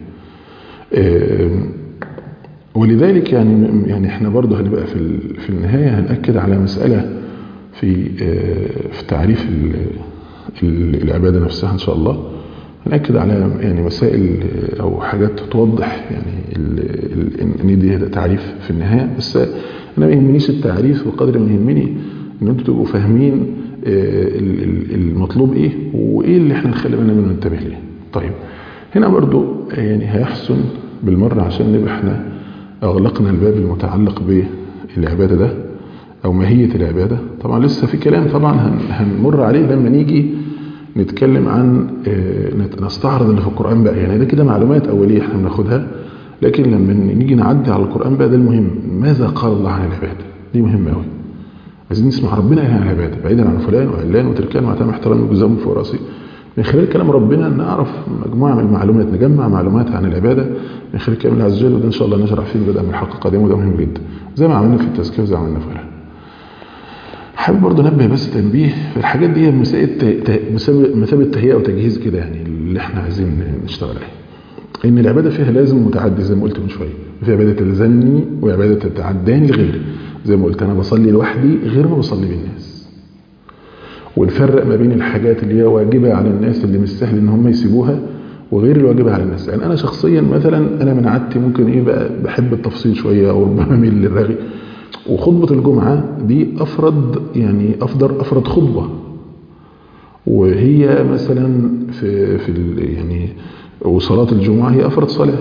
B: ولذلك يعني احنا برضه هنبقى في النهايه هنأكد على مساله في تعريف العباده نفسها ان شاء الله. هنأكد على يعني مسائل او حاجات توضح يعني ان دي تعريف في النهايه. بس انا ما يهمنيش التعريف بقدر ما يهمني ان انتوا تبقوا فاهمين المطلوب ايه وايه اللي احنا نخلي بالنا منه ننتبه ليه. طيب هنا برضو يعني هيحسن بالمره عشان نبقى احنا اغلقنا الباب المتعلق بالعباده ده او ماهيه العباده. طبعا لسه في كلام طبعا هنمر عليه لما نيجي نتكلم عن نستعرض اللي في القرآن بقى. يعني ده كده معلومات أولية احنا بناخدها لكن لما نيجي نعدي على القرآن بقى ده المهم، ماذا قال الله عن العبادة؟ دي مهمة قوي. عايزين نسمع ربنا عن العبادة بعيدا عن فلان وعلان وتركان وعتام احترام وجزاهم فوق راسي. من خلال كلام ربنا نعرف مجموعة من المعلومات، نجمع معلومات عن العبادة من خلال كلام الله عز وجل، وده إن شاء الله نشرح فيه بدءا من الحلقة القادمة، وده مهم جدا زي ما عملنا في التزكية وزي ما عملنا في غيرها. حابب برضه نبه بس تنبيه في الحاجات دي مثابة تهيئة وتجهيز كده، يعني اللي احنا عايزين نشتغل عليه. ان العبادة فيها لازم متعدي زي ما قلت من شوية، في عبادة تلزمني وعبادة تتعداني لغيري. زي ما قلت انا بصلي لوحدي غير ما بصلي بالناس، ونفرق ما بين الحاجات اللي هي واجبة على الناس اللي مش سهل ان هم يسيبوها وغير الواجبة على الناس. يعني انا شخصيا مثلا انا من عادتي ممكن ايه بقى بحب التفصيل شوية او ربما ميل للرغي، وخطبة الجمعة دي افرض خطبة، وهي مثلا يعني وصلاة الجمعة هي افرض صلاة.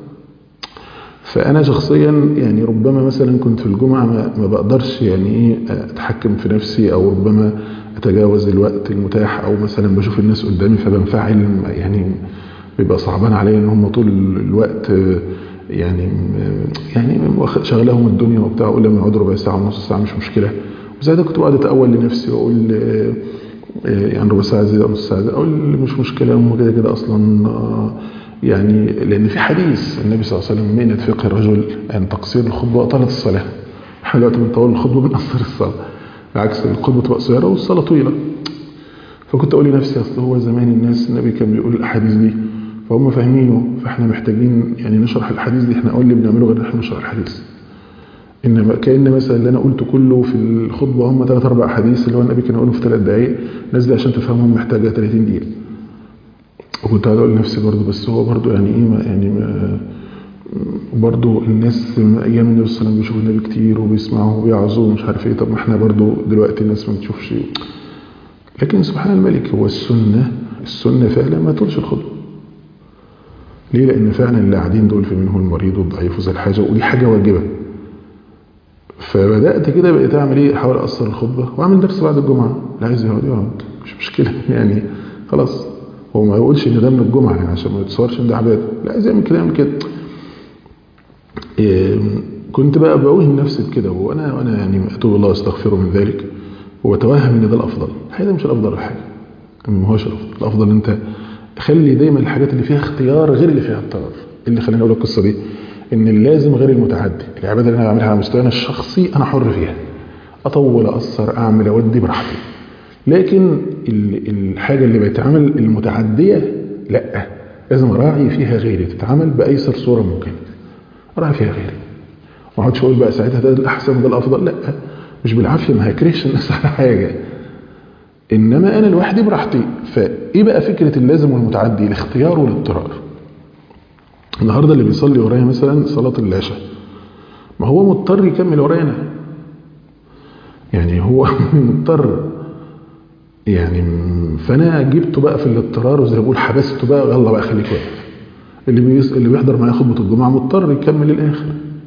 B: فانا شخصيا يعني ربما مثلا كنت في الجمعة ما بقدرش يعني ايه اتحكم في نفسي، او ربما اتجاوز الوقت المتاح، او مثلا بشوف الناس قدامي فبنفعل، يعني بيبقى صعبان عليا ان هم طول الوقت يعني شغلهم الدنيا وبتاع، اقول لما يقعدوا ربع ساعة ونص ساعة مش مشكلة. وزي ده كنت بقعد اتأول لنفسي واقول يعني ربع ساعة زي نص ساعة، اقول مش مشكلة هم كده كده اصلا. يعني لان في حديث النبي صلى الله عليه وسلم مئنة فقه الرجل ان تقصير الخطبة وطالت الصلاة. احنا دلوقتي بنطول الخطبة بنقصر الصلاة، بالعكس الخطبة تبقى قصيرة والصلاة طويلة. فكنت اقول لنفسي اصل هو زمان الناس النبي كان بيقول الاحاديث دي فهم فاهمينه، فاحنا محتاجين يعني نشرح الحديث دي. احنا اول اللي بنعمله غير احنا نشرح الحديث، انما كأن مثلا اللي انا قلته كله في الخطبة هم 3-4 حديث اللي هو النبي كان يقوله في 3 دقائق، الناس دي عشان تفهمهم محتاجة 30 دقيقة. وكنت هقول لنفسي برضو بس هو برضو يعني ايه يعني برضو الناس ايام النبي صلى الله عليه وسلم بيشوفوا النبي كتير وبيسمعوا وبيعظوا ومش عارف ايه، طب ما احنا برضو دلوقتي الناس ما بتشوفش. لكن سبحان الملك هو السنة فعلا ما تقولش الخطبة. ليه؟ لان فعلا اللي قاعدين دول في منهم المريض والضعيف وذا الحاجة، ودي حاجة واجبة. فبدأت كده بقيت اعمل ايه، احاول اقصر الخطبة واعمل درس بعد الجمعة، اللي عايز يقعد مش مشكلة يعني خلاص. هو ما يقولش ان ده من الجمعة يعني عشان ما يتصورش ان ده عبادة، لا عايز يعمل كده يعمل كده. كنت بقى بوهم نفسي بكده وانا يعني اتوب الله استغفره من ذلك، واتوهم ان ده الافضل. هذا مش الافضل حاجة، ما هوش الافضل. انت خلي دايما الحاجات اللي فيها اختيار غير اللي فيها اضطرار. اللي خليني اقول القصه دي ان اللازم غير المتعدي. العباده اللي انا بعملها على مستواي الشخصي انا حر فيها، اطول اقصر اعمل اودي براحتي. لكن الحاجه اللي بيتعمل المتعديه لا، لازم اراعي فيها غيري، تتعمل بايسر صوره ممكنه، اراعي فيها غيري. ما اقعدش اقول بقى ساعتها ده الاحسن وده الافضل، لا مش بالعافيه، ما هكرهش الناس على حاجه، انما انا لوحدي براحتي. فايه بقى فكره اللازم والمتعدي؟ الاختيار والاضطرار. النهارده اللي بيصلي ورايا مثلا صلاه العشاء، ما هو مضطر يكمل ورايا، يعني هو مضطر يعني، فانا جبته بقى في الاضطرار وزي ما بقول حبسته بقى، يلا بقى خليك واقف. اللي بيحضر معايا خطبه الجمعه مضطر يكمل الاخر.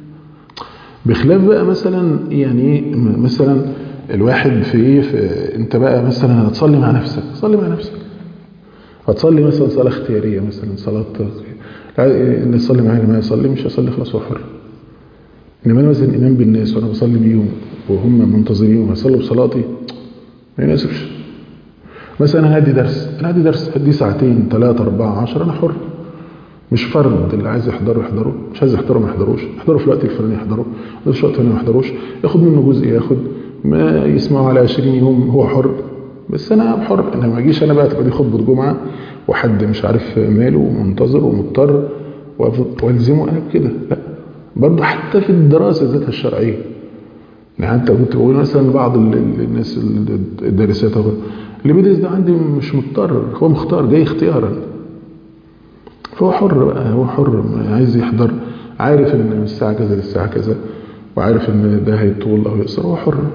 B: بخلاف بقى مثلا يعني مثلا الواحد في ايه، انت بقى مثلا هتصلي مع نفسك، صلي مع نفسك. هتصلي مثلا صلاه اختياريه، مثلا صلاه اللي يصلي معايا ما يصلي، مش هيصلي خلاص هو حر. انما انا مثلا امام بالناس وانا بصلي بيهم وهم منتظرين وهيصلوا بصلاتي، ما يناسبش. مثلا انا هدي درس هدي ساعتين 3 4 10، انا حر، مش فرض. اللي عايز يحضره يحضره، مش عايز يحضره ما يحضروش، يحضره في الوقت الفلاني يحضره، في الوقت الفلاني ما يحضروش، ياخد منه جزء ياخد، ما يسمعوا على 20 يوم هو حر. بس انا حر، انا ما اجيش انا بقى تبقى دي خطبه جمعه وحد مش عارف ماله ومنتظر ومضطر والزمه انا بكده، لا. برضه حتى في الدراسه ذاتها الشرعيه، يعني انت كنت بقول مثلا بعض الناس الدارسات اللي بيدرس ده عندي مش مضطر، هو مختار جاي اختيارا، فهو حر بقى، هو حر عايز يحضر، عارف ان من الساعه كذا للساعه كذا، وعارف ان ده هيطول او يقصر، هو حر.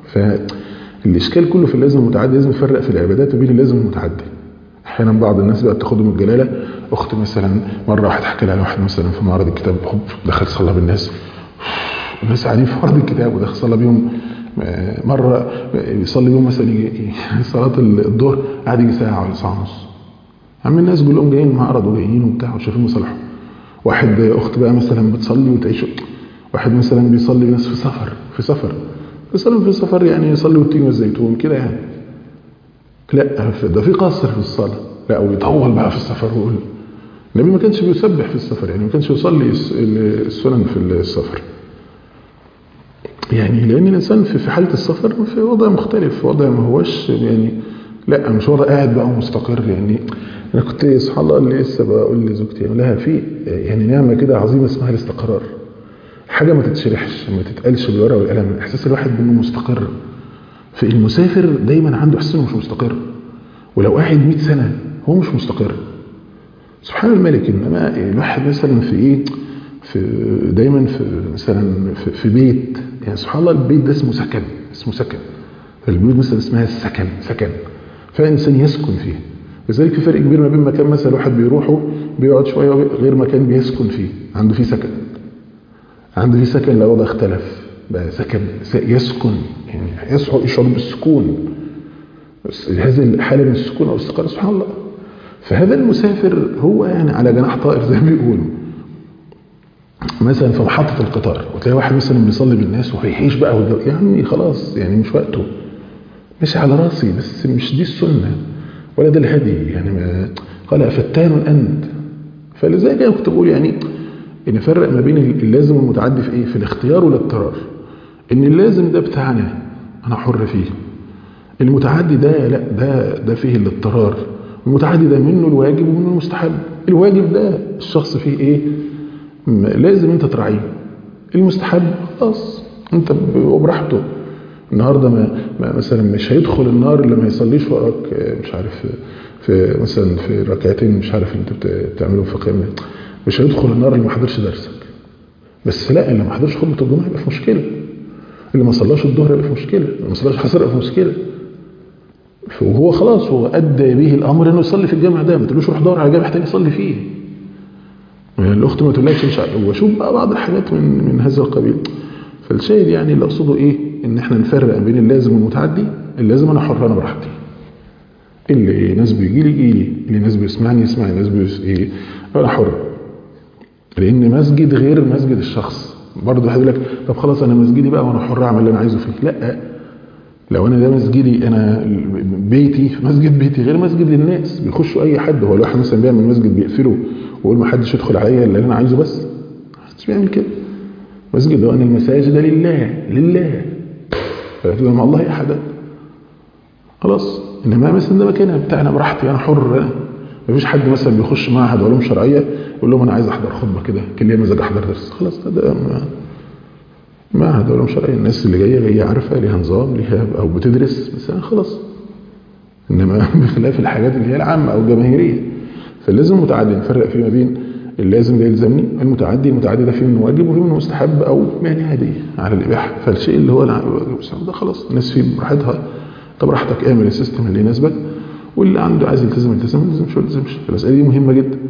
B: فالاشكال كله في اللازم المتعدي. لازم نفرق في العبادات بين اللازم المتعدي. احيانا بعض الناس بقى بتاخدهم الجلاله. اخت مثلا مره واحد حكى لي على واحد مثلا في معرض الكتاب، دخل صلى بالناس، الناس قاعدين في معرض الكتاب ودخل صلى بيهم. مره يصلي بيهم مثلا صلاه الظهر قعد يجي ساعه ولا ساعه ونص. عم الناس كلهم جايين معرض وجايين وبتاع وشايفين مصالحهم، واحد اخت بقى مثلا بتصلي وتعيش، واحد مثلا بيصلي ناس في سفر مثلا في سفر يعني يصلي والتين والزيتون كده يعني، لا ده في قصر في الصلاه، لا ويطول بقى في السفر. ويقول النبي ما كانش بيسبح في السفر، يعني ما كانش يصلي السنن في السفر، يعني لان الانسان في حاله السفر في وضع مختلف، وضع ما هوش يعني لا مش وضع قاعد بقى مستقر. يعني انا كنت سبحان الله اللي لسه بقول لزوجتي لها في يعني نعمه كده عظيمه اسمها الاستقرار، حاجه ما تتشرحش ما تتقالش بالورقه والقلم، احساس الواحد بانه مستقر. في المسافر دايما عنده احساس انه مش مستقر، ولو قاعد 100 سنه هو مش مستقر سبحان الملك. انما الواحد مثلا في ايه، في دايما في مثلا في بيت، يعني سبحان الله البيت ده اسمه سكن، اسمه سكن. فالبيوت مثلا اسمها السكن، سكن فانسان يسكن فيه. لذلك في فرق كبير ما بين مكان مثلا الواحد بيروحه بيقعد شويه غير مكان بيسكن فيه عنده فيه سكن. عنده فيه سكن لو ده اختلف بقى سكن يسكن، يعني يشعر بالسكون، هذه الحاله من السكون او الاستقرار سبحان الله. فهذا المسافر هو يعني على جناح طائر زي ما بيقولوا، مثلا في محطة القطار وتلاقي واحد مثلا بيصلي بالناس وهيحيش بقى يا عمي خلاص يعني مش وقته، مش على راسي بس مش دي السنة ولا ده الهدي، يعني ما قال فتان أنت. فلذلك أنا كنت بقول يعني نفرق ما بين اللازم والمتعدي في إيه، في الاختيار والاضطرار. إن اللازم ده بتاعنا أنا حر فيه، المتعدي ده لا ده فيه الاضطرار. المتعدي ده منه الواجب ومنه المستحب. الواجب ده الشخص فيه ايه لازم انت تراعيه، المستحب خلاص انت وبراحته. النهارده ما مثلا مش هيدخل النار اللي ما يصليش وراك مش عارف في مثلا في ركعتين مش عارف انت بتعملوا في قيام، مش هيدخل النار اللي ما حضرش درسك. بس لا اللي ما حضرش خطبه الجمعه يبقى في مشكله، اللي ما صلاش الظهر يبقى في مشكله، اللي ما صلاش العصر يبقى في مشكله. وهو خلاص هو ادى به الامر انه يصلي في الجامع ده، ما تقولوش روح دور على جامع تاني يصلي فيه. الاخت ما تقولكش مش عارف، واشوف بقى بعض الحاجات من هذا القبيل. فالشاهد يعني اللي اقصده ايه، ان احنا نفرق بين اللازم والمتعدي. اللازم انا حر انا براحتي، اللي ناس بيجي لي يجي لي، اللي ناس بيسمعني يسمعني، ناس ايه انا حر. لان مسجد غير مسجد الشخص. برضه واحد يقول لك طب خلاص انا مسجدي بقى وانا حر اعمل اللي انا عايزه فيه، لا لو انا ده مسجدي انا بيتي، مسجد بيتي غير مسجد للناس بيخشوا اي حد. هو الواحد مثلا بيعمل مسجد بيقفله ويقول ما حدش يدخل عليا الا اللي انا عايزه بس، محدش بيعمل كده. مسجد ده ان المساجد لله فلا مع الله احدا خلاص. انما مثلا ده مكان بتاعنا براحتي انا حر، مفيش حد مثلا بيخش معهد علوم شرعيه يقول لهم انا عايز احضر خطبه كده كان ليا مزاج احضر درس، خلاص ده معهد علوم شرعيه الناس اللي جايه عارفه ليها نظام ليها او بتدرس مثلا خلاص. انما بخلاف الحاجات اللي هي العامه او الجماهيريه. فاللازم متعدي نفرق فيه ما بين اللازم ده يلزمني، المتعدي ده فيه منه واجب وفيه منه مستحب او يعني عادي على الاباحه. فالشيء اللي هو ده خلاص الناس فيه براحتها، طب راحتك اعمل السيستم اللي يناسبك، واللي عنده عايز يلتزم ما يلتزمش. فالمساله دي مهمه جدا.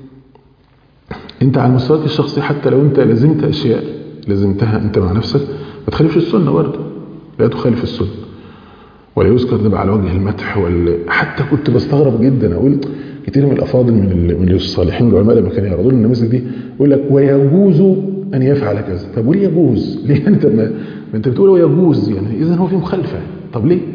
B: انت على مستواك الشخصي حتى لو انت لازمت اشياء لازمتها انت مع نفسك ما تخالفش السنه برضه، لا تخالف السنه ولا يذكر ده على وجه المدح. حتى كنت بستغرب جدا اقول كتير من الافاضل من الصالحين العلماء لما كانوا يعرضون النماذج دي يقول لك ويجوز ان يفعل كذا. طب وليه يجوز؟ ليه انت ما انت بتقول ويجوز يعني اذا هو في مخالفه؟ طب ليه؟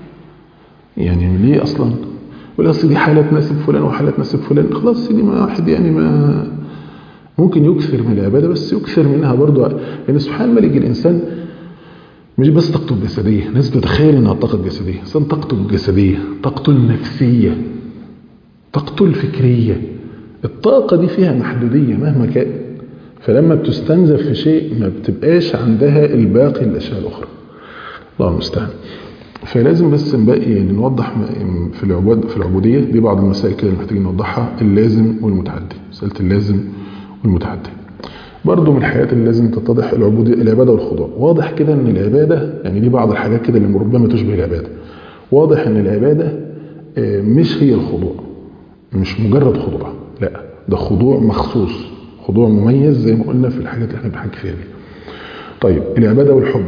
B: يعني ليه اصلا؟ ولا اصل دي حاله تناسب فلان وحاله تناسب فلان، خلاص سيدي ما واحد يعني ما ممكن يكثر من العباده بس يكثر منها برضه، لان يعني سبحان الملك الانسان مش بس طاقته الجسديه، ناس بتتخيل انها الطاقه الجسديه، انسان طاقته الجسديه، طاقته النفسيه، طاقته الفكريه. الطاقه دي فيها محدوديه مهما كان، فلما بتستنزف في شيء ما بتبقاش عندها الباقي الاشياء الاخرى. الله المستعان. فلازم بس نبقى يعني نوضح في العبوديه دي بعض المسائل كده اللي محتاجين نوضحها، اللازم والمتعدي. مساله اللازم والمتعدي برضو من الحاجات اللي لازم تتضح العبادة والخضوع. واضح كده ان العبادة يعني دي بعض الحاجات كده اللي ربما تشبه العبادة. واضح ان العبادة مش هي الخضوع، مش مجرد خضوع، لا ده خضوع مخصوص، خضوع مميز زي ما قلنا في الحاجات اللي احنا بنحكي فيها دي. طيب العبادة والحب،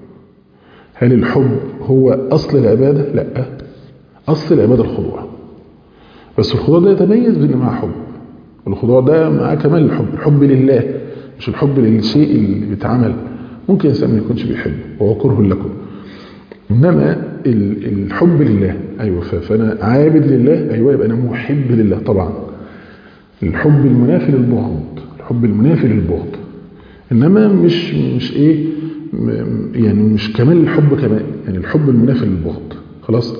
B: هل الحب هو اصل العبادة؟ لا، اصل العبادة الخضوع، بس الخضوع ده يتميز بان معاه حب. والخضوع ده مع كمال الحب لله، مش الحب للشيء اللي بيتعمل. ممكن إنسان ما يكونش بيحبه وهو كره لكم، إنما الحب لله. أيوة، فأنا عابد لله، أيوة يبقى أنا محب لله طبعا. الحب المنافي للبغض، الحب المنافي للبغض، إنما مش إيه يعني مش كمال الحب كمان، يعني الحب المنافي للبغض. خلاص،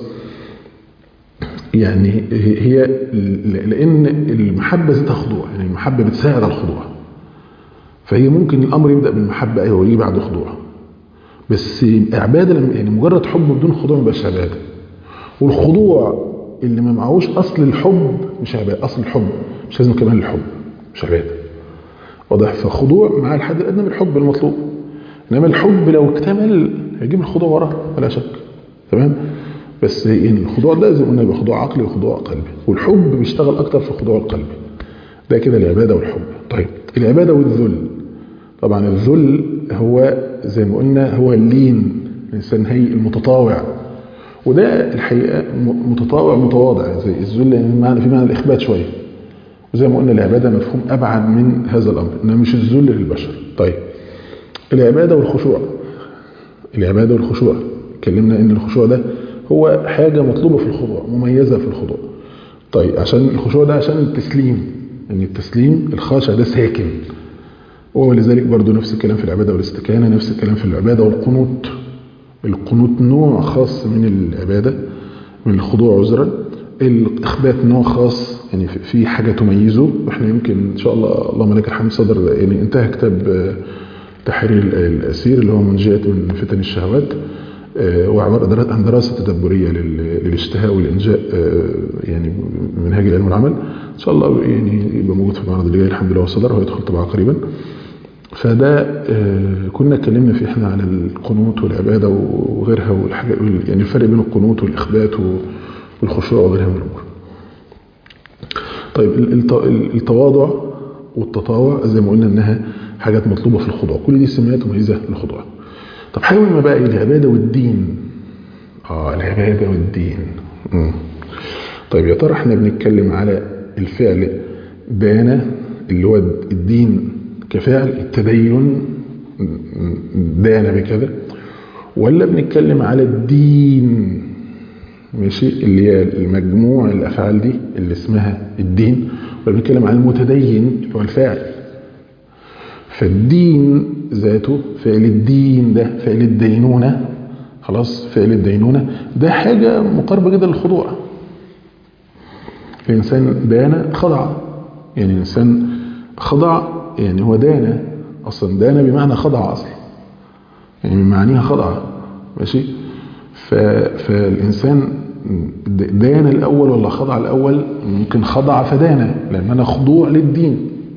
B: يعني هي لأن المحبة ذاتها خضوع، يعني المحبة بتساعد على الخضوع، فهي ممكن الأمر يبدأ بالمحبة أيوة ويجي بعد خضوع، بس عبادة يعني مجرد حب بدون خضوع ما يبقاش عبادة. والخضوع اللي ما معهوش أصل الحب مش عبادة، أصل الحب مش لازم كمان الحب مش عبادة. واضح؟ فخضوع مع الحد الأدنى من الحب المطلوب، إنما الحب لو اكتمل هيجيب الخضوع وراه ولا شك. تمام؟ بس يعني الخضوع ده زي ما قلنا يبقى خضوع عقلي وخضوع قلبي، والحب بيشتغل أكتر في الخضوع القلبي. ده كده العبادة والحب. طيب العبادة والذل، طبعا الذل هو زي ما قلنا هو اللين، الإنسان هي المتطاوع، وده الحقيقة متطاوع متواضع زي الذل، يعني في معنى الإخبات شوية. وزي ما قلنا العبادة مفهوم أبعد من هذا الأمر، إنه مش الذل للبشر. طيب العبادة والخشوع، العبادة والخشوع اتكلمنا إن الخشوع ده هو حاجة مطلوبة في الخضوع، مميزة في الخضوع. طيب عشان الخشوع ده عشان التسليم، يعني التسليم الخاشع ده ساكن، ولذلك برضو نفس الكلام في العبادة والاستكانة، نفس الكلام في العبادة والقنوت. القنوت نوع خاص من العبادة من الخضوع عذرا، الإخبات نوع خاص يعني في حاجة تميزه. واحنا يمكن إن شاء الله اللهم لك الحمد صدر يعني انتهى كتاب تحرير الأسير اللي هو منجيات من فتن الشهوات، وعبارة عن دراسة تدبرية للاشتهاء والإنجاء يعني منهاج العلم والعمل. إن شاء الله يعني يبقى موجود في المعرض اللي جاي الحمد لله وصدر وهيدخل طبعا قريبا. فده كنا اتكلمنا فيه احنا على القنوت والعبادة وغيرها والحاجات، يعني الفرق بين القنوت والإخبات والخشوع وغيرها من الأمور. طيب التواضع والتطاوع زي ما قلنا انها حاجات مطلوبة في الخضوع، كل دي سمات مميزة للخضوع. طب حاول ما بقى العبادة والدين. العبادة والدين. طيب يا ترى احنا بنتكلم على الفعل دانا اللي هو الدين كفعل التدين دانا بكذا، ولا بنتكلم على الدين ماشي اللي هي المجموع الافعال دي اللي اسمها الدين، ولا بنتكلم على المتدين اللي هو الفاعل؟ فالدين ذاته فعل الدين ده فعل الدينونة، خلاص فعل الدينونة ده حاجة مقاربة جدا للخضوع. الإنسان دان خضع، يعني الإنسان خضع، يعني هو دان أصلا، دان بمعنى خضع أصلا، يعني من معانيها خضع ماشي. فالإنسان دان الأول ولا خضع الأول؟ ممكن خضع فدان، لأن أنا خضوع للدين،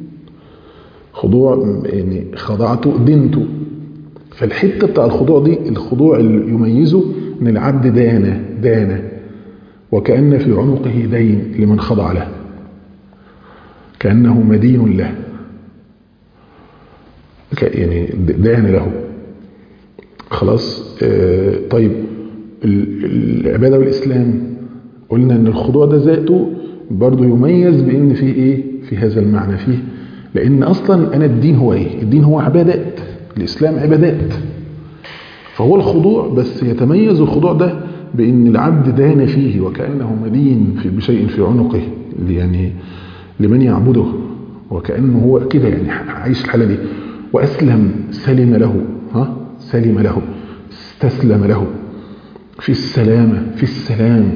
B: خضوع يعني خضعته دينته. فالحتة بتاع الخضوع دي الخضوع اللي يميزه ان العبد دان وكأن في عنقه دين لمن خضع له، كأنه مدين له، يعني دان له. خلاص طيب العبادة والإسلام قلنا ان الخضوع ده ذاته برضو يميز بان فيه ايه في هذا المعنى فيه، لان اصلا انا الدين هو ايه؟ الدين هو عبادات، الاسلام عبادات، فهو الخضوع بس يتميز الخضوع ده بان العبد دان فيه وكأنه مدين بشيء في عنقه، يعني لمن يعبده، وكأنه هو كده يعني عايش الحالة دي. واسلم سلم له، سلم له استسلم له، في السلامة في السلام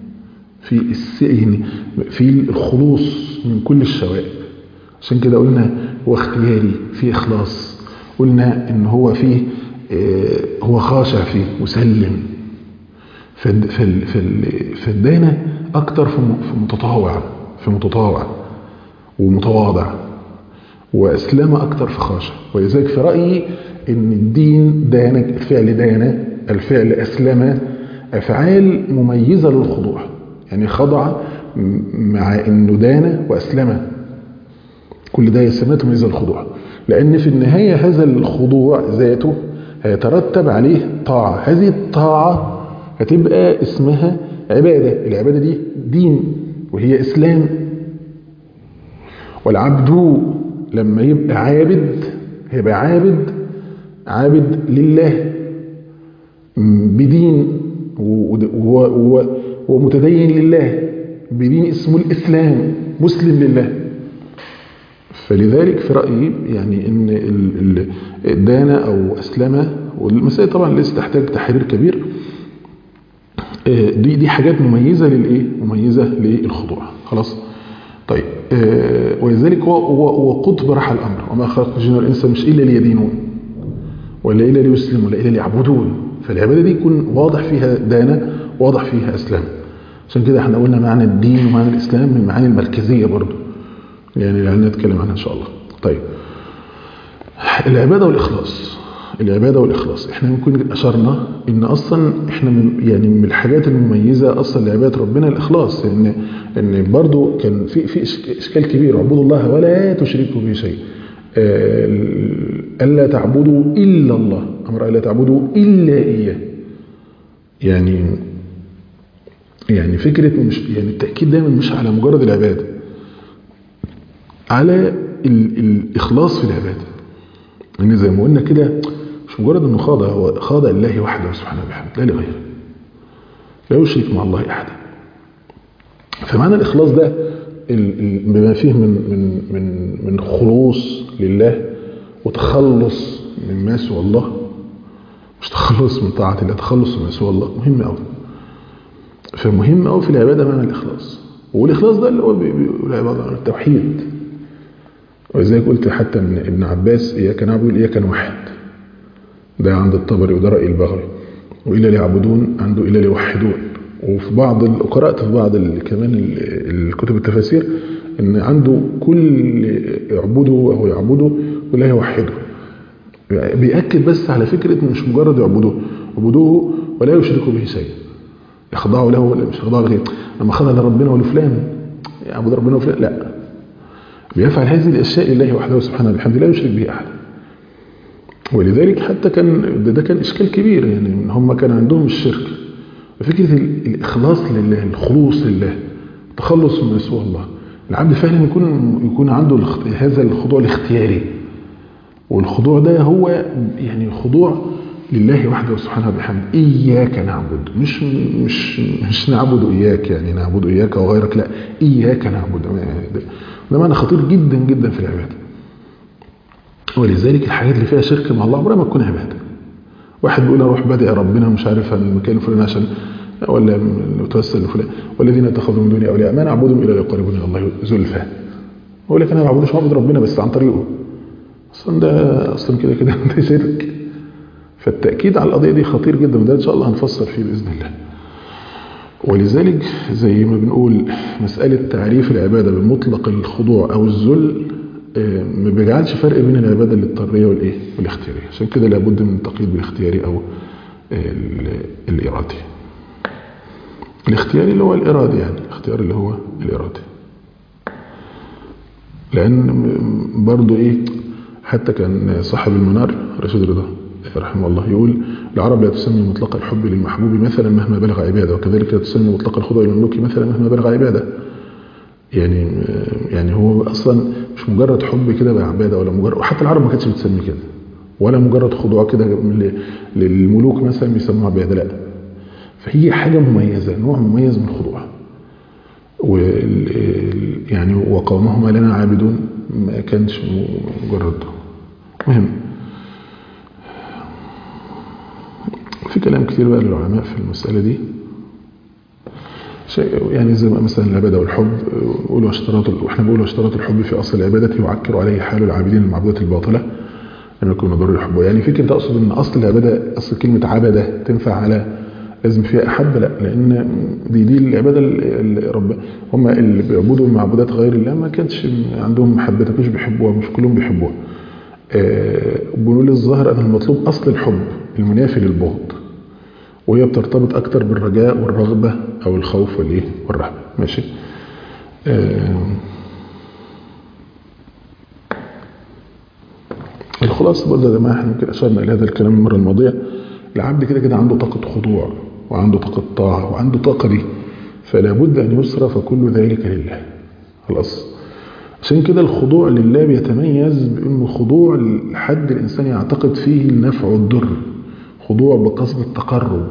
B: في الخلوص من كل الشوائب. عشان كده قلنا هو اختياري في إخلاص، قلنا إن هو فيه هو خاشع فيه مسلم. فالدانة أكتر في متطاوع ومتواضع، وأسلام أكتر في خاشع. ولذلك في رأيي إن الدين دانة، الفعل دانة، الفعل أسلم، أفعال مميزة للخضوع، يعني خضع مع إنه دانة وأسلم، كل ده يسمى مميزة للخضوع، لأن في النهاية هذا الخضوع ذاته هيترتب عليه طاعة، هذه الطاعة هتبقى اسمها عبادة، العبادة دي دين وهي إسلام. والعبد لما يبقى عابد هيبقى عابد لله بدين ومتدين لله بدين اسمه الإسلام، مسلم لله. فلذلك في رأيي يعني ان دان او اسلم، والمسائل طبعا لسه تحتاج تحرير كبير، دي حاجات مميزة مميزة للخضوع. خلاص طيب. ولذلك هو قطب راح الامر، وما خلقت الجن والانس مش الا ليدينون ولا الا ليسلموا ولا الا ليعبدون. فالعبادة دي يكون واضح فيها دانا، واضح فيها اسلام. عشان كده احنا قلنا معنى الدين ومعنى الاسلام من المعاني المركزية برضو، يعني اللي نتكلم عنها ان شاء الله. طيب العبادة والإخلاص احنا ممكن أشرنا ان اصلا احنا من الحاجات المميزة اصلا لعبادة ربنا الإخلاص، ان برضو كان في اشكال كبير، اعبدوا الله ولا تشركوا به شيء، ألا تعبدوا إلا الله، أمر ألا تعبدوا إلا إياه. يعني فكرة مش يعني التأكيد دايما مش على مجرد العبادة، على الإخلاص في العبادة. إن زي ما قلنا كده مش مجرد إنه خاضع، هو خاضع لله وحده سبحانه وبحمده لا لغيره، لا يشرك مع الله أحدا. فمعنى الإخلاص ده بما فيه من خلوص لله وتخلص مما سوى الله، مش تخلص من طاعة الله، تخلص مما سوى الله، مهم أوي. فمهم أوي في العبادة معنى الإخلاص، والإخلاص ده اللي هو بيقول عبادة عن التوحيد. وإزاي قلت حتى من ابن عباس إياك نعبد إياك نوحد، ده عند الطبري وده رأي البغوي، وإلا ليعبدون عنده إلا ليوحدون. وفي بعض قرأت في بعض كمان الكتب التفاسير إن عنده كل يعبدوا أو يعبدوا ولا يوحدوا، بيأكد بس على فكرة مش مجرد يعبدوه ولا يشركوا به شيء، يخضعوا له ولا مش يخضعوا له. لما خضع لربنا ولفلان يعبد ربنا وفلان، لا، بيفعل هذه الأشياء لله وحده سبحانه وبحمده لا يشرك به أحد. ولذلك حتى ده كان إشكال كبير، يعني إن هم كان عندهم الشرك، فكرة الإخلاص لله، الخلوص لله، التخلص من سوى الله. العبد فعلا يكون عنده هذا الخضوع الاختياري، والخضوع ده هو يعني خضوع لله وحده سبحانه وبحمده. إياك نعبد، مش نعبد إياك يعني نعبد إياك وغيرك، لا، إياك نعبد. ده معنى خطير جدا جدا في العبادة. ولذلك الحاجات اللي فيها شرك مع الله عمرها ما تكون عبادة. واحد بيقول اروح بدعي ربنا مش عارف المكان الفلاني عشان ولا متوسل لفلان، والذين اتخذوا من دوني اولياء ما نعبدهم الا ليقربونا الى الله زلفى. اقول لك انا ما بعبدش، بعبد ربنا بس عن طريقه. اصلا كده ده شرك. فالتاكيد على القضيه دي خطير جدا، وده ان شاء الله هنفصل فيه باذن الله. ولذلك زي ما بنقول مساله تعريف العباده بمطلق الخضوع او الذل ما بيجعلش فرق بين العباده الاضطراريه والاختياريه. عشان كده لابد من التقييد بالاختياري او الارادي. الاختياري اللي هو الارادي، يعني الاختيار اللي هو الارادي، لان برضو حتى كان صاحب المنار رشيد رضا رحمه الله يقول العرب لا تسمي مطلق الحب للمحبوب مثلا مهما بلغ عباده، وكذلك لا تسمي مطلق الخضوع للمملوك مثلا مهما بلغ عباده. يعني هو اصلا مش مجرد حب كده بعباده، ولا مجرد، وحتى العرب ما كانتش بتسمي كده، ولا مجرد خضوع كده للملوك مثلا بيسموها عباده، لا. فهي حاجه مميزه، نوع مميز من الخضوع. يعني وقومهما لنا عابدون ما كانش مجرد. مهم في كلام كتير بقى للعلماء في المساله دي، يعني زي مثلا العبادة والحب، واحنا بنقول اشتراط الحب في أصل العبادة يعكر عليه حال العابدين المعبودات الباطلة لما يكونوا ضروري يحبوا. يعني فكرة أقصد أن أصل العبادة، أصل كلمة عبادة تنفع على لازم فيها أحب، لا، لأن دي العبادة هم اللي بيعبدوا معبودات غير الله ما كانش عندهم محبة، ما كانش بيحبوها، مش كلهم بيحبوها. بنقول الظاهر أن المطلوب أصل الحب المنافي للبغض، وهي بترتبط أكتر بالرجاء والرغبة أو الخوف والرهبة. ماشي. الخلاصة برضه يا جماعة احنا ممكن أشرنا إلى هذا الكلام المرة الماضية، العبد كده عنده طاقة خضوع وعنده طاقة طاعة وعنده طاقة دي، فلا بد أن يصرف كل ذلك لله. خلاص. عشان كده الخضوع لله بيتميز بأنه خضوع لحد الإنسان يعتقد فيه النفع والضر، خضوع بقصد التقرب.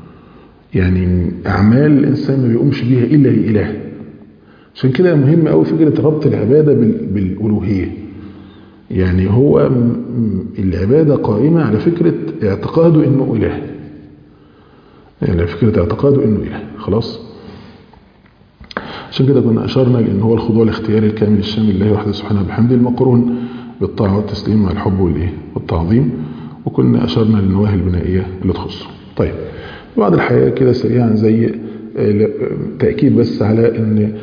B: يعني أعمال الإنسان ما بيقومش بيها إلا لإله. عشان كده مهم أوي فكرة ربط العبادة بالألوهية. يعني هو العبادة قائمة على فكرة اعتقاده إنه إله، يعني فكرة اعتقاده إنه إله. خلاص. عشان كده كنا أشرنا لأن هو الخضوع الاختياري الكامل الشامل لله وحده سبحانه وبحمده، المقرون بالطاعة والتسليم مع الحب والتعظيم. وكنا أشرنا للنواهي البنائية اللي تخصه. طيب بعض الحياة كده سريعا زي تأكيد بس على أن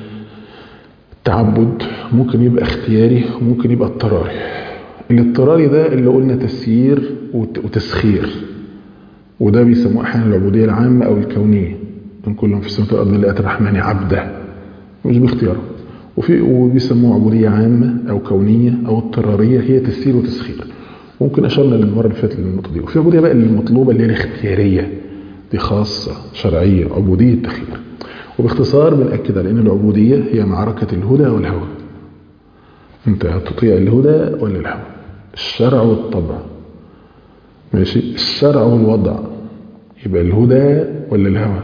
B: التعبد ممكن يبقى اختياري وممكن يبقى اضطراري. الاضطراري ده اللي قلنا تسيير وتسخير، وده بيسموه أحيانا العبودية العامة أو الكونية، من كلهم في السماء والأرض لآت الرحمن عبده، مش باختياره. وبيسموه عبودية عامة أو كونية أو اضطرارية، هي تسيير وتسخير. ممكن أشرنا للمرة اللي فاتت للنقطة دي. وفي عبودية بقى المطلوبة اللي هي الاختيارية، دي خاصة شرعية، عبودية تخيير. وباختصار بنأكد على أن العبودية هي معركة الهدى والهوى. أنت هتطيع الهدى ولا الهوى، الشرع والطبع، ماشي، الشرع والوضع، يبقى الهدى ولا الهوى.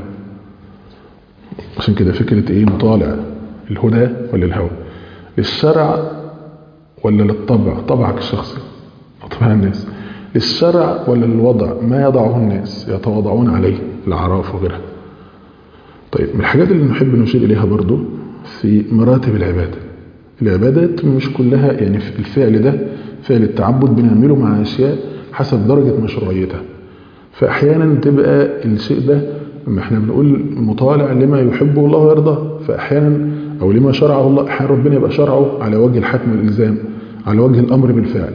B: عشان كده فكرة ايه مطالع، الهدى ولا الهوى، للشرع ولا للطبع، طبعك الشخصي طبع الناس، للشرع ولا للوضع، ما يضعه الناس يتواضعون عليه، الأعراف وغيرها. طيب من الحاجات اللي نحب نشير إليها برضو في مراتب العبادة، العبادات مش كلها يعني الفعل ده فعل التعبد بنعمله مع أشياء حسب درجة مشروعيتها. فأحيانا تبقى الشيء ده لما احنا بنقول مطالع لما يحبه الله ويرضاه، فأحيانا أو لما شرعه الله، أحيانا ربنا يبقى شرعه على وجه الحتم والإلزام، على وجه الأمر بالفعل،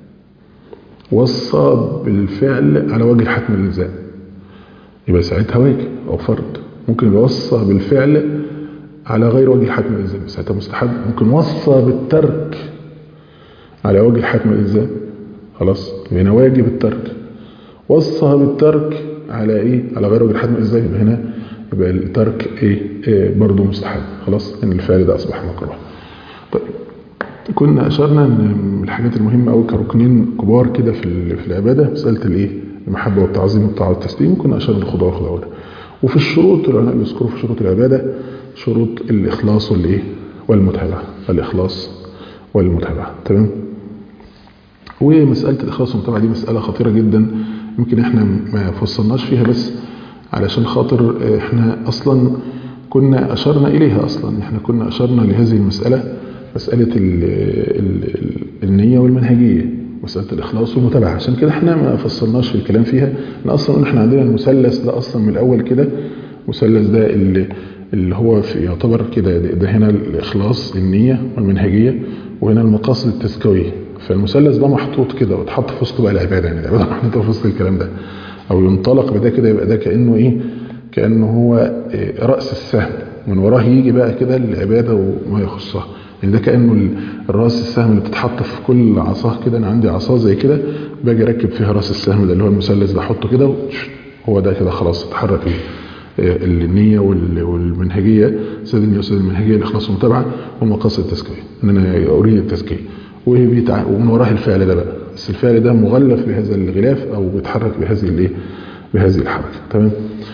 B: وصى بالفعل على وجه الحتم والإلزام، يبقى ساعتها واجب أو فرض. ممكن يبقى وصى بالفعل على غير وجه الحتم والإلزام، ساعتها مستحب. ممكن وصى بالترك على وجه الحتم والإلزام، خلاص هنا واجب الترك. وصى بالترك على ايه، على غير وجه الحتم والإلزام، يبقى هنا يبقى الترك ايه برضه مستحب، خلاص ان الفعل ده اصبح مكروه. طيب كنا اشرنا ان من الحاجات المهمه قوي كركنين كبار كده في العباده مساله الايه، المحبه والتعظيم والطاعه والتسليم. كنا اشرنا الخضوع والخضوع. وفي الشروط العلماء بيذكروا في شروط العباده شروط الاخلاص والايه والمتابعه، الاخلاص والمتابعه. تمام. ومساله الاخلاص والمتابعه دي مساله خطيره جدا، يمكن احنا ما فصلناش فيها بس علشان خاطر احنا اصلا كنا اشرنا اليها. اصلا احنا كنا اشرنا لهذه المساله، مساله النيه والمنهجيه، مساله الاخلاص والمتابعه. عشان كده احنا ما فصلناش في الكلام فيها. احنا احنا عندنا المثلث ده اصلا من الاول كده، المثلث ده اللي هو في يعتبر كده، ده هنا الاخلاص، النيه والمنهجيه، وهنا المقاصد التزكويه. فالمثلث ده محطوط كده واتحط في وسط بقى العباده، يعني العباده محطوطه في وسط الكلام ده، او ينطلق بده كده، يبقى ده كانه ايه، كانه هو راس السهم، من وراه يجي بقى كده العباده وما يخصها. يعني ده كانه الراس السهم اللي بتتحط في كل عصاه كده. انا عندي عصاه زي كده، باجي اركب فيها راس السهم ده اللي هو المثلث ده، احطه كده هو ده كده خلاص اتحرك النيه والمنهجيه، سيد النيه وسيد المنهجيه، الاخلاص والمتابعه والمقاصد التزكيه، ان انا اريد التزكيه. ومن وراه الفعل ده بقى، بس الفعل ده مغلف بهذا الغلاف او بيتحرك بهذه الايه، بهذه الحركه. تمام.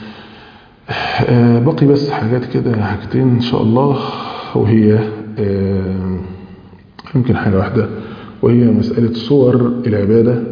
B: بقي بس حاجات كده، حاجتين ان شاء الله، وهي يمكن حاجه واحده، وهي مساله صور العباده،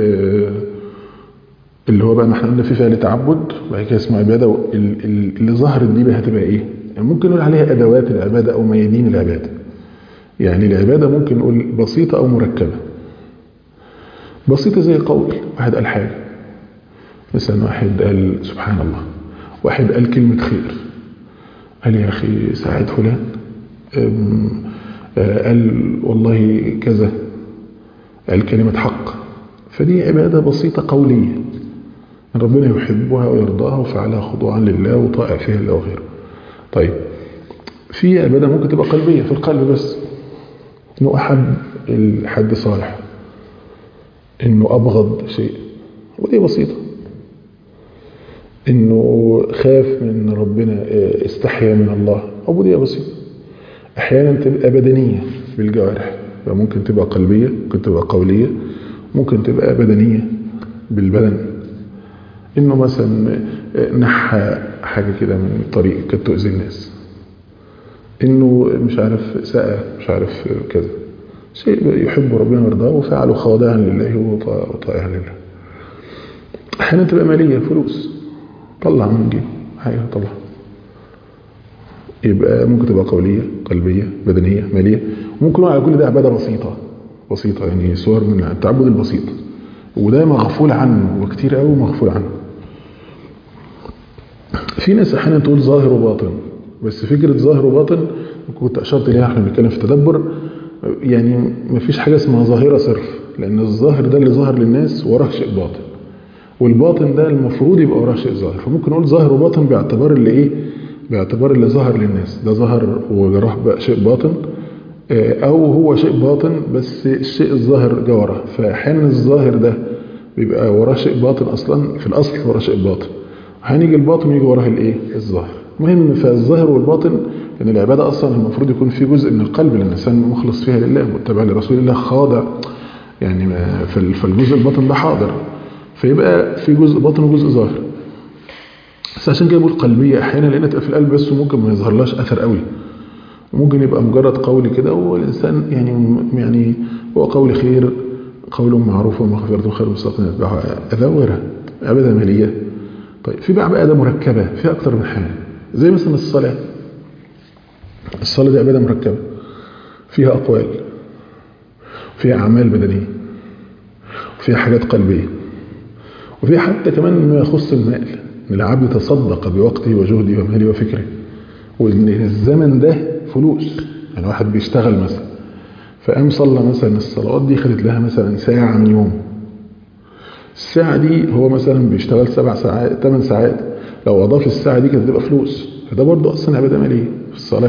B: اللي هو بقى ما احنا قلنا في فعل تعبد وبعد كده اسمه عباده، اللي ظهرت دي بقى هتبقى ايه؟ يعني ممكن نقول عليها ادوات العباده او ميادين العباده. يعني العباده ممكن نقول بسيطه او مركبه. بسيطه زي قول واحد قال حاجه، مثلا واحد قال سبحان الله، واحد قال كلمه خير، قال يا اخي ساعد فلان، قال والله كذا، قال كلمه حق. فدي عباده بسيطه قوليه ربنا يحبها ويرضاها وفعلها خضوعا لله وطائع فيها الله وغيره. طيب في عبادة ممكن تبقى قلبية في القلب بس، انه احب الحد صالح، انه ابغض شيء، ودي بسيطة. انه خاف من ربنا، استحيا من الله، عبودية بسيطة. احيانا تبقى بدنية، بالجوارح، ممكن تبقى قلبية، ممكن تبقى قولية، ممكن تبقى بدنية بالبدن. انه مثلا نحى حاجة كده من الطريق كانت تؤذي الناس، انه مش عارف سقى مش عارف كذا، شيء يحب ربنا ويرضاه وفعله خاضعا لله وطائعا لله. احيانا تبقى مالية، فلوس، طلع من جيب حاجة طلع. يبقى ممكن تبقى قولية، قلبية، بدنية، مالية. وممكن على كل ده عبادة بسيطة يعني صور من التعبد البسيط، وده مغفول عنه وكتير قوي مغفول عنه. في ناس احيانا تقول ظاهر وباطن، بس فكرة ظاهر وباطن كنت اشرت اليها احنا بنتكلم في التدبر، يعني مفيش حاجة اسمها ظاهرة صرف، لان الظاهر ده اللي ظهر للناس وراه شيء باطن، والباطن ده المفروض يبقى وراه شيء ظاهر. فممكن نقول ظاهر وباطن باعتبار اللي ايه، باعتبار اللي ظهر للناس ده ظهر وراه بقى شيء باطن، او هو شيء باطن بس الشيء الظاهر جه وراه. فاحيانا الظاهر ده بيبقى وراه شيء باطن، اصلا في الاصل وراه شيء باطن، هنيجي الباطن يجي وراه الايه، الظاهر. المهم فالظاهر والباطن ان العباده اصلا المفروض يكون في جزء من القلب الانسان مخلص فيها لله متبع لرسول الله خاضع، يعني فالجزء الباطن ده حاضر، فيبقى في جزء باطن وجزء ظاهر. بس عشان كده بقول قلبيه احيانا لان تبقى في القلب بس وممكن ما يظهرلاش اثر قوي، وممكن يبقى مجرد قول كده والانسان يعني هو قول خير، قول معروف ومغفرة خير مستقيم يتبعها اذى، عباده ماليه. طيب في بقى عباده مركبه فيها اكتر من حاجه، زي مثلا الصلاه دي عباده مركبه فيها اقوال، فيها اعمال بدنيه، وفيها حاجات قلبيه، وفيها حتى كمان ما يخص المال، ان العبد تصدق بوقته وجهده وماله وفكره، وان الزمن ده فلوس. يعني واحد بيشتغل مثلا فقام صلى مثلا الصلوات دي خدت لها مثلا ساعه من يوم، الساعه دي هو مثلا بيشتغل 7 ساعات 8 ساعات، لو اضاف الساعه دي كانت هتبقى فلوس، فده برضه اصلا عباده ماليه في الصلاه.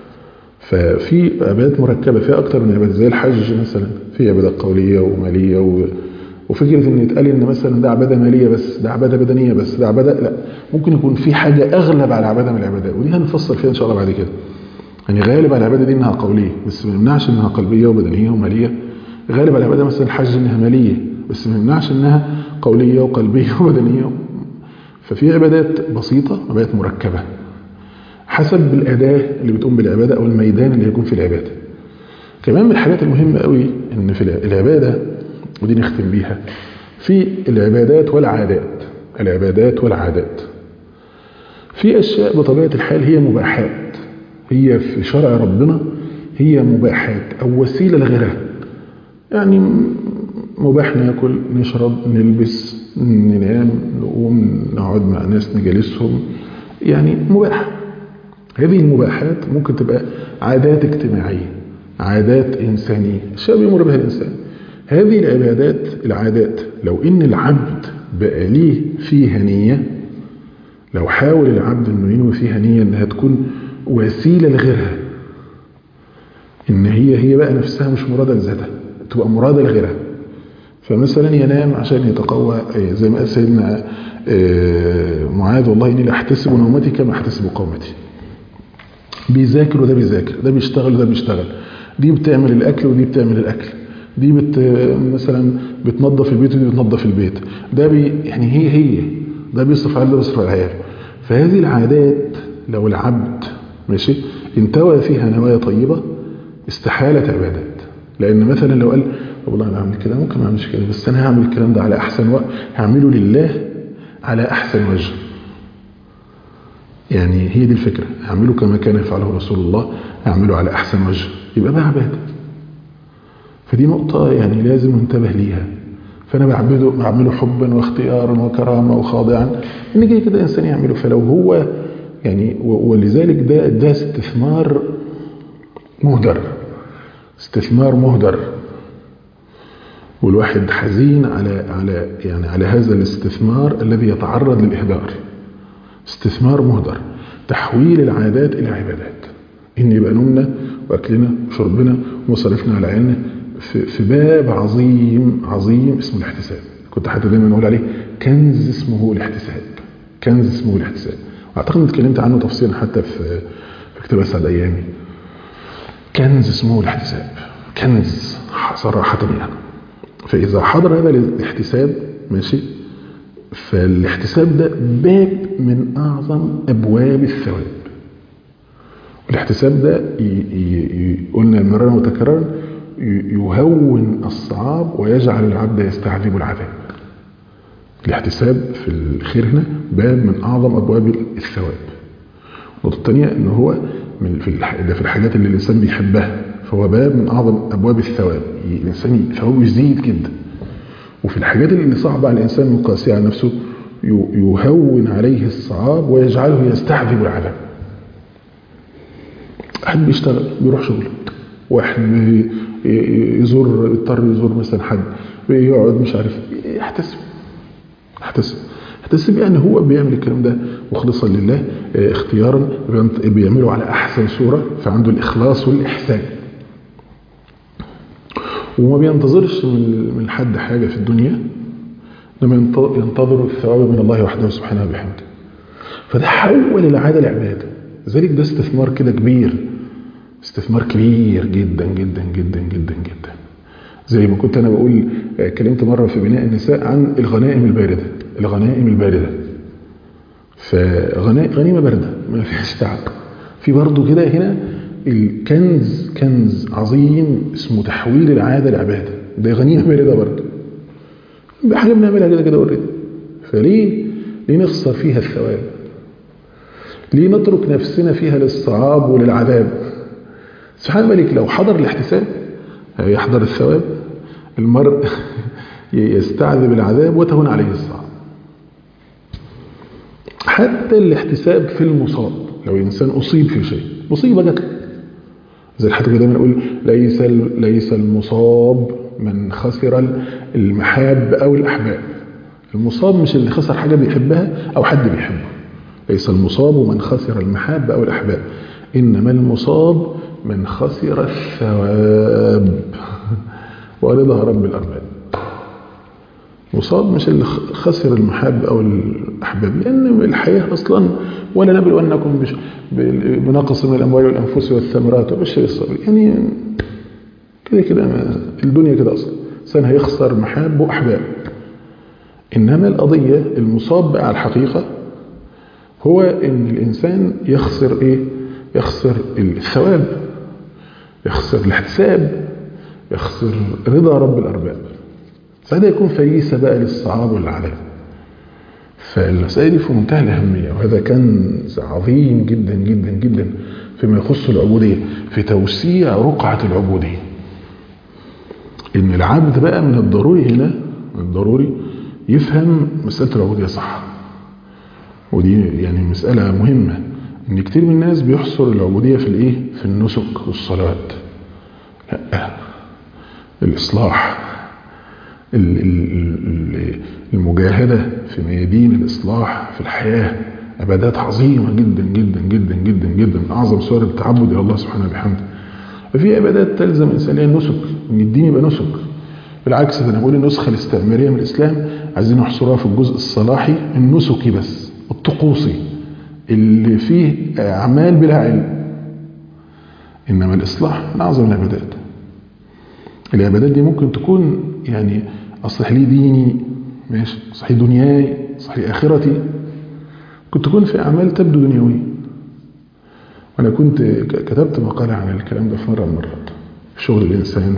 B: ففي عبادات مركبه فيها اكتر من عباده، زي الحج مثلا في عباده قوليه وماليه وفكره ان يتقال ان مثلا ده عباده ماليه بس، ده عباده بدنيه بس، ده عباده، لا، ممكن يكون في حاجه اغلب على عباده من العبادات، ودي هنفصل فيها ان شاء الله بعد كده. يعني غالب على العباده دي انها قوليه بس ما يمنعش انها قلبيه وبدنيه وماليه، غالب على العباده مثلا الحج انها ماليه بس ما يمنعش انها قوليه وقلبيه وبدنيه. ففي عبادات بسيطه وعبادات مركبه حسب الاداه اللي بتقوم بالعباده او الميدان اللي هيكون في العباده. كمان من الحاجات المهمه قوي ان في العباده، ودي نختم بيها، في العبادات والعادات. في اشياء بطبيعه الحال هي مباحات، هي في شرع ربنا هي مباحات او وسيله لغيرها. يعني مباح ناكل، نشرب، نلبس، ننام، نقوم، نقعد مع ناس نجالسهم، يعني مباح. هذه المباحات ممكن تبقى عادات اجتماعيه، عادات انسانيه، اشياء بيمر بها الانسان. هذه العادات لو ان العبد بقى ليه فيها نية، لو حاول العبد انه ينوي فيها نية انها تكون وسيلة لغيرها، ان هي بقى نفسها مش مرادة لذاتها، تبقى مرادة لغيرها. فمثلا ينام عشان يتقوى، زي ما قال سيدنا معاذ: والله اني لاحتسب نومتي كما احتسب قومتي. بيذاكر وده بيذاكر، ده بيشتغل وده بيشتغل، دي بتعمل الاكل ودي بتعمل الاكل، دي مثلا بتنظف البيت ودي بتنظف البيت، ده يعني هي ده بيصرف على ده بيصرف على عياله. فهذه العادات لو العبد ماشي انتوى فيها نوايا طيبه استحالت عبادات. لان مثلا لو قال والله انا هعمل كده، ممكن ما اعملش كده بس انا هعمل الكلام ده على احسن وقت، هعمله لله على احسن وجه. يعني هي دي الفكره، هعمله كما كان يفعله رسول الله، هعمله على احسن وجه، يبقى ده عباده. فدي نقطة يعني لازم ننتبه ليها. فأنا بعمله حبا واختيارا وكرامة وخاضعا، إن جاي كده إنسان يعمله. فلو هو يعني ولذلك ده استثمار مهدر، والواحد حزين على هذا الاستثمار الذي يتعرض للإهدار. استثمار مهدر، تحويل العادات إلى عبادات، إن يبقى نومنا وأكلنا وشربنا ومصاريفنا على عيالنا في باب عظيم اسمه الاحتساب. كنت حتى دايما اقول عليه كنز اسمه الاحتساب، واعتقد اتكلمت عنه تفصيلا حتى في كتاب اسعد ايامي. كنز اسمه الاحتساب، كنز صراحة يعني. فإذا حضر هذا الاحتساب ماشي، فالاحتساب ده باب من أعظم أبواب الثواب. الاحتساب ده قلنا مرارا وتكرارا يهون الصعاب ويجعل العبد يستعذب العذاب. الاحتساب في الخير هنا باب من أعظم أبواب الثواب. النقطة الثانية إن هو ده في الحاجات اللي الإنسان بيحبها، فهو باب من أعظم أبواب الثواب. الإنسان ثوابه يزيد جدا. وفي الحاجات اللي صعبة على الإنسان وقاسية على نفسه يهون عليه الصعاب ويجعله يستعذب العذاب. واحد بيشتغل بيروح شغله، واحد يضطر يزور مثلا حد، يقعد مش عارف، يحتسب يعني هو بيعمل الكلام ده مخلصا لله اختيارا، بيعمله على احسن صورة، فعنده الاخلاص والاحسان، وما بينتظرش من حد حاجة في الدنيا، لما ينتظر الثواب من الله وحده سبحانه وبحمده. فده حول العادة لعبادة. لذلك ده استثمار كده كبير، استثمار كبير جدا جدا جدا جدا جدا. زي ما كنت انا بقول، كلمت مرة في بناء النساء عن الغنائم الباردة. فغنيمة باردة ما فيهاش تعب. في برضو كده هنا الكنز، كنز عظيم اسمه تحويل العادة لعبادة. ده غنيمة باردة برضو، حاجة بنعملها كده اوريدي. فليه نخسر فيها الثواب؟ ليه نترك نفسنا فيها للصعاب وللعذاب؟ سبحان الملك لو حضر الاحتساب يحضر الثواب، المرء يستعذب العذاب وتهون عليه الصعاب. حتى الاحتساب في المصاب، لو إنسان أصيب في شيء، مصيبة جت، زي حتى دايما نقول ليس المصاب من خسر المحاب أو الأحباب. المصاب مش اللي خسر حاجة بيحبها أو حد بيحبه. ليس المصاب من خسر المحاب أو الأحباب، إنما المصاب من خسر الثواب ورضا رب الأرباب. مصاب مش اللي خسر المحاب أو الأحباب، لأن الحياة أصلا ولا نبلونكم بنقص من الأموال والأنفس والثمرات وبشر الصابرين. يعني كده الدنيا كده أصلا إنسان هيخسر محاب وأحباب. إنما القضية المصاب بقى على الحقيقة هو إن الإنسان يخسر إيه؟ يخسر الثواب، يخسر الاحتساب، يخسر رضا رب الأرباب. فهذا يكون فريسة بقى للصعاب والعذاب. فالمسائل دي في منتهى الأهمية، وهذا كنز عظيم جدا جدا جدا فيما يخص العبودية، في توسيع رقعة العبودية. إن العبد بقى من الضروري هنا، من الضروري يفهم مسألة العبودية صح. ودي يعني مسألة مهمة، إن كتير من الناس بيحصر العبودية في الإيه؟ في النسك والصلوات. لا، الإصلاح، المجاهدة في ميادين الإصلاح في الحياة عبادات عظيمة جدا جدا جدا جدا جدا، من أعظم صور التعبد إلى الله سبحانه وبحمده. وفي عبادات تلزم إنسانية النسك، إن الدين يبقى نسك. بالعكس، ده أنا بقول النسخة الاستعمارية من الإسلام عايزين نحصرها في الجزء الصلاحي النسكي بس، الطقوسي اللي فيه أعمال بلا علم. إنما الإصلاح من أعظم العبادات. العبادات دي ممكن تكون يعني أصلح لي ديني ماشي، أصلح لي دنياي، أصلح لي آخرتي. كنت تكون في أعمال تبدو دنيوية. وأنا كنت كتبت مقالة عن الكلام ده في مرة من المرات، في شغل الإنسان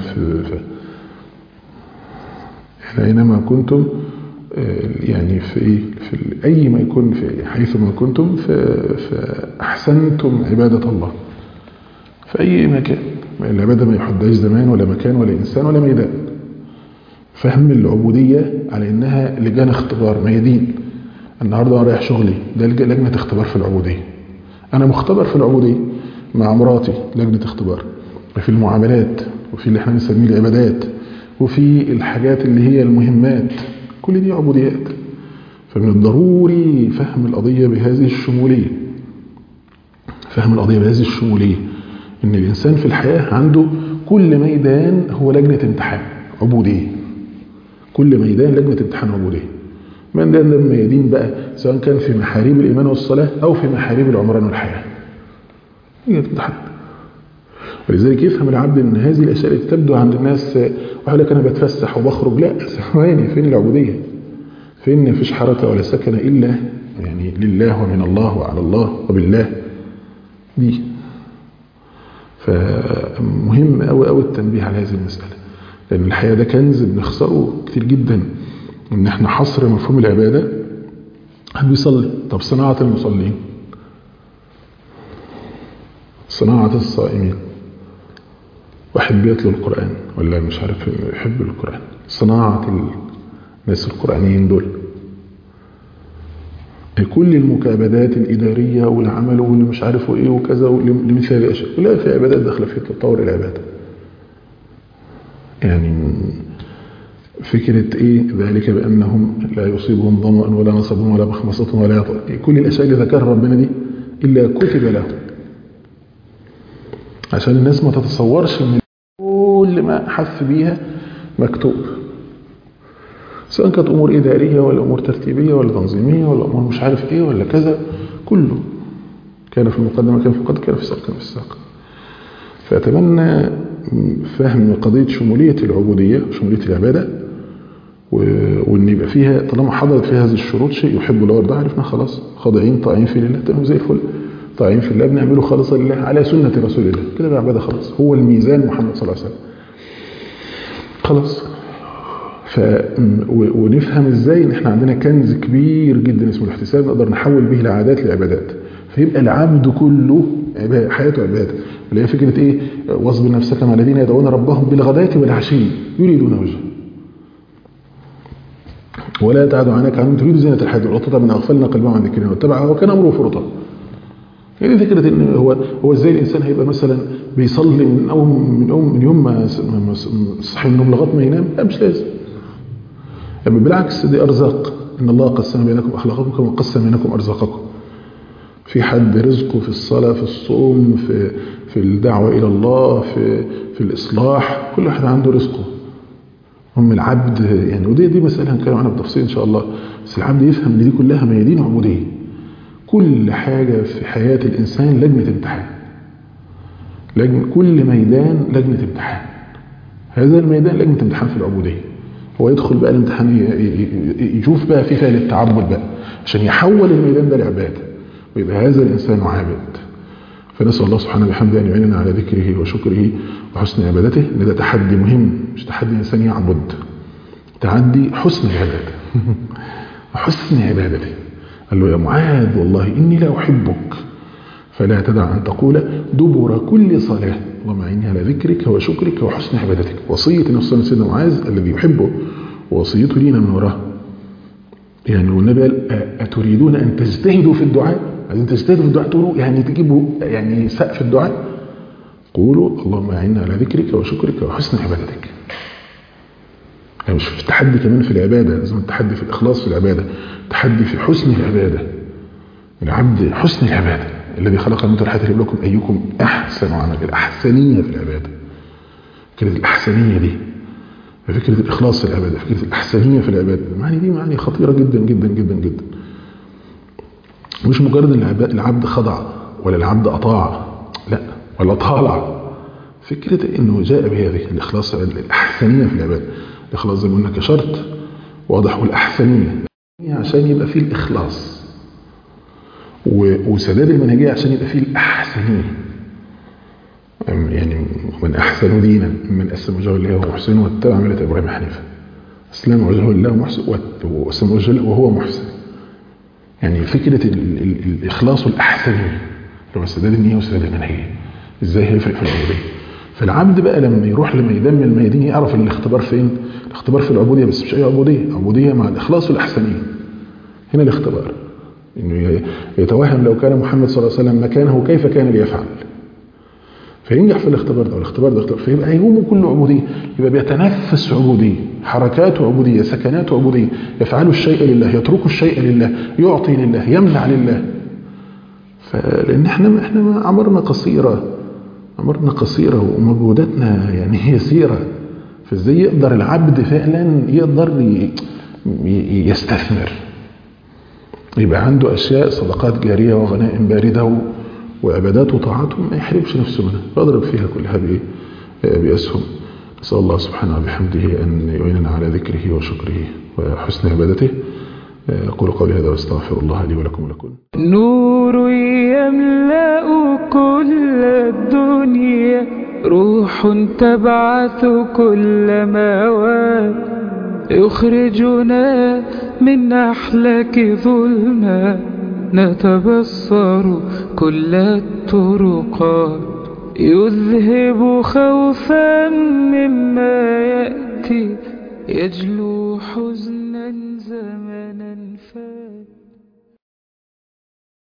B: يعني أينما كنتم، يعني في أي ما يكون، في حيث ما كنتم فأحسنتم عبادة الله في أي مكان. العبادة ما يحدش زمان ولا مكان ولا إنسان ولا ميدان. فهم العبودية على إنها لجان اختبار، ميادين. النهاردة أنا رايح شغلي، ده لجنة اختبار في العبودية. أنا مختبر في العبودية مع مراتي، لجنة اختبار. وفي المعاملات، وفي اللي احنا بنسميه العبادات، وفي الحاجات اللي هي المهمات، كل دي عبوديات. فمن الضروري فهم القضية بهذه الشمولية، فهم القضية بهذه الشمولية، إن الإنسان في الحياة عنده كل ميدان هو لجنة امتحان عبودية. كل ميدان لجنة امتحان عبودية. من ده ميادين بقى، سواء كان في محاريب الإيمان والصلاة أو في محاريب العمران والحياة. لجنة امتحان. ولذلك يفهم العبد ان هذه الاشياء اللي تبدو عند الناس ويقول لك انا بتفسح وبخرج، لا ثواني، فين العبوديه؟ فين مفيش حركه ولا سكن الا يعني لله ومن الله وعلى الله وبالله دي. فمهم قوي قوي التنبيه على هذه المساله، لان الحقيقه ده كنز بنخسره كتير جدا، ان احنا حصر مفهوم العباده. حد بيصلي، طب صناعه المصلين، صناعه الصائمين، واحد بيتلو القرآن ولا مش عارف يحب القرآن، صناعة الناس القرآنيين دول، كل المكابدات الإدارية والعمل واللي مش عارفه إيه وكذا لمثل هذه الأشياء، لا في عبادات داخلة في تطور العبادة. يعني فكرة إيه ذلك بأنهم لا يصيبهم ظمأ ولا نصب ولا مخمصة ولا يطأ، كل الأشياء اللي ذكرها ربنا دي إلا كتب لهم، عشان الناس ما تتصورش إن كل ما حث بيها مكتوب، سواء كانت أمور إدارية ولا أمور ترتيبية ولا تنظيمية ولا أمور مش عارف إيه ولا كذا، كله كان في المقدمة، كان في القدر، كان في الساق، كان في الساق. فأتمنى فهم قضية شمولية العبودية، شمولية العبادة، وإن يبقى فيها طالما حضرت فيها هذه الشروط شيء يحب الله ويرضى، عرفنا خلاص خاضعين طائعين في لله، تمام زي الفل، طائعين في الله بنعمله خالصا لله على سنة رسول الله، كده بقى عبادة خلاص، هو الميزان محمد صلى الله عليه وسلم خلاص. ونفهم ازاي ان احنا عندنا كنز كبير جدا اسمه الاحتساب، نقدر نحول به العادات لعبادات، فيبقى العبد كله حياته عباده، اللي هي فكره ايه؟ واصبر نفسك مع الذين يدعون ربهم بالغداة والعشي يريدون وجهه ولا تعد عنك عنهم تريد زينة الحياة الدنيا من اغفلنا قلبهم عن ذكرنا واتبع وكان امره فرطا. يعني فكره ان هو ازاي الانسان هيبقى مثلا بيصلي من يوم ما صحي من النوم لغايه ما ينام؟ لا مش لازم، يعني بالعكس دي ارزاق، ان الله قسم بينكم اخلاقكم كما قسم بينكم ارزاقكم. في حد رزقه في الصلاه، في الصوم، في الدعوه الى الله، في الاصلاح، كل واحد عنده رزقه. هم العبد يعني، ودي مساله هنتكلم عنها بتفصيل ان شاء الله، بس العبد يفهم ان دي كلها ميادين عبوديه. كل حاجه في حياه الانسان لجنه امتحان، كل ميدان لجنه امتحان، هذا الميدان لجنه امتحان في العبوديه. هو يدخل بقى الامتحان يشوف بقى في فعل التعبد بقى عشان يحول الميدان ده لعباده، ويبقى هذا الانسان عابد. فنسال الله سبحانه وبحمده ان يعيننا على ذكره وشكره وحسن عبادته. ان ده تحدي مهم، مش تحدي انسان يعبد، تحدي حسن العباده وحسن عبادته. قال له يا معاذ والله اني لا احبك فلا تدع ان تقول دبر كل صلاه اللهم اعني على ذكرك وشكرك وحسن عبادتك. وصيه النبي صلى الله عليه وسلم معاذ الذي يحبه، ووصيته لينا من وراه. يعني والنبي قال اتريدون ان تجتهدوا في الدعاء؟ عايزين تجتهدوا في الدعاء، تقولوا يعني تجيبوا يعني سقف الدعاء، قولوا اللهم اعني على ذكرك وشكرك وحسن عبادتك. يعني مش في التحدي كمان في العباده، لازم التحدي في الاخلاص في العباده، التحدي في حسن العباده. العبد حسن العباده، الذي خلق الموت والحياة ليبلوكم أيكم أحسن عملا. الأحسنية في العبادة، فكرة الأحسنية دي، فكرة الإخلاص في العبادة، فكرة الأحسنية في العبادة، المعاني دي معاني خطيرة جدا جدا جدا جدا. مش مجرد العبد خضع ولا العبد أطاع، لا، ولا طالع. فكرة إنه جاء بهذه الإخلاص، الأحسنية في العبادة. الإخلاص زي ما قلنا كشرط واضح، والأحسنية عشان يبقى فيه الإخلاص، وسداد المنهجية عشان يبقى فيه الأحسنية. يعني من أحسن دينا من أسلم وجهه لله وهو محسن واتبع ملة إبراهيم حنيفا. أسلم وجهه لله محسن وأسلم وجهه لله وهو محسن. يعني فكرة الإخلاص والأحسنية اللي هو سداد النية وسداد المنهجية، إزاي هيفرق في العبودية. فالعبد بقى لما يروح لميدان من الميادين يعرف ان الاختبار فين. الاختبار في العبودية، بس مش أي عبودية، عبودية مع الإخلاص والأحسنية. هنا الاختبار إنه يتوهم لو كان محمد صلى الله عليه وسلم مكانه كيف كان ليفعل، فينجح في الاختبار ده. والاختبار ده فيبقى يومه كله عبودية، يبقى بيتنفس عبودية، حركاته عبودية، سكناته عبودية، يفعل الشيء لله، يترك الشيء لله، يعطي لله، يمنع لله. فلأن احنا عمرنا قصيرة ومجهوداتنا يعني يسيرة. فازاي يقدر العبد فعلا يقدر يستثمر، يبقى عنده أشياء صدقات جارية وغنائم باردة وعبادات وطاعات ما يحرمش نفسه منها، فاضرب فيها كلها بأسهم. نسأل الله سبحانه وبحمده أن يعيننا على ذكره وشكره وحسن عبادته. أقول قولي هذا واستغفر الله لي ولكم ولكم.
A: نور يملأ كل الدنيا، روح تبعث كل مواد، يخرجنا من أحلاك ظلمات، نتبصر كل الطرقات، يذهب خوفا مما يأتي، يجلو حزنا.